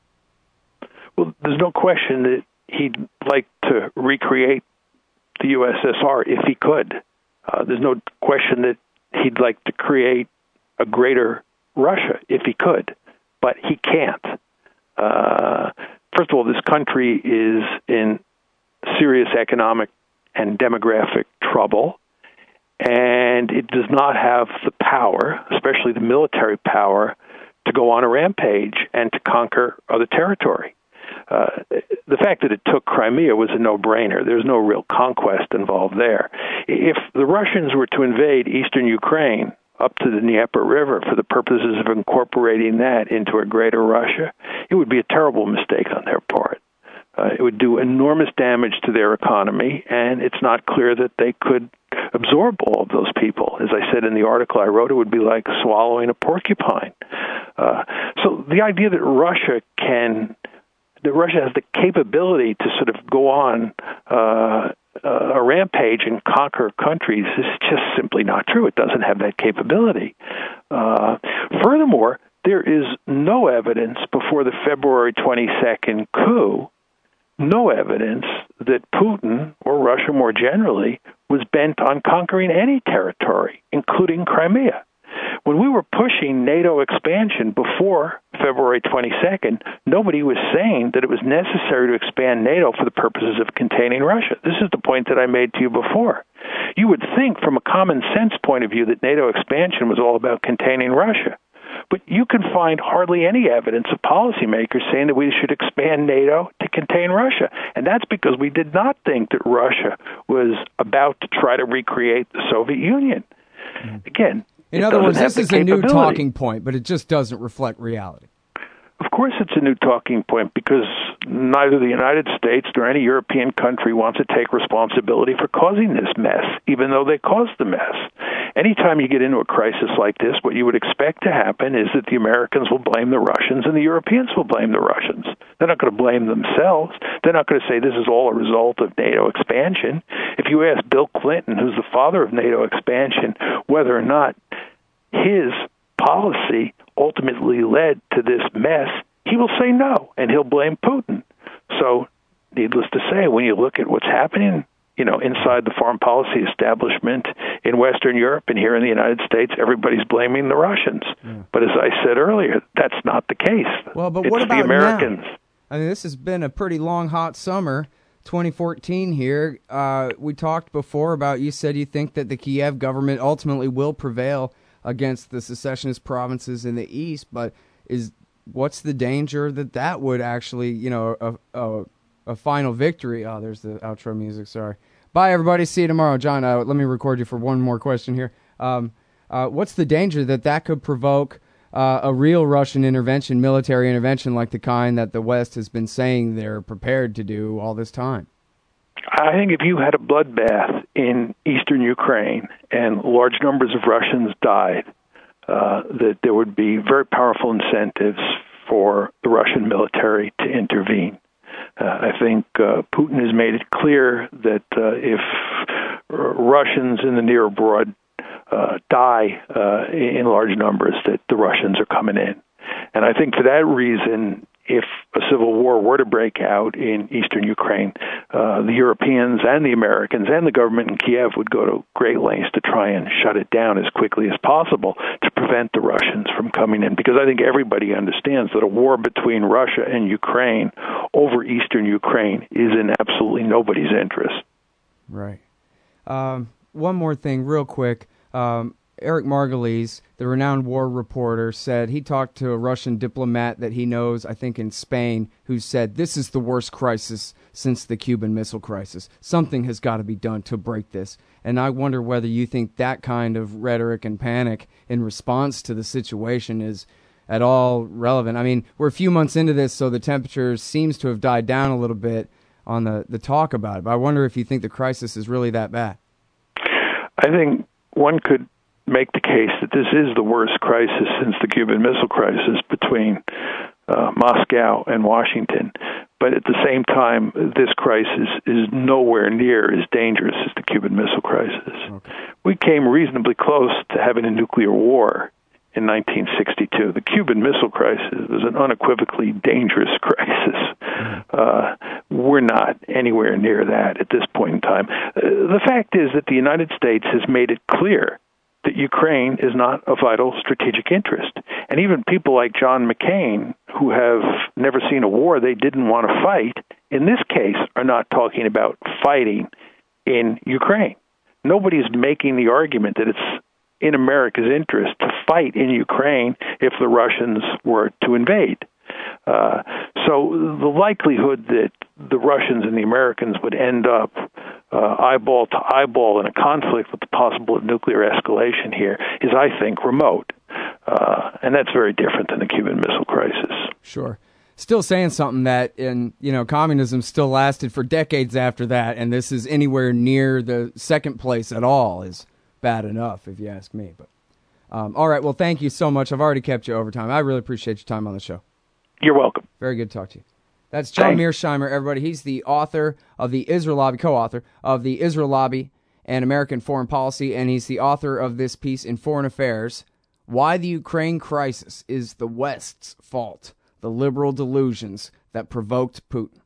Well, there's no question that he'd like to recreate the U S S R if he could. Uh, there's no question that he'd like to create a greater Russia if he could, but he can't. Uh, first of all, this country is in serious economic and demographic trouble, and it does not have the power, especially the military power, to go on a rampage and to conquer other territory. Uh, the fact that it took Crimea was a no-brainer. There's no real conquest involved there. If the Russians were to invade eastern Ukraine up to the Dnieper River for the purposes of incorporating that into a greater Russia, it would be a terrible mistake on their part. Uh, it would do enormous damage to their economy, and it's not clear that they could absorb all of those people. As I said in the article I wrote, it would be like swallowing a porcupine. Uh, so the idea that Russia can, that Russia has the capability to sort of go on uh, a rampage and conquer countries is just simply not true. It doesn't have that capability. Uh, furthermore, there is no evidence before the February twenty-second coup, no evidence that Putin, or Russia more generally, was bent on conquering any territory, including Crimea. When we were pushing NATO expansion before February twenty-second, nobody was saying that it was necessary to expand NATO for the purposes of containing Russia. This is the point that I made to you before. You would think from a common sense point of view that NATO expansion was all about containing Russia. But you can find hardly any evidence of policymakers saying that we should expand NATO to contain Russia. And that's because we did not think that Russia was about to try to recreate the Soviet Union. Again, in other words, this is a new talking point, but it just doesn't reflect reality. Of course it's a new talking point because neither the United States nor any European country wants to take responsibility for causing this mess, even though they caused the mess. Anytime you get into a crisis like this, what you would expect to happen is that the Americans will blame the Russians and the Europeans will blame the Russians. They're not going to blame themselves. They're not going to say this is all a result of NATO expansion. If you ask Bill Clinton, who's the father of NATO expansion, whether or not his policy ultimately led to this mess, he will say no, and he'll blame Putin. So, needless to say, when you look at what's happening, you know, inside the foreign policy establishment in Western Europe and here in the United States, everybody's blaming the Russians. Yeah. But as I said earlier, that's not the case. Well, but it's what about the Americans? Now? I mean, this has been a pretty long, hot summer. twenty fourteen here. Uh, we talked before about, you said you think that the Kiev government ultimately will prevail against the secessionist provinces in the east, but is what's the danger that that would actually, you know, a, a, a final victory? Oh, there's the outro music. Sorry. Bye, everybody. See you tomorrow. John, uh, let me record you for one more question here. Um, uh, what's the danger that that could provoke uh, a real Russian intervention, military intervention, like the kind that the West has been saying they're prepared to do all this time? I think if you had a bloodbath in eastern Ukraine and large numbers of Russians died, uh, that there would be very powerful incentives for the Russian military to intervene. Uh, I think uh, Putin has made it clear that uh, if Russians in the near abroad uh, die uh, in large numbers, that the Russians are coming in. And I think for that reason, if a civil war were to break out in eastern Ukraine, uh, the Europeans and the Americans and the government in Kiev would go to great lengths to try and shut it down as quickly as possible to prevent the Russians from coming in. Because I think everybody understands that a war between Russia and Ukraine over eastern Ukraine is in absolutely nobody's interest. Right. Um, one more thing, real quick. Um, Eric Margolis, the renowned war reporter, said he talked to a Russian diplomat that he knows, I think in Spain, who said this is the worst crisis since the Cuban Missile Crisis. Something has got to be done to break this. And I wonder whether you think that kind of rhetoric and panic in response to the situation is at all relevant. I mean, we're a few months into this, so the temperature seems to have died down a little bit on the, the talk about it. But I wonder if you think the crisis is really that bad. I think one could make the case that this is the worst crisis since the Cuban Missile Crisis between uh, Moscow and Washington. But at the same time, this crisis is nowhere near as dangerous as the Cuban Missile Crisis. Okay. We came reasonably close to having a nuclear war in nineteen sixty-two. The Cuban Missile Crisis was an unequivocally dangerous crisis. Uh, we're not anywhere near that at this point in time. Uh, the fact is that the United States has made it clear that Ukraine is not a vital strategic interest. And even people like John McCain, who have never seen a war they didn't want to fight, in this case are not talking about fighting in Ukraine. Nobody's making the argument that it's in America's interest to fight in Ukraine if the Russians were to invade. Uh, so the likelihood that the Russians and the Americans would end up uh, eyeball to eyeball in a conflict with the possible nuclear escalation here is, I think, remote. Uh, and that's very different than the Cuban Missile Crisis. Sure. Still saying something that, in you know, communism still lasted for decades after that, and this is anywhere near the second place at all is bad enough, if you ask me. But um, all right, well, thank you so much. I've already kept you over time. I really appreciate your time on the show. You're welcome. Very good to talk to you. That's John Thanks. Mearsheimer, everybody. He's the author of the Israel Lobby, co-author of the Israel Lobby and American Foreign Policy, and he's the author of this piece in Foreign Affairs, Why the Ukraine Crisis is the West's Fault, the Liberal Delusions that Provoked Putin.